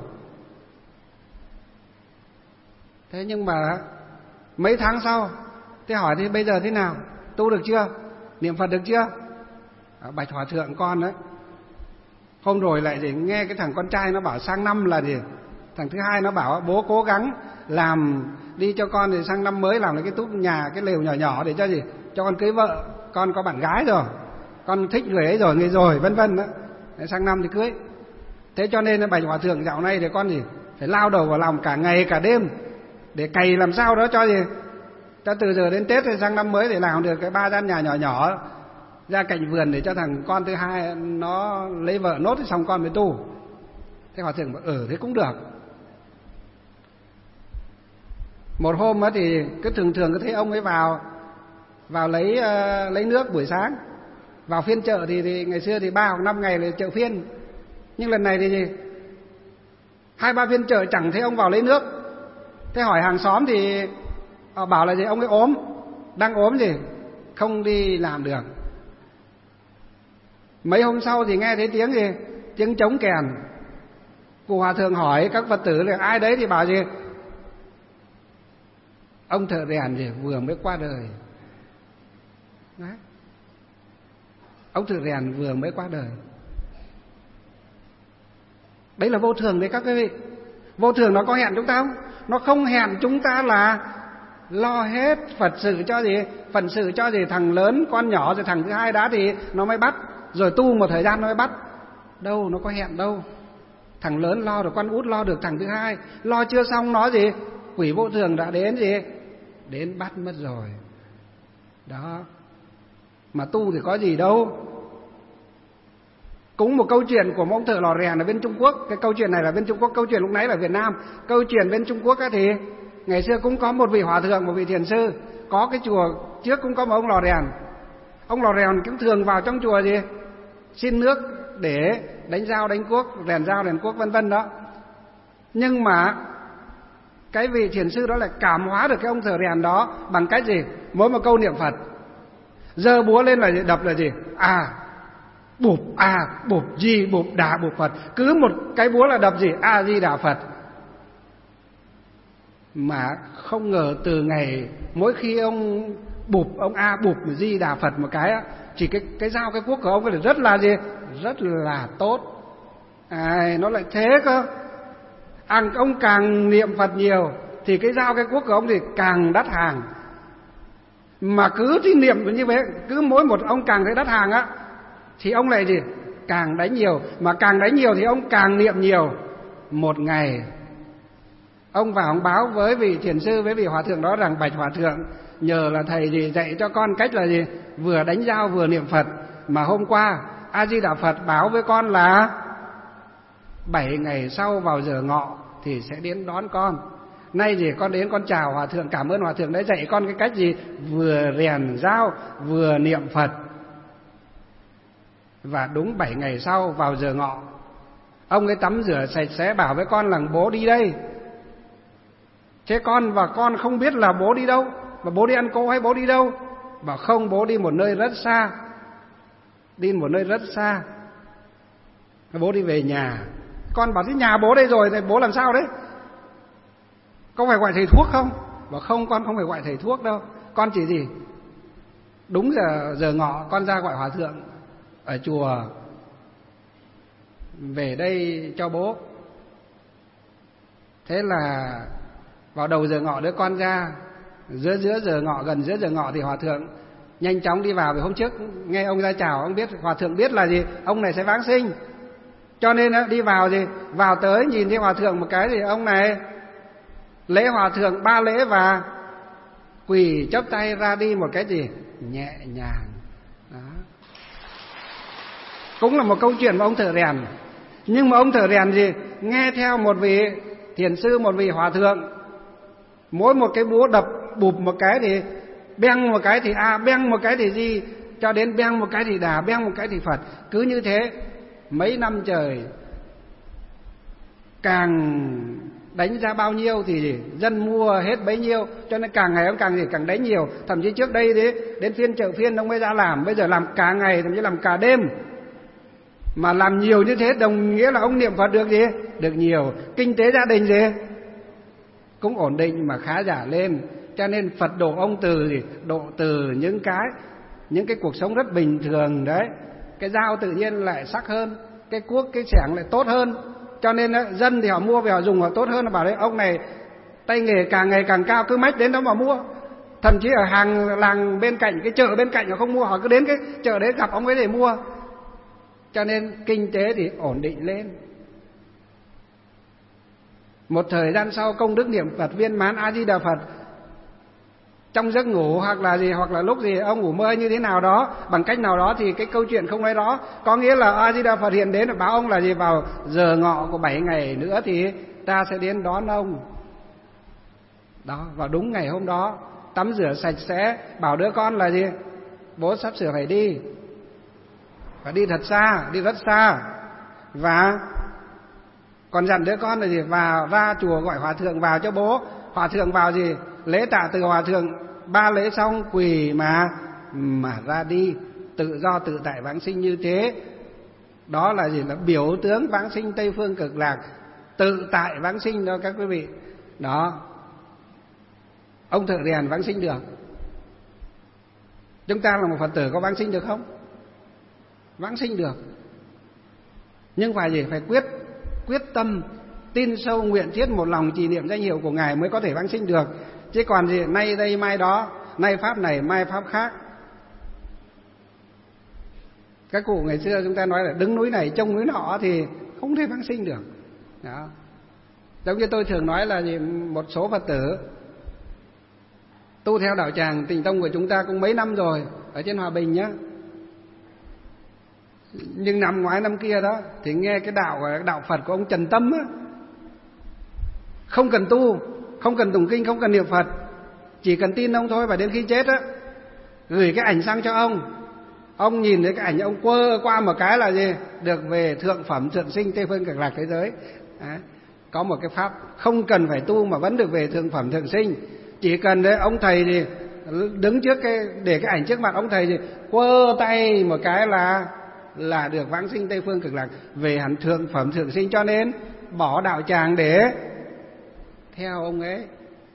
Thế nhưng mà mấy tháng sau thế hỏi thì bây giờ thế nào, tu được chưa, niệm Phật được chưa? Bạch hòa thượng con đấy, hôm rồi lại để nghe cái thằng con trai nó bảo sang năm là gì, thằng thứ hai nó bảo bố cố gắng làm đi cho con, thì sang năm mới làm cái túp nhà, cái lều nhỏ nhỏ để cho gì, cho con cưới vợ, con có bạn gái rồi, con thích người ấy rồi, người rồi vân vân đó, sang năm thì cưới. Thế cho nên bạch hòa thượng dạo này thì con gì phải lao đầu vào lòng cả ngày cả đêm để cày làm sao đó cho gì, cho từ giờ đến Tết thì sang năm mới để làm được cái 3 gian nhà nhỏ nhỏ ra cạnh vườn để cho thằng con thứ hai nó lấy vợ nốt thì xong con mới tu. Thế hòa thượng bảo thế cũng được. Một hôm á thì cứ thường cứ thấy ông ấy vào lấy nước buổi sáng, vào phiên chợ thì ngày xưa thì 3 hoặc 5 ngày là chợ phiên, nhưng lần này thì gì 2-3 phiên chợ chẳng thấy ông vào lấy nước. Thế hỏi hàng xóm thì họ bảo là gì, ông ấy ốm, đang ốm gì không đi làm được. Mấy hôm sau thì nghe thấy tiếng gì, tiếng trống kèn. Cụ hòa thượng hỏi các Phật tử là ai đấy thì bảo gì, ông thợ rèn gì vừa mới qua đời. Đấy, ông thợ rèn vừa mới qua đời. Đấy là vô thường đấy các quý vị. Vô thường nó có hẹn chúng ta không? Nó không hẹn chúng ta là lo hết Phật sự cho gì, Phật sự cho gì thằng lớn con nhỏ, rồi thằng thứ hai đã thì nó mới bắt, rồi tu một thời gian nó mới bắt. Đâu, nó có hẹn đâu. Thằng lớn lo được, con út lo được, thằng thứ hai lo chưa xong nó gì, quỷ vô thường đã đến gì, đến bắt mất rồi. Đó. Mà tu thì có gì đâu. Cũng một câu chuyện của một ông thợ lò rèn ở bên Trung Quốc. Cái câu chuyện này là bên Trung Quốc, câu chuyện lúc nãy là Việt Nam. Câu chuyện bên Trung Quốc thì ngày xưa cũng có một vị hòa thượng, một vị thiền sư. Có cái chùa trước cũng có một ông lò rèn. Ông lò rèn cũng thường vào trong chùa gì, xin nước để đánh dao đánh cuốc, rèn dao rèn cuốc vân vân đó. Nhưng mà cái vị thiền sư đó lại cảm hóa được cái ông thợ rèn đó bằng cách gì? Mỗi một câu niệm Phật, giơ búa lên là gì? Đập là gì? Bụp Di bụp Đà bụp Phật. Cứ một cái búa là đập gì? A Di Đà Phật. Mà không ngờ từ ngày mỗi khi ông bụp, ông bụp Di Đà Phật một cái á, chỉ cái dao cái cuốc của ông ấy rất là gì? Rất là tốt. Nó lại thế cơ. Ông càng niệm Phật nhiều thì cái dao cái cuốc của ông thì càng đắt hàng. Mà cứ thì niệm như vậy, cứ mỗi một ông càng thấy đắt hàng á, thì ông lại gì? Càng đánh nhiều. Mà càng đánh nhiều thì ông càng niệm nhiều. Một ngày ông vào ông báo với vị thiền sư, với vị hòa thượng đó rằng: bạch hòa thượng, nhờ là thầy gì dạy cho con cách là gì, vừa đánh dao vừa niệm Phật. Mà hôm qua A Di Đà Phật báo với con là 7 ngày sau vào giờ ngọ thì sẽ đến đón con. Nay thì con đến con chào hòa thượng, cảm ơn hòa thượng đã dạy con cái cách gì, vừa rèn dao vừa niệm Phật. Và đúng 7 ngày sau vào giờ ngọ, ông ấy tắm rửa sạch sẽ bảo với con là: bố đi đây. Thế con không biết là bố đi đâu, mà bố đi ăn cô hay bố đi đâu? Bảo không, bố đi một nơi rất xa. Đi một nơi rất xa. Bố đi về nhà. Con bảo: thế nhà bố đây rồi thì bố làm sao đấy? Con phải gọi thầy thuốc không? Bảo không, con không phải gọi thầy thuốc đâu. Con chỉ gì, đúng giờ ngọ con ra gọi hòa thượng ở chùa về đây cho bố. Thế là vào đầu giờ ngọ đứa con ra, giữa giờ ngọ, gần giữa giờ ngọ thì hòa thượng nhanh chóng đi vào. Vì hôm trước nghe ông ra chào, ông biết, hòa thượng biết là gì, ông này sẽ vãng sinh, cho nên đi vào gì, vào tới nhìn thấy hòa thượng một cái thì ông này lễ hòa thượng 3 lễ và quỳ chắp tay ra đi một cái gì nhẹ nhàng. Đó. Cũng là một câu chuyện của ông thợ rèn. Nhưng mà ông thợ rèn gì, nghe theo một vị thiền sư, một vị hòa thượng, mỗi một cái búa đập bụp một cái thì beng một cái thì beng một cái thì Di, cho đến beng một cái thì Đà, beng một cái thì Phật. Cứ như thế mấy năm trời, càng đánh ra bao nhiêu thì dân mua hết bấy nhiêu, cho nên càng ngày ông càng đánh nhiều. Thậm chí trước đây đến phiên chợ phiên ông mới ra làm, bây giờ làm cả ngày, thậm chí làm cả đêm. Mà làm nhiều như thế đồng nghĩa là ông niệm Phật được gì? Được nhiều. Kinh tế gia đình gì? Cũng ổn định mà khá giả lên. Cho nên Phật độ ông từ gì? Độ từ những cái cuộc sống rất bình thường đấy. Cái dao tự nhiên lại sắc hơn, cái cuốc, cái xẻng lại tốt hơn. Cho nên dân thì họ mua về họ dùng họ tốt hơn. Họ bảo đấy, ông này tay nghề càng ngày càng cao, cứ mách đến đó mà mua. Thậm chí ở hàng làng bên cạnh, cái chợ bên cạnh họ không mua, họ cứ đến cái chợ đấy gặp ông ấy để mua. Cho nên kinh tế thì ổn định lên. Một thời gian sau công đức niệm Phật viên mãn A Di Đà Phật, trong giấc ngủ hoặc là gì, hoặc là lúc gì ông ngủ mơ như thế nào đó, bằng cách nào đó thì cái câu chuyện không nói đó. Có nghĩa là A Di Đà Phật hiện đến và báo ông là gì, vào giờ ngọ của 7 ngày nữa thì ta sẽ đến đón ông. Đó, vào đúng ngày hôm đó tắm rửa sạch sẽ, bảo đứa con là gì, bố sắp sửa phải đi thật xa, đi rất xa. Và còn dặn đứa con là gì, vào ra chùa gọi hòa thượng vào cho bố. Hòa thượng vào gì, lễ tạ từ hòa thượng 3 lễ xong quỳ mà ra đi, tự do tự tại vãng sinh như thế. Đó là gì, là biểu tướng vãng sinh Tây Phương Cực Lạc, tự tại vãng sinh đó các quý vị. Đó, ông thợ rèn vãng sinh được. Chúng ta là một Phật tử có vãng sinh được không? Vãng sinh được. Nhưng phải gì, phải quyết quyết tâm, tin sâu nguyện thiết một lòng trì niệm danh hiệu của Ngài mới có thể vãng sinh được. Chứ còn gì nay đây mai đó, nay pháp này mai pháp khác. Các cụ ngày xưa chúng ta nói là đứng núi này trông núi nọ thì không thể vãng sinh được. Đó. Giống như tôi thường nói là gì, một số Phật tử tu theo đạo tràng Tịnh Tông của chúng ta cũng mấy năm rồi ở trên Hòa Bình nhá. Nhưng năm ngoái năm kia đó thì nghe cái đạo Phật của ông Trần Tâm á, không cần tu, không cần tụng kinh, không cần niệm Phật, chỉ cần tin ông thôi. Và đến khi chết á, gửi cái ảnh sang cho ông nhìn thấy cái ảnh, ông quơ qua một cái là gì, được về thượng phẩm thượng sinh Tây Phương Cực Lạc thế giới. Đấy. Có một cái pháp không cần phải tu mà vẫn được về thượng phẩm thượng sinh. Chỉ cần đấy ông thầy thì đứng trước để cái ảnh trước mặt ông thầy thì quơ tay một cái là được vãng sinh Tây Phương Cực Lạc, về hẳn thượng phẩm thượng sinh. Cho nên bỏ đạo tràng để theo ông ấy.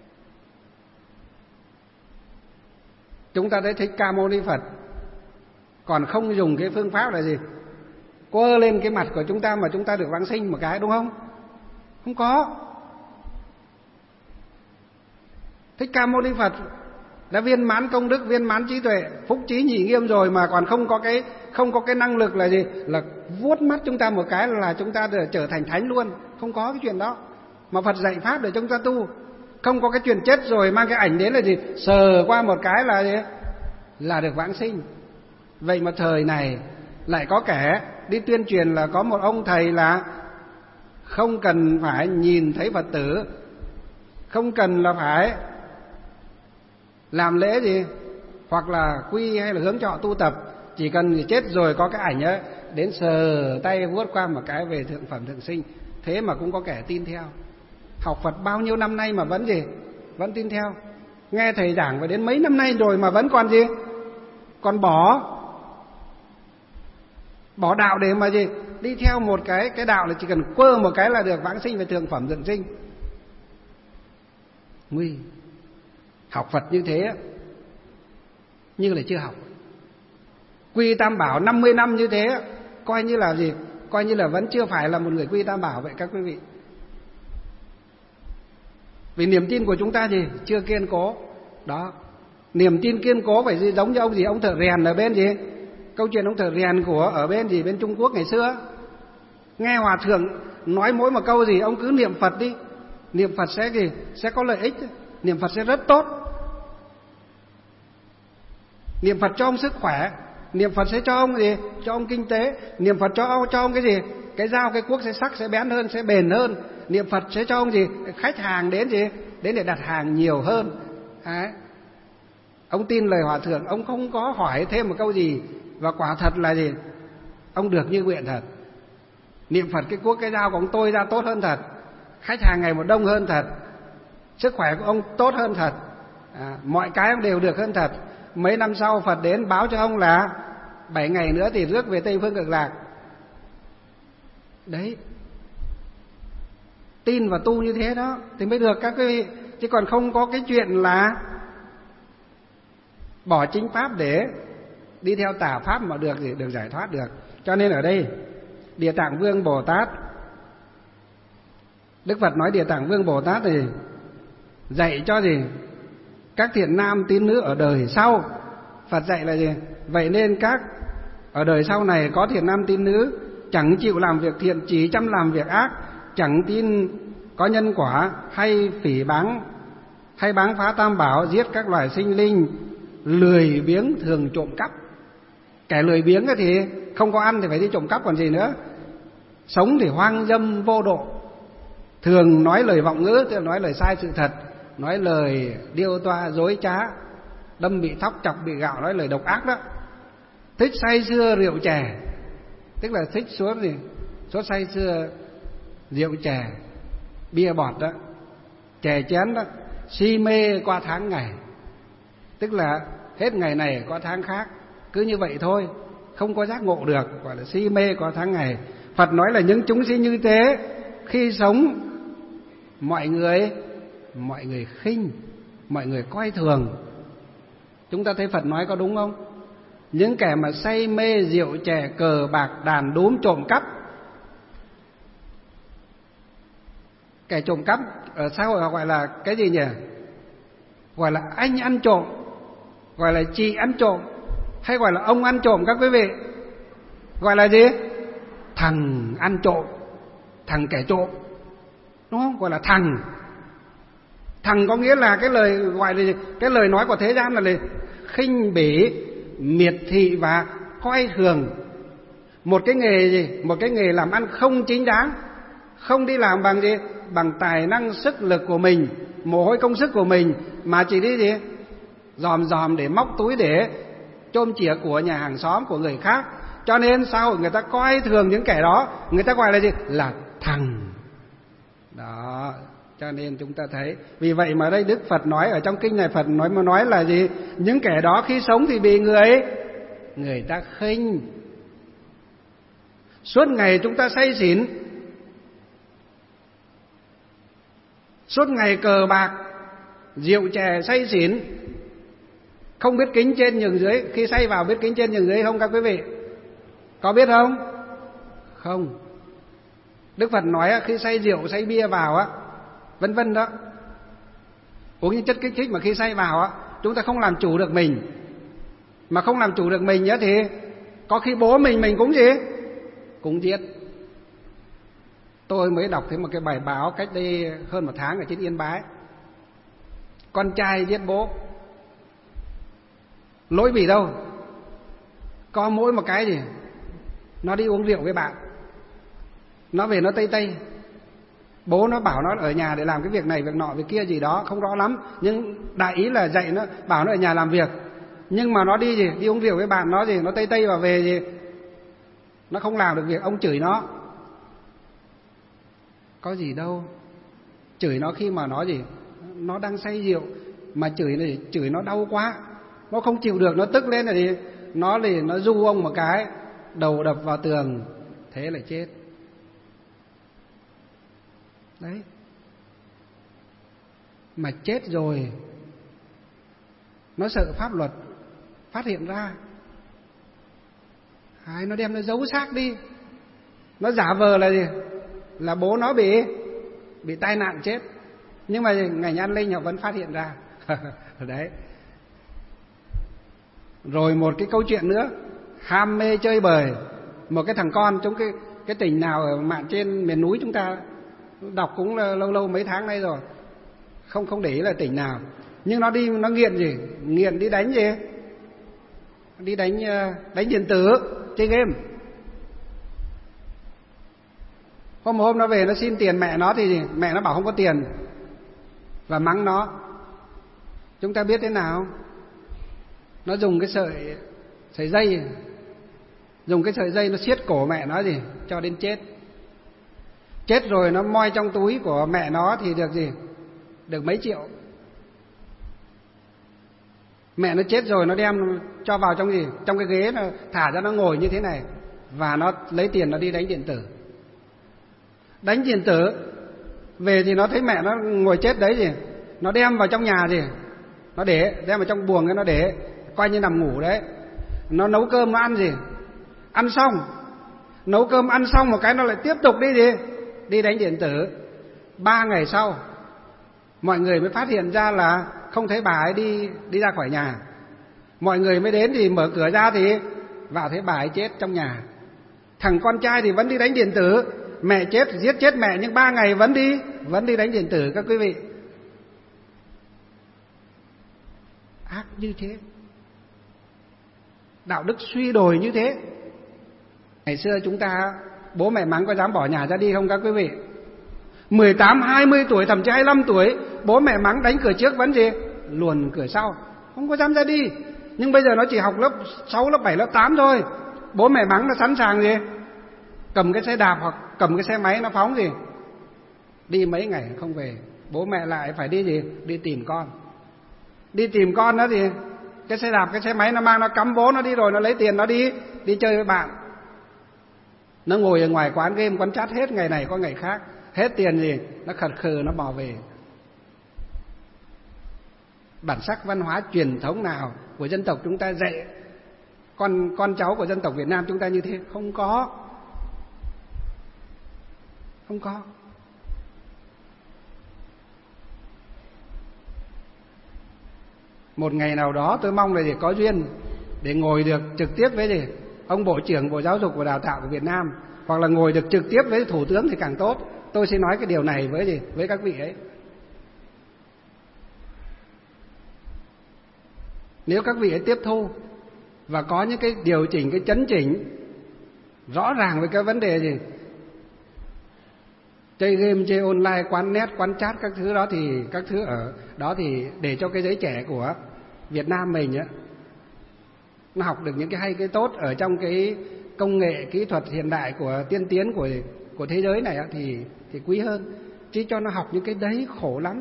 Chúng ta thấy Thích Ca Mâu Ni Phật còn không dùng cái phương pháp là gì, quơ lên cái mặt của chúng ta mà chúng ta được vãng sinh một cái, đúng không? Không có. Thích Ca Mâu Ni Phật đã viên mãn công đức, viên mãn trí tuệ, phúc trí nhị nghiêm rồi mà còn không có cái năng lực là gì, là vuốt mắt chúng ta một cái là chúng ta trở thành thánh luôn. Không có cái chuyện đó. Mà Phật dạy pháp để chúng ta tu. Không có cái chuyện chết rồi mang cái ảnh đến là gì, sờ qua một cái là gì, là được vãng sinh. Vậy mà thời này lại có kẻ đi tuyên truyền là có một ông thầy là không cần phải nhìn thấy Phật tử, không cần là phải làm lễ gì hoặc là quy hay là hướng trọ tu tập, chỉ cần chết rồi có cái ảnh ấy, đến sờ tay vuốt qua một cái về thượng phẩm thượng sinh. Thế mà cũng có kẻ tin theo. Học Phật bao nhiêu năm nay mà vẫn gì, vẫn tin theo. Nghe thầy giảng phải đến mấy năm nay rồi mà vẫn còn gì, còn bỏ đạo để mà gì, đi theo một cái đạo là chỉ cần quơ một cái là được vãng sinh về thượng phẩm thượng sinh. Nguy. Học Phật như thế như là chưa học. Quy Tam Bảo 50 năm như thế coi như là gì, coi như là vẫn chưa phải là một người quy Tam Bảo vậy các quý vị. Vì niềm tin của chúng ta gì, chưa kiên cố. Đó. Niềm tin kiên cố phải gì, giống như ông gì, ông thợ rèn ở bên gì, câu chuyện ông thợ rèn của ở bên gì, bên Trung Quốc ngày xưa. Nghe hòa thượng nói mỗi một câu gì, ông cứ niệm Phật đi. Niệm Phật sẽ gì, sẽ có lợi ích. Niệm Phật sẽ rất tốt. Niệm Phật cho ông sức khỏe, niệm Phật sẽ cho ông gì, cho ông kinh tế. Niệm Phật cho ông cái gì, cái dao cái cuốc sẽ sắc, sẽ bén hơn, sẽ bền hơn. Niệm Phật sẽ cho ông gì, khách hàng đến gì, đến để đặt hàng nhiều hơn. Đấy. Ông tin lời hòa thượng, ông không có hỏi thêm một câu gì, và quả thật là gì, ông được như nguyện thật. Niệm Phật cái cuốc cái dao của ông tôi ra tốt hơn thật, khách hàng ngày một đông hơn thật, sức khỏe của ông tốt hơn thật, mọi cái ông đều được hơn thật. Mấy năm sau Phật đến báo cho ông là 7 ngày nữa thì rước về Tây Phương Cực Lạc. Đấy, tin và tu như thế đó thì mới được các quý vị. Chứ còn không có cái chuyện là bỏ chính pháp để đi theo tà pháp mà được giải thoát được. Cho nên ở đây Địa Tạng Vương Bồ Tát, Đức Phật nói Địa Tạng Vương Bồ Tát thì dạy cho gì, các thiện nam tín nữ ở đời sau. Phật dạy là gì, vậy nên các ở đời sau này có thiện nam tín nữ chẳng chịu làm việc thiện, chỉ chăm làm việc ác, chẳng tin có nhân quả, hay phỉ báng, hay báng phá tam bảo, giết các loài sinh linh, lười biếng thường trộm cắp. Kẻ lười biếng thì không có ăn thì phải đi trộm cắp còn gì nữa. Sống thì hoang dâm vô độ, thường nói lời vọng ngữ, tức là nói lời sai sự thật, nói lời điêu toa dối trá, đâm bị thóc chọc bị gạo, nói lời độc ác đó. Thích say sưa rượu chè, tức là thích suốt say sưa rượu chè, bia bọt đó, chè chén đó. Si mê qua tháng ngày, tức là hết ngày này qua tháng khác, cứ như vậy thôi, không có giác ngộ được, gọi là si mê qua tháng ngày. Phật nói là những chúng sinh như thế khi sống mọi người khinh, mọi người coi thường. Chúng ta thấy Phật nói có đúng không? Những kẻ mà say mê rượu chè, cờ bạc, đàn đúm, trộm cắp, Kẻ trộm cắp ở xã hội họ gọi là cái gì nhỉ? Gọi là anh ăn trộm, gọi là chị ăn trộm, hay gọi là ông ăn trộm các quý vị? Gọi là gì? Thằng ăn trộm, thằng kẻ trộm, đúng không? Gọi là thằng. Thằng có nghĩa là cái lời gọi là gì? Cái lời nói của thế gian là khinh bỉ, miệt thị và coi thường một cái nghề gì? Một cái nghề làm ăn không chính đáng, không đi làm bằng gì? Bằng tài năng sức lực của mình, mồ hôi công sức của mình, mà chỉ đi gì? Dòm để móc túi, để chôm chìa của nhà hàng xóm, của người khác. Cho nên xã hội người ta coi thường những kẻ đó, người ta gọi là gì? Là thằng. Đó, cho nên chúng ta thấy, vì vậy mà đây Đức Phật nói ở trong kinh này, Phật nói là gì? Những kẻ đó khi sống thì bị người ta khinh. Suốt ngày chúng ta say xỉn, suốt ngày cờ bạc, rượu chè say xỉn, không biết kính trên nhường dưới. Khi say vào biết kính trên nhường dưới không các quý vị? Có biết không? Không. Đức Phật nói khi say rượu, say bia vào á, vân vân đó, uống những chất kích thích mà khi say vào á, chúng ta không làm chủ được mình. Mà không làm chủ được mình nhá thì có khi bố mình cũng gì? Cũng giết. Tôi mới đọc thấy một cái bài báo cách đây hơn 1 tháng ở trên Yên Bái. Con trai giết bố. Lỗi vì đâu? Có mỗi một cái gì? Nó đi uống rượu với bạn, nó về nó tây. Bố nó bảo nó ở nhà để làm cái việc này việc nọ việc kia gì đó, không rõ lắm, nhưng đại ý là dạy nó, bảo nó ở nhà làm việc. Nhưng mà nó đi gì? Đi uống rượu với bạn nó gì? Nó tây và về gì? Nó không làm được việc, ông chửi nó. Có gì đâu. Chửi nó khi mà nó gì? Nó đang say rượu mà chửi nó đau quá, nó không chịu được, nó tức lên là gì? Nó du ông một cái, đầu đập vào tường, thế là chết. Đấy. Mà chết rồi nó sợ pháp luật phát hiện ra, nó đem nó giấu xác đi, nó giả vờ là gì? Là bố nó bị tai nạn chết, nhưng mà ngành an ninh họ vẫn phát hiện ra. Đấy. Rồi một cái câu chuyện nữa, ham mê chơi bời. Một cái thằng con trong cái tỉnh nào ở mạn trên miền núi, chúng ta đọc cũng lâu mấy tháng nay rồi, không để ý là tỉnh nào, nhưng nó đi, nó nghiện gì? Nghiện đi đánh gì? Đi đánh điện tử, chơi game. Hôm nó về nó xin tiền mẹ nó thì gì? Mẹ nó bảo không có tiền và mắng nó. Chúng ta biết thế nào? Nó dùng cái sợi dây, dùng cái sợi dây nó siết cổ mẹ nó gì? Cho đến chết. Chết rồi nó moi trong túi của mẹ nó thì được gì? Được mấy triệu. Mẹ nó chết rồi nó đem cho vào trong gì? Trong cái ghế, nó thả ra nó ngồi như thế này, và nó lấy tiền nó đi đánh điện tử. Đánh điện tử về thì nó thấy mẹ nó ngồi chết đấy gì? Nó đem vào trong nhà gì? Nó để, đem vào trong buồng cái nó để, coi như nằm ngủ đấy. Nó nấu cơm nó ăn gì? Ăn xong, nấu cơm ăn xong một cái nó lại tiếp tục đi gì? Đi đánh điện tử. 3 ngày sau mọi người mới phát hiện ra là không thấy bà ấy đi ra khỏi nhà. Mọi người mới đến thì mở cửa ra thì vào thấy bà ấy chết trong nhà. Thằng con trai thì vẫn đi đánh điện tử, mẹ chết, giết chết mẹ, nhưng 3 ngày vẫn đi đánh điện tử các quý vị. Ác như thế, đạo đức suy đồi như thế. Ngày xưa chúng ta, bố mẹ mắng có dám bỏ nhà ra đi không các quý vị? 18, 20 tuổi, thậm chí 25 tuổi, bố mẹ mắng đánh cửa trước vẫn gì? Luồn cửa sau, không có dám ra đi. Nhưng bây giờ nó chỉ học lớp 6, lớp 7, lớp 8 thôi, bố mẹ mắng nó sẵn sàng gì? Cầm cái xe đạp hoặc cầm cái xe máy nó phóng gì? Đi mấy ngày không về, bố mẹ lại phải đi gì? Đi tìm con. Đi tìm con đó thì cái xe đạp, cái xe máy nó mang, nó cắm bố nó đi rồi, nó lấy tiền nó đi chơi với bạn. Nó ngồi ở ngoài quán game, quán chat hết ngày này qua ngày khác, hết tiền gì, nó khật khừ nó bỏ về. Bản sắc văn hóa truyền thống nào của dân tộc chúng ta dạy con cháu của dân tộc Việt Nam chúng ta như thế? Không có. Một ngày nào đó tôi mong là để có duyên để ngồi được trực tiếp với ông Bộ trưởng Bộ Giáo dục và Đào tạo của Việt Nam, hoặc là ngồi được trực tiếp với Thủ tướng thì càng tốt. Tôi sẽ nói cái điều này với các vị ấy. Nếu các vị ấy tiếp thu và có những cái điều chỉnh, cái chấn chỉnh rõ ràng với cái vấn đề chơi game, chơi online, quán net, quán chat các thứ đó, thì các thứ ở đó thì để cho cái giới trẻ của Việt Nam mình á, nó học được những cái hay cái tốt ở trong cái công nghệ kỹ thuật hiện đại của tiên tiến của thế giới này á, thì quý hơn. Chứ cho nó học những cái đấy khổ lắm.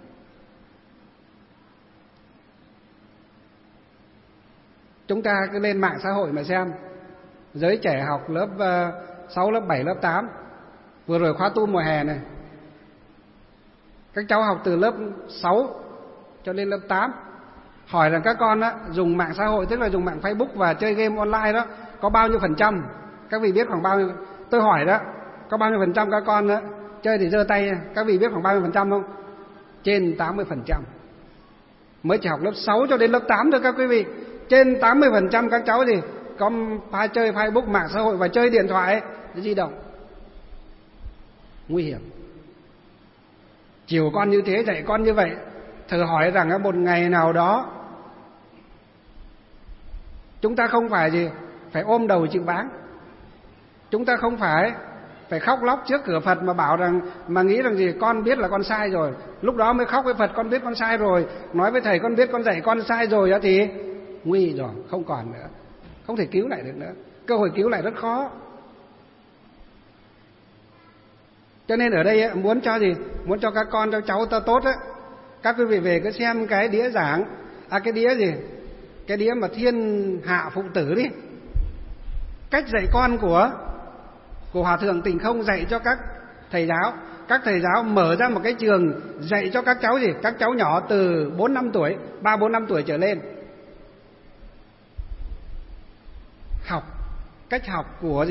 Chúng ta cứ lên mạng xã hội mà xem, giới trẻ học lớp 6, lớp 7, lớp 8, vừa rồi khóa tu mùa hè này, các cháu học từ lớp 6 cho đến lớp 8. Hỏi rằng các con á, dùng mạng xã hội, tức là dùng mạng Facebook và chơi game online đó, có bao nhiêu %? Các vị biết khoảng bao nhiêu? Tôi hỏi đó, có bao nhiêu % các con đó, chơi thì giơ tay, các vị biết khoảng bao nhiêu % không? Trên 80%. Mới chỉ học lớp 6 cho đến lớp 8 thôi các quý vị. Trên 80% các cháu có chơi Facebook, mạng xã hội và chơi điện thoại di động. Nguy hiểm. Chiều con như thế, dạy con như vậy, thử hỏi rằng một ngày nào đó chúng ta không phải phải ôm đầu chịu báng. Chúng ta không phải khóc lóc trước cửa Phật mà nghĩ rằng con biết là con sai rồi, lúc đó mới khóc với Phật, con biết con sai rồi, nói với thầy con biết con dạy con sai rồi đó, thì nguy rồi, không còn nữa, không thể cứu lại được nữa, cơ hội cứu lại rất khó. Cho nên ở đây muốn cho các con, cho cháu ta tốt á, các quý vị về cứ xem cái đĩa giảng, cái đĩa cái đĩa mà Thiên Hạ Phụ Tử đi, cách dạy con của Hòa Thượng Tình Không dạy cho các thầy giáo. Các thầy giáo mở ra một cái trường dạy cho các cháu các cháu nhỏ từ 4-5 tuổi, 3-4-5 tuổi trở lên. Cách học của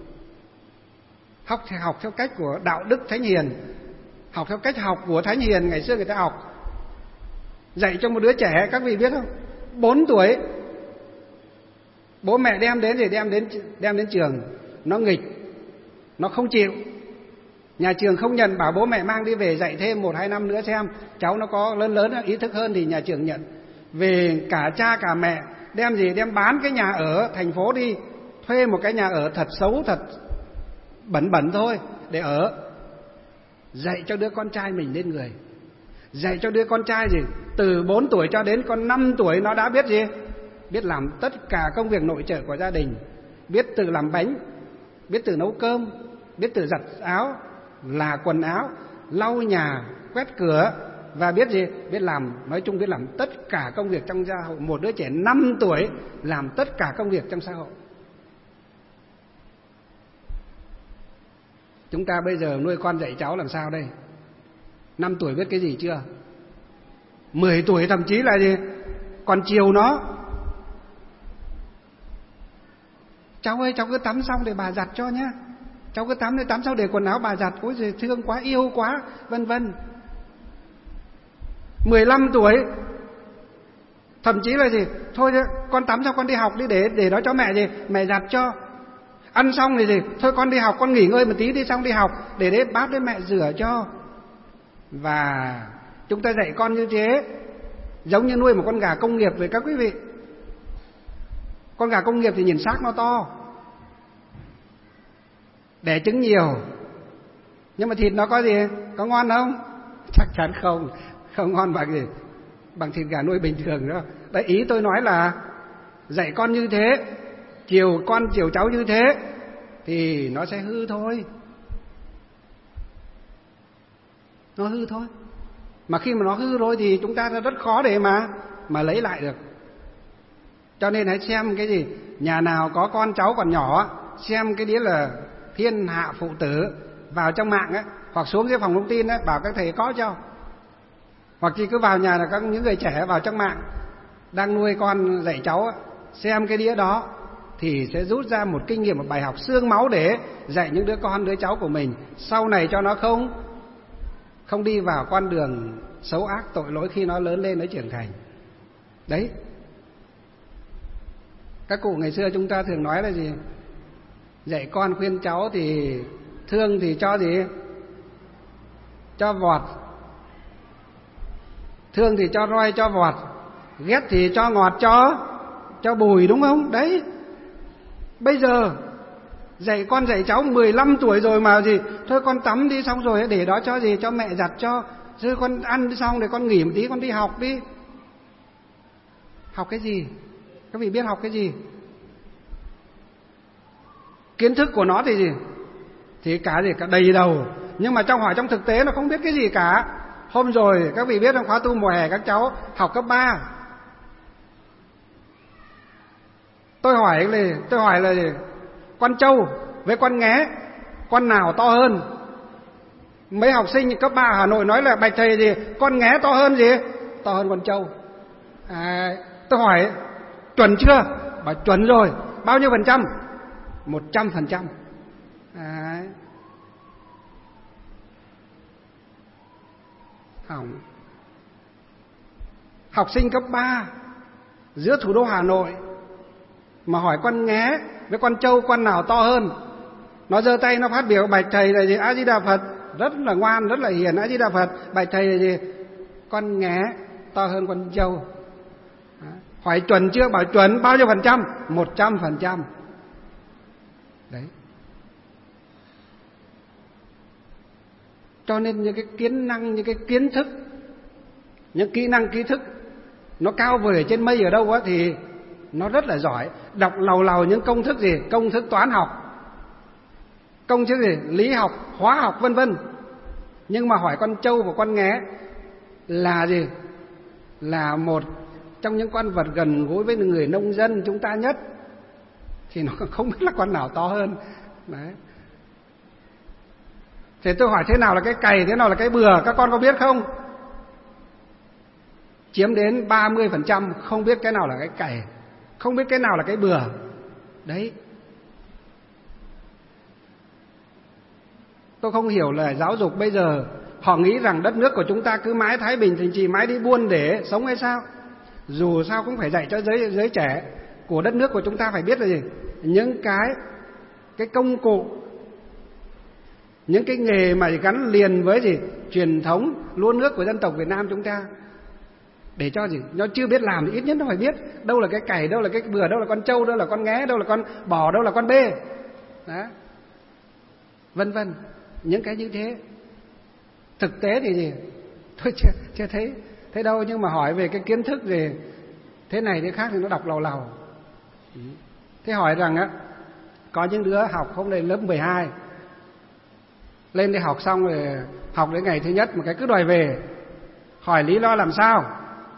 học theo cách của đạo đức Thánh Hiền, học theo cách học của Thánh Hiền ngày xưa người ta học. Dạy cho một đứa trẻ, các vị biết không, 4 tuổi, bố mẹ đem đến trường, nó nghịch, nó không chịu, nhà trường không nhận, bảo bố mẹ mang đi về dạy thêm 1-2 năm nữa xem cháu nó có lớn ý thức hơn thì nhà trường nhận. Về cả cha cả mẹ đem bán cái nhà ở thành phố đi, thuê một cái nhà ở thật xấu, thật bẩn thôi để ở, dạy cho đứa con trai mình lên người. Dạy cho đứa con trai từ 4 tuổi cho đến con 5 tuổi nó đã biết biết làm tất cả công việc nội trợ của gia đình, biết tự làm bánh, biết tự nấu cơm, biết tự giặt áo, là quần áo, lau nhà, quét cửa, và biết làm, nói chung biết làm tất cả công việc trong xã hội. Một đứa trẻ 5 tuổi làm tất cả công việc trong xã hội. Chúng ta bây giờ nuôi con dạy cháu làm sao đây? 5 tuổi biết cái gì chưa? 10 tuổi thậm chí là còn chiều nó. Cháu ơi, cháu cứ tắm xong để bà giặt cho nhá. Cháu cứ tắm xong để quần áo bà giặt. Ôi giời, thương quá, yêu quá, vân vân. 15 tuổi thậm chí là thôi con tắm xong con đi học đi, để đó cho mẹ giặt cho. Ăn xong thì thôi con đi học, con nghỉ ngơi một tí đi, xong đi học để bát để mẹ rửa cho. Và chúng ta dạy con như thế giống như nuôi một con gà công nghiệp vậy các quý vị. Con gà công nghiệp thì nhìn xác nó to, đẻ trứng nhiều, nhưng mà thịt nó có ngon không? Chắc chắn không ngon bằng thịt gà nuôi bình thường đâu. Đấy, ý tôi nói là dạy con như thế, chiều cháu như thế thì nó sẽ hư thôi. Nó hư thôi. Mà khi mà nó hư rồi thì chúng ta rất khó để mà lấy lại được. Cho nên hãy xem cái nhà nào có con cháu còn nhỏ, xem cái đĩa là Thiên Hạ Phụ Tử, vào trong mạng ấy, hoặc xuống dưới phòng thông tin ấy, bảo các thầy có cho. Hoặc chỉ cứ vào nhà là những người trẻ vào trong mạng đang nuôi con dạy cháu ấy, xem cái đĩa đó thì sẽ rút ra một kinh nghiệm, một bài học xương máu để dạy những đứa cháu của mình sau này cho nó không đi vào con đường xấu ác tội lỗi khi nó lớn lên, nó trưởng thành. Đấy. Các cụ ngày xưa chúng ta thường nói là gì? Dạy con khuyên cháu thì thương thì cho gì? Cho vọt. Thương thì cho roi cho vọt, ghét thì cho ngọt cho bùi, đúng không? Đấy. Bây giờ dạy con dạy cháu 15 tuổi rồi mà gì? Thôi con tắm đi xong rồi để đó cho gì? Cho mẹ giặt cho. Rồi con ăn xong rồi con nghỉ một tí, con đi học đi. Học cái gì? Các vị biết học cái gì? Kiến thức của nó thì gì? Thì cả đầy đầu. Nhưng mà trong thực tế nó không biết cái gì cả. Hôm rồi các vị biết trong khóa tu mùa hè các cháu học cấp 3. Tôi hỏi là gì? Con trâu với con nghé, con nào to hơn? Mấy học sinh cấp 3 ở Hà Nội nói là bạch thầy gì? Con nghé to hơn gì? To hơn con trâu. Tôi hỏi chuẩn chưa? Bảo chuẩn rồi. Bao nhiêu phần trăm? 100%. Học sinh cấp 3 giữa thủ đô Hà Nội mà hỏi con nghé với con trâu con nào to hơn, nó giơ tay nó phát biểu bạch thầy là gì? A Di Đà Phật. Rất là ngoan, rất là hiền. A Di Đà Phật. Bạch thầy là gì? Con nghé to hơn con trâu. Hỏi chuẩn chưa? Bảo chuẩn. Bao nhiêu phần trăm? 100%. Đấy. Cho nên những cái kiến năng, những cái kiến thức, những kỹ năng kiến thức nó cao vời ở trên mây ở đâu á thì nó rất là giỏi. Đọc lầu những công thức gì? Công thức toán học, công thức gì? Lý học, hóa học vân vân. Nhưng mà hỏi con trâu và con nghé là gì? Là một trong những con vật gần gũi với người nông dân chúng ta nhất, thì nó không biết là con nào to hơn. Đấy. Thì tôi hỏi thế nào là cái cày, thế nào là cái bừa, các con có biết không? Chiếm đến 30% không biết cái nào là cái cày, không biết cái nào là cái bừa. Đấy. Tôi không hiểu là giáo dục bây giờ họ nghĩ rằng đất nước của chúng ta cứ mãi thái bình thịnh trị, mãi đi buôn để sống hay sao? Dù sao cũng phải dạy cho giới trẻ của đất nước của chúng ta phải biết là gì? Những cái công cụ, những cái nghề mà gắn liền với gì? Truyền thống lúa nước của dân tộc Việt Nam chúng ta. Để cho gì? Nó chưa biết làm thì ít nhất nó phải biết đâu là cái cày, đâu là cái bừa, đâu là con trâu, đâu là con nghé, đâu là con bò, đâu là con bê. Đó. Vân vân. Những cái như thế. Thực tế thì gì? Tôi chưa thấy đâu, nhưng mà hỏi về cái kiến thức về thế này thế khác thì nó đọc lầu. Thế hỏi rằng á, có những đứa học không lên lớp 12, lên đi học xong rồi học đến ngày thứ nhất mà cái cứ đòi về. Hỏi lý do làm sao?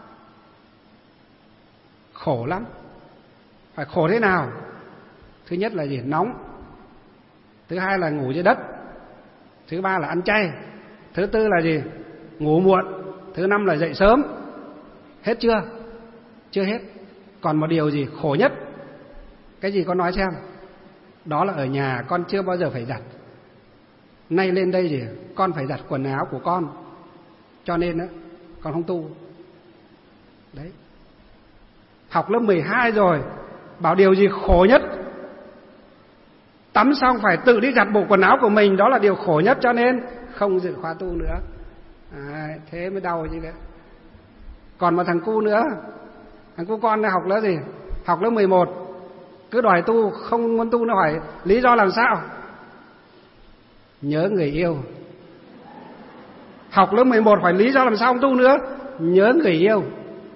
Khổ lắm. Phải khổ thế nào? Thứ nhất là gì? Nóng. Thứ hai là ngủ dưới đất. Thứ ba là ăn chay. Thứ tư là gì? Ngủ muộn. Thứ năm là dậy sớm. Hết chưa? Chưa hết. Còn một điều gì khổ nhất? Cái gì con nói xem? Đó là ở nhà con chưa bao giờ phải giặt. Nay lên đây gì? Con phải giặt quần áo của con. Cho nên á, con không tu. Đấy. Học lớp 12 rồi, bảo điều gì khổ nhất? Tắm xong phải tự đi giặt bộ quần áo của mình, đó là điều khổ nhất, cho nên không dự khóa tu nữa. Thế mới đau chứ đấy. Còn một thằng cu nữa, thằng cu con này học lớp gì? Học lớp 11, cứ đòi tu, không muốn tu, nó hỏi lý do làm sao? Nhớ người yêu. Học lớp 11 hỏi lý do làm sao không tu nữa? Nhớ người yêu.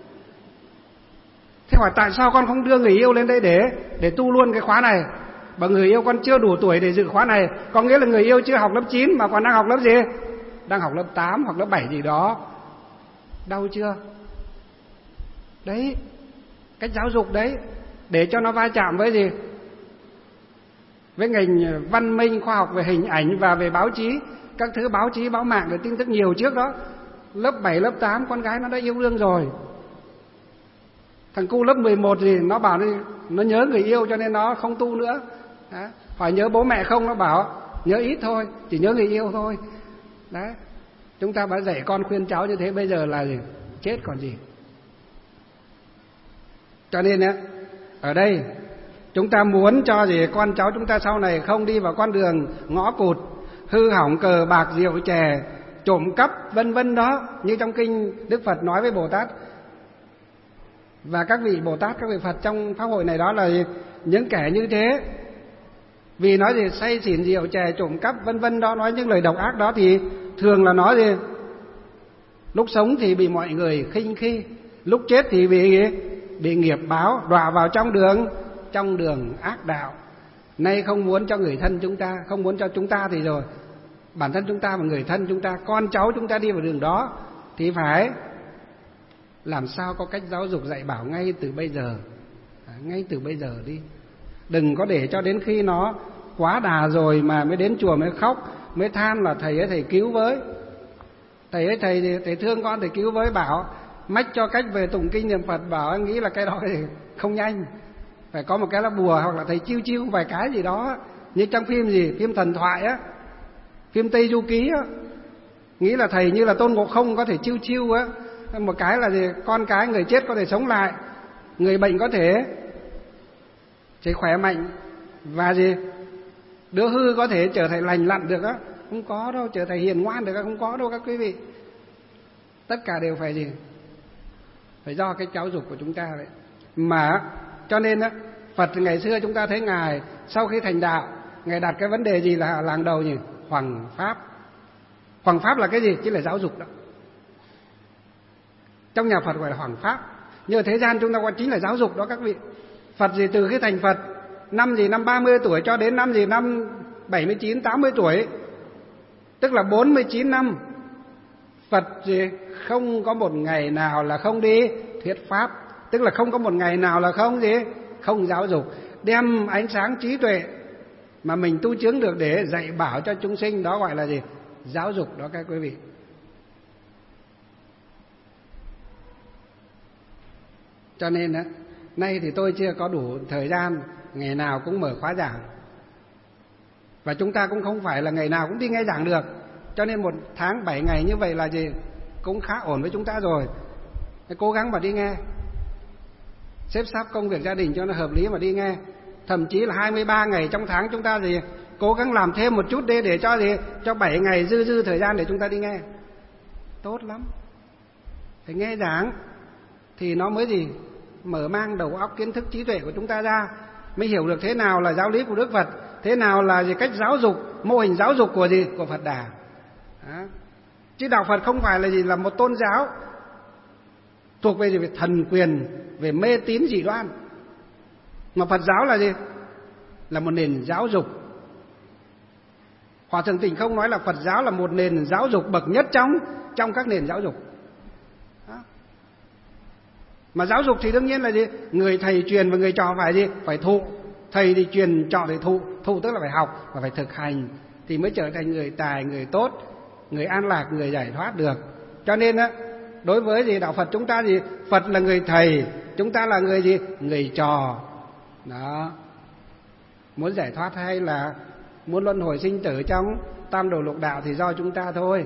Thế hỏi tại sao con không đưa người yêu lên đây để tu luôn cái khóa này? Bởi người yêu con chưa đủ tuổi để dự khóa này. Có nghĩa là người yêu chưa học lớp 9 mà còn đang học lớp gì? Đang học lớp 8 hoặc lớp 7 gì đó. Đau chưa? Đấy, cách giáo dục đấy, để cho nó va chạm với gì? Với ngành văn minh, khoa học về hình ảnh và về báo chí. Các thứ báo chí, báo mạng để tin tức nhiều trước đó. Lớp 7, lớp 8 con gái nó đã yêu đương rồi. Thằng cu lớp 11 thì nó bảo nó nhớ người yêu cho nên nó không tu nữa. Đó. Hỏi nhớ bố mẹ không, nó bảo nhớ ít thôi, chỉ nhớ người yêu thôi. Đấy. Chúng ta đã dạy con khuyên cháu như thế, bây giờ là gì? Chết còn gì. Cho nên á, ở đây chúng ta muốn cho gì con cháu chúng ta sau này không đi vào con đường ngõ cụt, hư hỏng cờ bạc rượu chè, trộm cắp vân vân đó, như trong kinh Đức Phật nói với Bồ Tát và các vị Bồ Tát, các vị Phật trong pháp hội này, đó là những kẻ như thế. Vì nói gì say xỉn rượu chè, trộm cắp vân vân đó, nói những lời độc ác đó thì thường là nói gì lúc sống thì bị mọi người khinh khi, lúc chết thì bị nghiệp báo đọa vào trong đường ác đạo. Nay không muốn cho người thân chúng ta, không muốn cho chúng ta thì rồi bản thân chúng ta và người thân chúng ta, con cháu chúng ta đi vào đường đó thì phải làm sao có cách giáo dục dạy bảo ngay từ bây giờ. Ngay từ bây giờ đi, đừng có để cho đến khi nó quá đà rồi mà mới đến chùa mới khóc, mới than là thầy ơi thầy cứu với, thầy ơi thầy thương con, thầy cứu với, bảo mách cho cách về tụng kinh niệm Phật, bảo anh nghĩ là cái đó thì không nhanh, phải có một cái lá bùa hoặc là thầy chiêu chiêu vài cái gì đó, như trong phim phim thần thoại á, phim Tây Du Ký á, nghĩ là thầy như là Tôn Ngộ Không có thể chiêu chiêu á, một cái là con cái người chết có thể sống lại, người bệnh có thể khỏe mạnh, và đứa hư có thể trở thành lành lặn được á, không có đâu, trở thành hiền ngoan được á, không có đâu các quý vị. Tất cả đều phải phải do cái giáo dục của chúng ta đấy. Mà cho nên á, Phật ngày xưa chúng ta thấy ngài sau khi thành đạo, ngài đặt cái vấn đề gì là hàng đầu nhỉ? Hoằng pháp. Hoằng pháp là cái gì? Chính là giáo dục đó. Trong nhà Phật gọi là hoằng pháp, nhưng ở thế gian chúng ta gọi chính là giáo dục đó các vị. Phật từ khi thành Phật năm 30 tuổi cho đến năm 79 80 tuổi, tức là 49 năm, Phật không có một ngày nào là không đi thuyết pháp, tức là không có một ngày nào là không giáo dục, đem ánh sáng trí tuệ mà mình tu chứng được để dạy bảo cho chúng sinh, đó gọi là giáo dục đó các quý vị. Cho nên á, nay thì tôi chưa có đủ thời gian ngày nào cũng mở khóa giảng, và chúng ta cũng không phải là ngày nào cũng đi nghe giảng được, cho nên một tháng 7 ngày như vậy là cũng khá ổn với chúng ta rồi. Hãy cố gắng mà đi nghe, xếp sắp công việc gia đình cho nó hợp lý mà đi nghe. Thậm chí là 23 ngày trong tháng chúng ta cố gắng làm thêm một chút để cho 7 ngày dư thời gian để chúng ta đi nghe. Tốt lắm. Phải nghe giảng thì nó mới mở mang đầu óc kiến thức trí tuệ của chúng ta ra, mới hiểu được thế nào là giáo lý của Đức Phật, thế nào là cách giáo dục, mô hình giáo dục của Phật Đà. Đó. Chứ đạo Phật không phải là một tôn giáo thuộc về thần quyền, về mê tín dị đoan, mà Phật giáo là là một nền giáo dục. Hòa Thượng Tịnh Không nói là Phật giáo là một nền giáo dục bậc nhất trong các nền giáo dục. Đó. Mà giáo dục thì đương nhiên là người thầy truyền và người trò phải thụ. Thầy thì truyền, trò thì thụ tức là phải học và phải thực hành thì mới trở thành người tài, người tốt, người an lạc, người giải thoát được. Cho nên á, đối với đạo Phật chúng ta Phật là người thầy, chúng ta là người người trò. Đó. Muốn giải thoát hay là muốn luân hồi sinh tử trong tam đồ lục đạo thì do chúng ta thôi.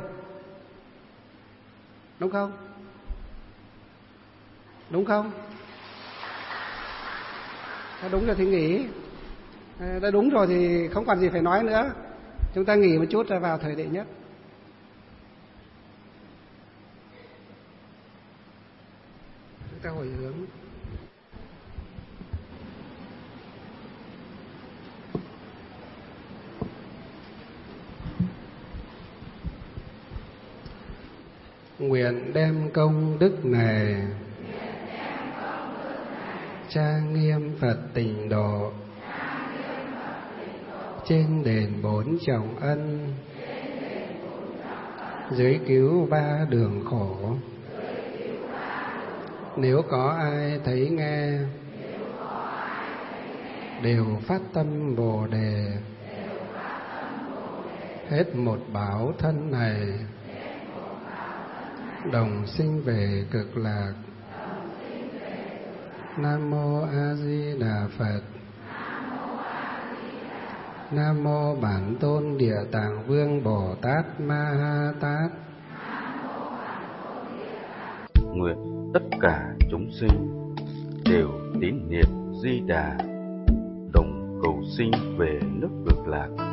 Đúng không? Đúng không?ถ้đúng rồi thì nghỉ. Đã đúng rồi thì không còn gì phải nói nữa. Chúng ta nghỉ một chút rồi vào thời đệ nhất. Chúng ta hồi hướng. Nguyện đem công đức này trang nghiêm Phật Tịnh Độ, trên đền 4 trọng ân, dưới cứu 3 đường khổ. Nếu có ai thấy nghe, đều phát tâm Bồ Đề, hết một báo thân này, đồng sinh về cực lạc. Nam mô A Di Đà Phật. Nam mô Bản Tôn Địa Tạng Vương Bồ Tát Ma Ha Tát. Nguyện tất cả chúng sinh đều tín niệm Di Đà, đồng cầu sinh về nước Cực Lạc.